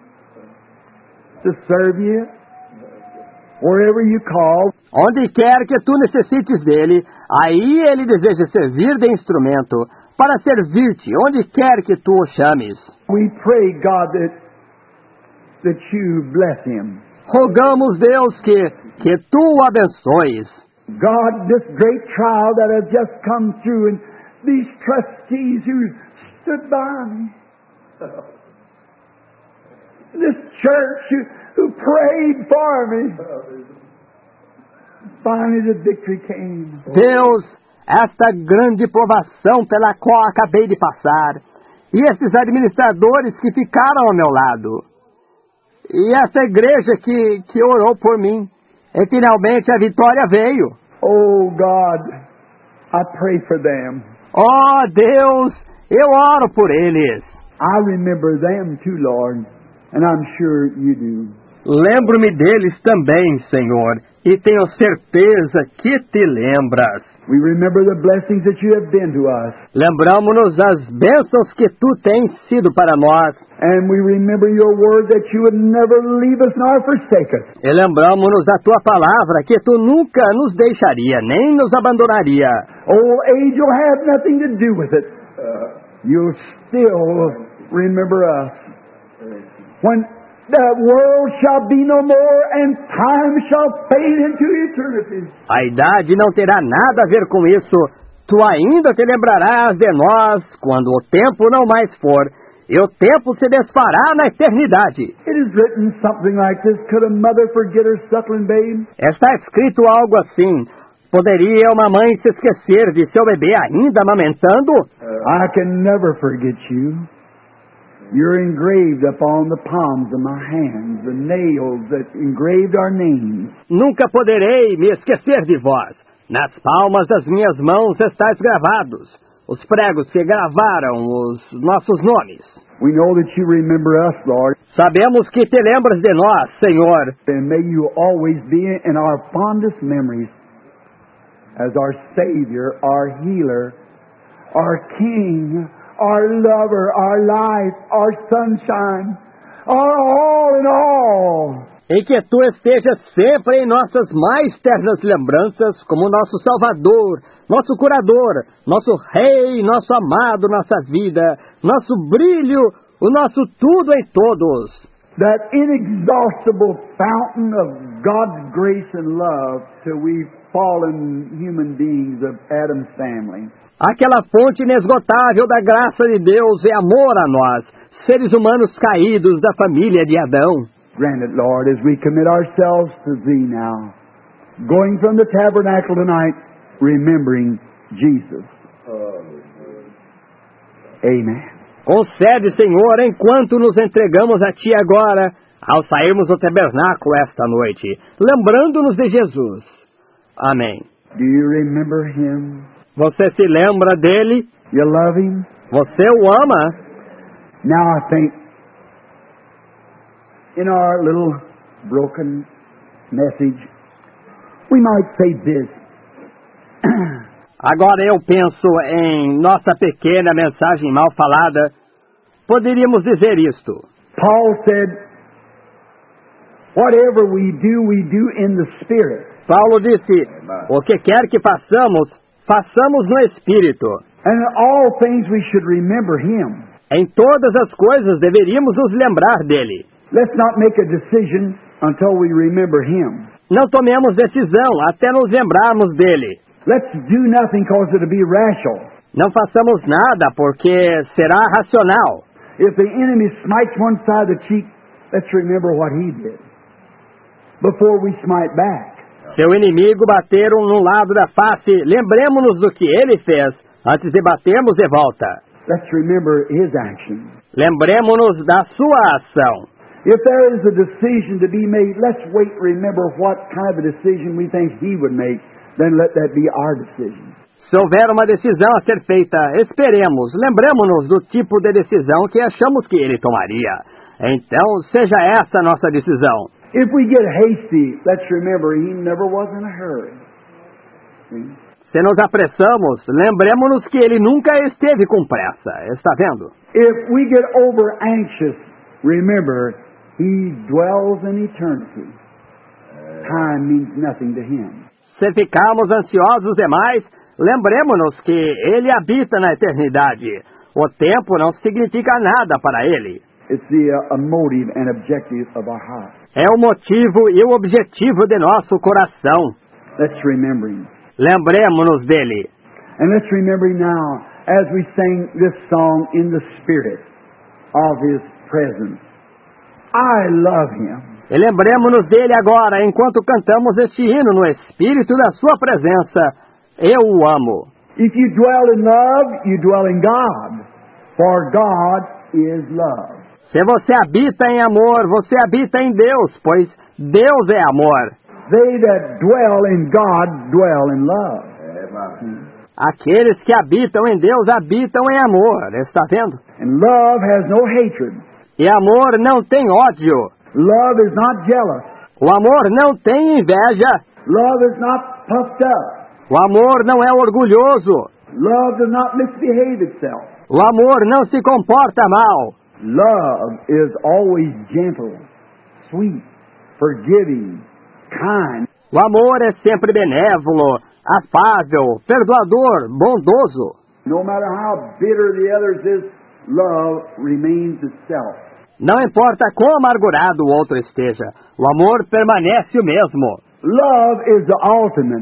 to serve you. Wherever you call. Onde quer que tu necessites dele, aí ele deseja servir de instrumento para servir-te, onde quer que tu o chames. We pray, God, that, that you bless him. Rogamos, Deus, que, que tu o abençoes. God, this great trial that has just come through, and these trustees who stood by me, this church who, who prayed for me, finally the victory came. Deus, esta grande provação pela qual acabei de passar, e esses administradores que ficaram ao meu lado, e essa igreja que, que orou por mim, e finalmente a vitória veio. Oh God, I pray for them. Oh Deus, eu oro por eles. I remember them too, Lord, and I'm sure you do. Lembro-me deles também, Senhor, e tenho certeza que te lembras. We remember the blessings that you have been to us. Lembramos-nos das bênçãos que tu tens sido para nós. And we remember your word that you would never leave us nor forsake us. E lembramos-nos da tua palavra que tu nunca nos deixaria, nem nos abandonaria. Old age will have nothing to do with it. Uh, you'll still remember us. When the world shall be no more and time shall fade into eternity. A idade não terá nada a ver com isso. Tu ainda te lembrarás de nós quando o tempo não mais for, e o tempo se desfará na eternidade. It is written something like this. Could a mother forget her suckling babe? Está escrito algo assim. Poderia uma mãe se esquecer de seu bebê ainda amamentando? I can never forget you. You're engraved upon the palms of my hands, the nails that engraved our names. Nunca poderei me esquecer de vós. Nas palmas das minhas mãos estáis gravados os pregos que gravaram os nossos nomes. We know that you remember us, Lord. Sabemos que te lembras de nós, Senhor. And may you always be in our fondest memories as our Savior, our Healer, our King, our lover, our life, our sunshine, our all in all. E que tu estejas sempre em nossas mais ternas lembranças como nosso Salvador, nosso Curador, nosso Rei, nosso amado, nossa vida, nosso brilho, o nosso tudo em todos. That inexhaustible fountain of God's grace and love to we fallen human beings of Adam's family. Aquela fonte inesgotável da graça de Deus e amor a nós, seres humanos caídos da família de Adão. Grant it, Lord, as we commit ourselves to Thee now, going from the tabernacle tonight, remembering Jesus. Amen. Concede, Senhor, enquanto nos entregamos a Ti agora, ao sairmos do tabernáculo esta noite, lembrando-nos de Jesus. Amém. Do you remember Him? Você se lembra dele? You love him? Você o ama? Now I think, in our little broken message, we might say this. Agora eu penso em nossa pequena mensagem mal falada. Poderíamos dizer isto. Paul said, whatever we do, we do in the Spirit. Paulo disse, o que quer que façamos, façamos no Espírito. And in all things we should remember him. Em todas as coisas deveríamos nos lembrar dele. Let's not make a decision until we remember him. Não tomemos decisão até nos lembrarmos dele. Let's do nothing because it'll be rational. Não façamos nada porque será racional. If the enemy smites one side of the cheek, let's remember what he did before we smite back. Se o inimigo bater um no lado da face, lembremos-nos do que ele fez antes de batermos de volta. Let's remember his action. Lembremos-nos da sua ação. If there is a decision to be made, let's wait and remember what kind of a decision we think he would make. Then let that be our decision. Se houver uma decisão a ser feita, esperemos, lembremos-nos do tipo de decisão que achamos que ele tomaria. Então, seja essa a nossa decisão. If we get hasty, let's remember he never was in a hurry. See? Se nos apressamos, lembremos-nos que ele nunca esteve com pressa. Está vendo? If we get over anxious, remember he dwells in eternity. Time means nothing to him. Se ficarmos ansiosos demais, lembremos-nos que ele habita na eternidade. O tempo não significa nada para ele. It's the uh, a motive and objective of our heart. É o motivo e o objetivo de nosso coração. Let's remember him. Lembremos-nos dele. And let's remember him now as we sing this song in the spirit of his presence. I love him. E lembremos-nos dele agora, enquanto cantamos este hino no espírito da sua presença. Eu o amo. If you dwell in love, you dwell in God, for God is love. Se você habita em amor, você habita em Deus, pois Deus é amor. They that dwell in God dwell in love. Aqueles que habitam em Deus habitam em amor, está vendo? And love has no hatred. E amor não tem ódio. Love is not jealous. O amor não tem inveja. Love is not puffed up. O amor não é orgulhoso. Love does not misbehave itself. O amor não se comporta mal. Love is always gentle, sweet, forgiving, kind. O amor é sempre benévolo, afável, perdoador, bondoso. No matter how bitter the others is, love remains itself. Não importa quão amargurado o outro esteja, o amor permanece o mesmo. Love is the ultimate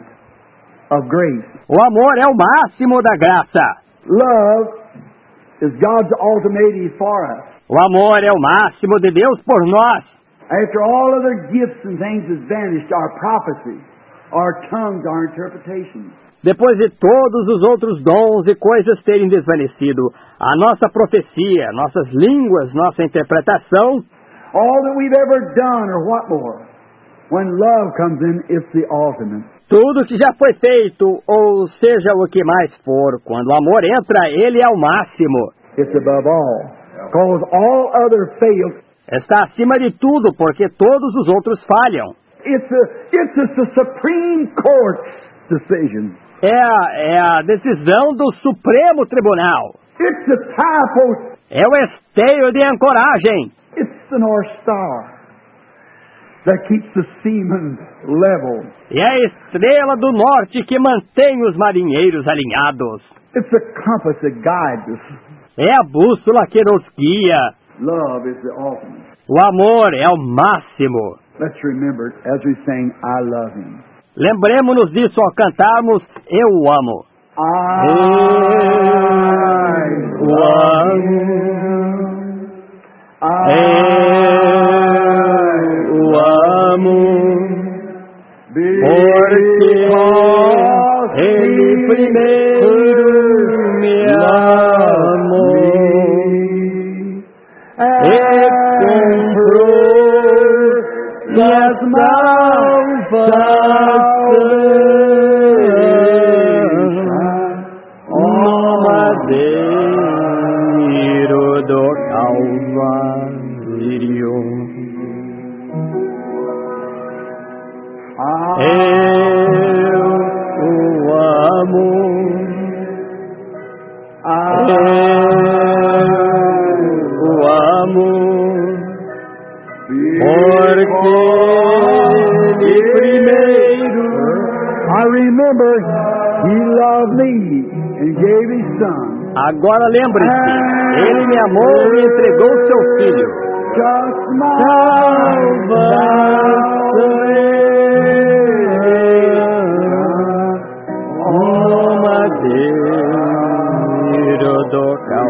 of grace. O amor é o máximo da graça. Love is God's ultimatum for us. O amor é o máximo de Deus por nós. After all other gifts and things has vanished, our prophecy, our tongues, our interpretations. Depois de todos os outros dons e coisas terem desvanecido, a nossa profecia, nossas línguas, nossa interpretação, all that we've ever done or what more, when love comes in, it's the ultimate. Tudo que já foi feito, ou seja o que mais for, quando o amor entra, ele é o máximo. It's above all, because all other fails. Está acima de tudo, porque todos os outros falham. It's a, it's a, the Supreme Court's decision. É a, é a decisão do Supremo Tribunal. It's the tie post. É o esteio de ancoragem. It's the North Star that keeps the seamen level. É a estrela do norte que mantém os marinheiros alinhados. It's the compass that guides us. É a bússola que nos guia. Love is the ultimate. O amor é o máximo. Let's remember it as we sing, I love him. Lembremos-nos disso ao cantarmos Eu o amo. I o amo. Eu o amo. Porque Ele primeiro me amou e comprou minha salvação amo. Eu o amo, porque ele primeiro. I remember he loved me and gave his son. Agora lembre-se, ele me amou e entregou seu filho. Just my salvação, no madeiro do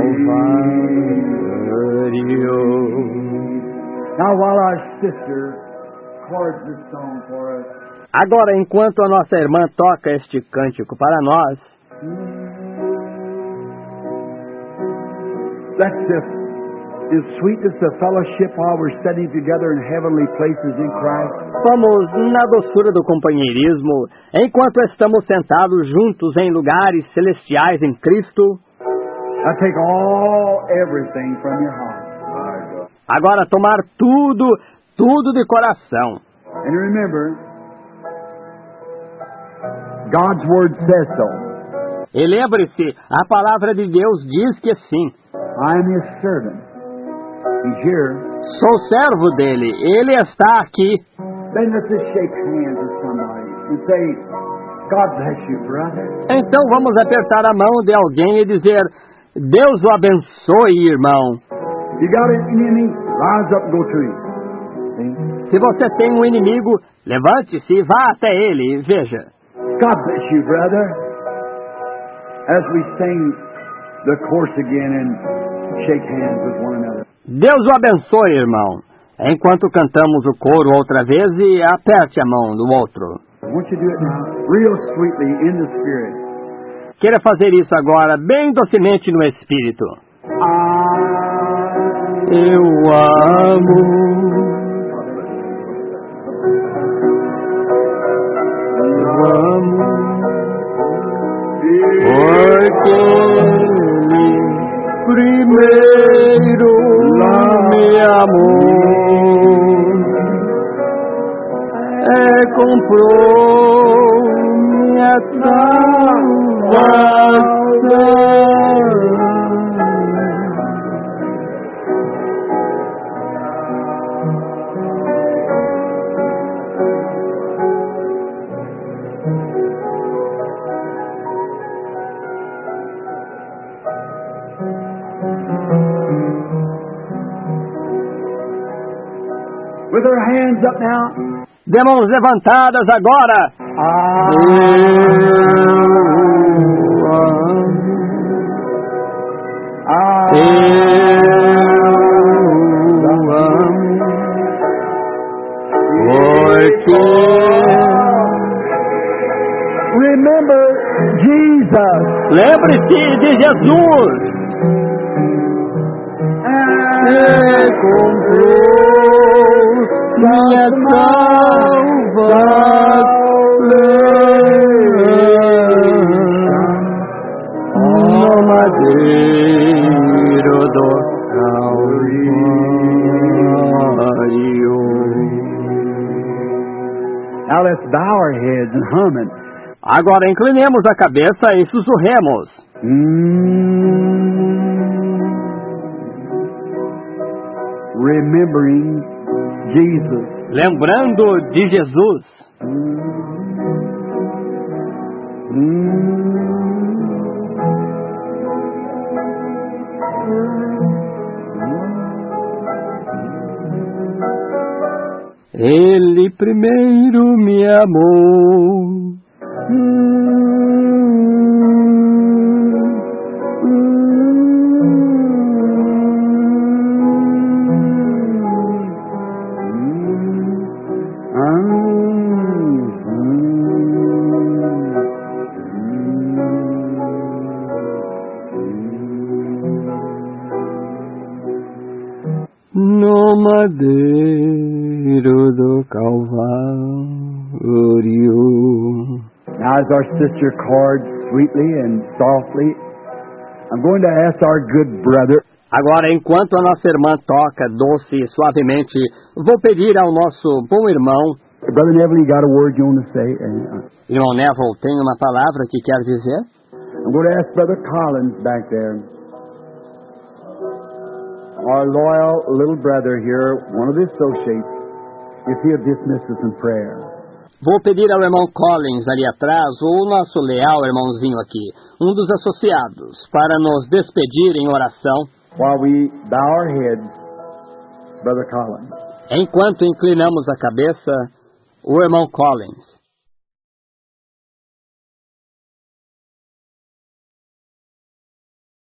Calvário. Now while our sister chords this song for us, agora, enquanto a nossa irmã toca este cântico para nós, let's just, in sweetness of fellowship while we're sitting together in heavenly places in Christ, vamos na doçura do companheirismo, enquanto estamos sentados juntos em lugares celestiais em Cristo. I take all, everything from your heart. Agora tomar tudo, tudo de coração. And remember, God's Word says so. E lembre-se, a palavra de Deus diz que sim. I am His servant. He's here. Sou servo dele, ele está aqui. Then let's just shake hands with somebody and say, God bless you, brother. Então vamos apertar a mão de alguém e dizer, Deus o abençoe, irmão. You got an enemy, rise up and go to him. Se você tem um inimigo, levante-se e vá até ele e veja. God bless you, brother. As we sing the chorus again and shake hands with one another. Deus o abençoe, irmão. Enquanto cantamos o coro outra vez e aperte a mão do outro. I want you to do it now, real sweetly in the Spirit. Queira fazer isso agora, bem docemente no Espírito. Eu amo. Eu amo. Porque ele primeiro me amou. É, comprou minha salvação. With our hands up now. De mãos levantadas agora. Ah. Ah. Porque remember Jesus. Lembre-se de Jesus. Ah. Comprou minha salvação no madeiro do Calvário. Now let's bow our heads and hum it. Agora inclinemos a cabeça e sussurremos. Mm. Remembering Jesus. Lembrando de Jesus. Ele primeiro me amou. No madeiro do Calvário. Now as our sister chords sweetly and softly, I'm going to ask our good brother. Agora, enquanto a nossa irmã toca doce e suavemente, vou pedir ao nosso bom irmão Brother Neville, you got a word you want to say? Uh, Irmão Neville, tem uma palavra que quer dizer? I'm going to ask Brother Collins back there, our loyal little brother here, one of the associates, if he'll dismiss us in prayer. Vou pedir ao irmão Collins ali atrás, ou o nosso leal irmãozinho aqui, um dos associados, para nos despedir em oração. While we bow our heads, Brother Collins. Enquanto inclinamos a cabeça, o irmão Collins.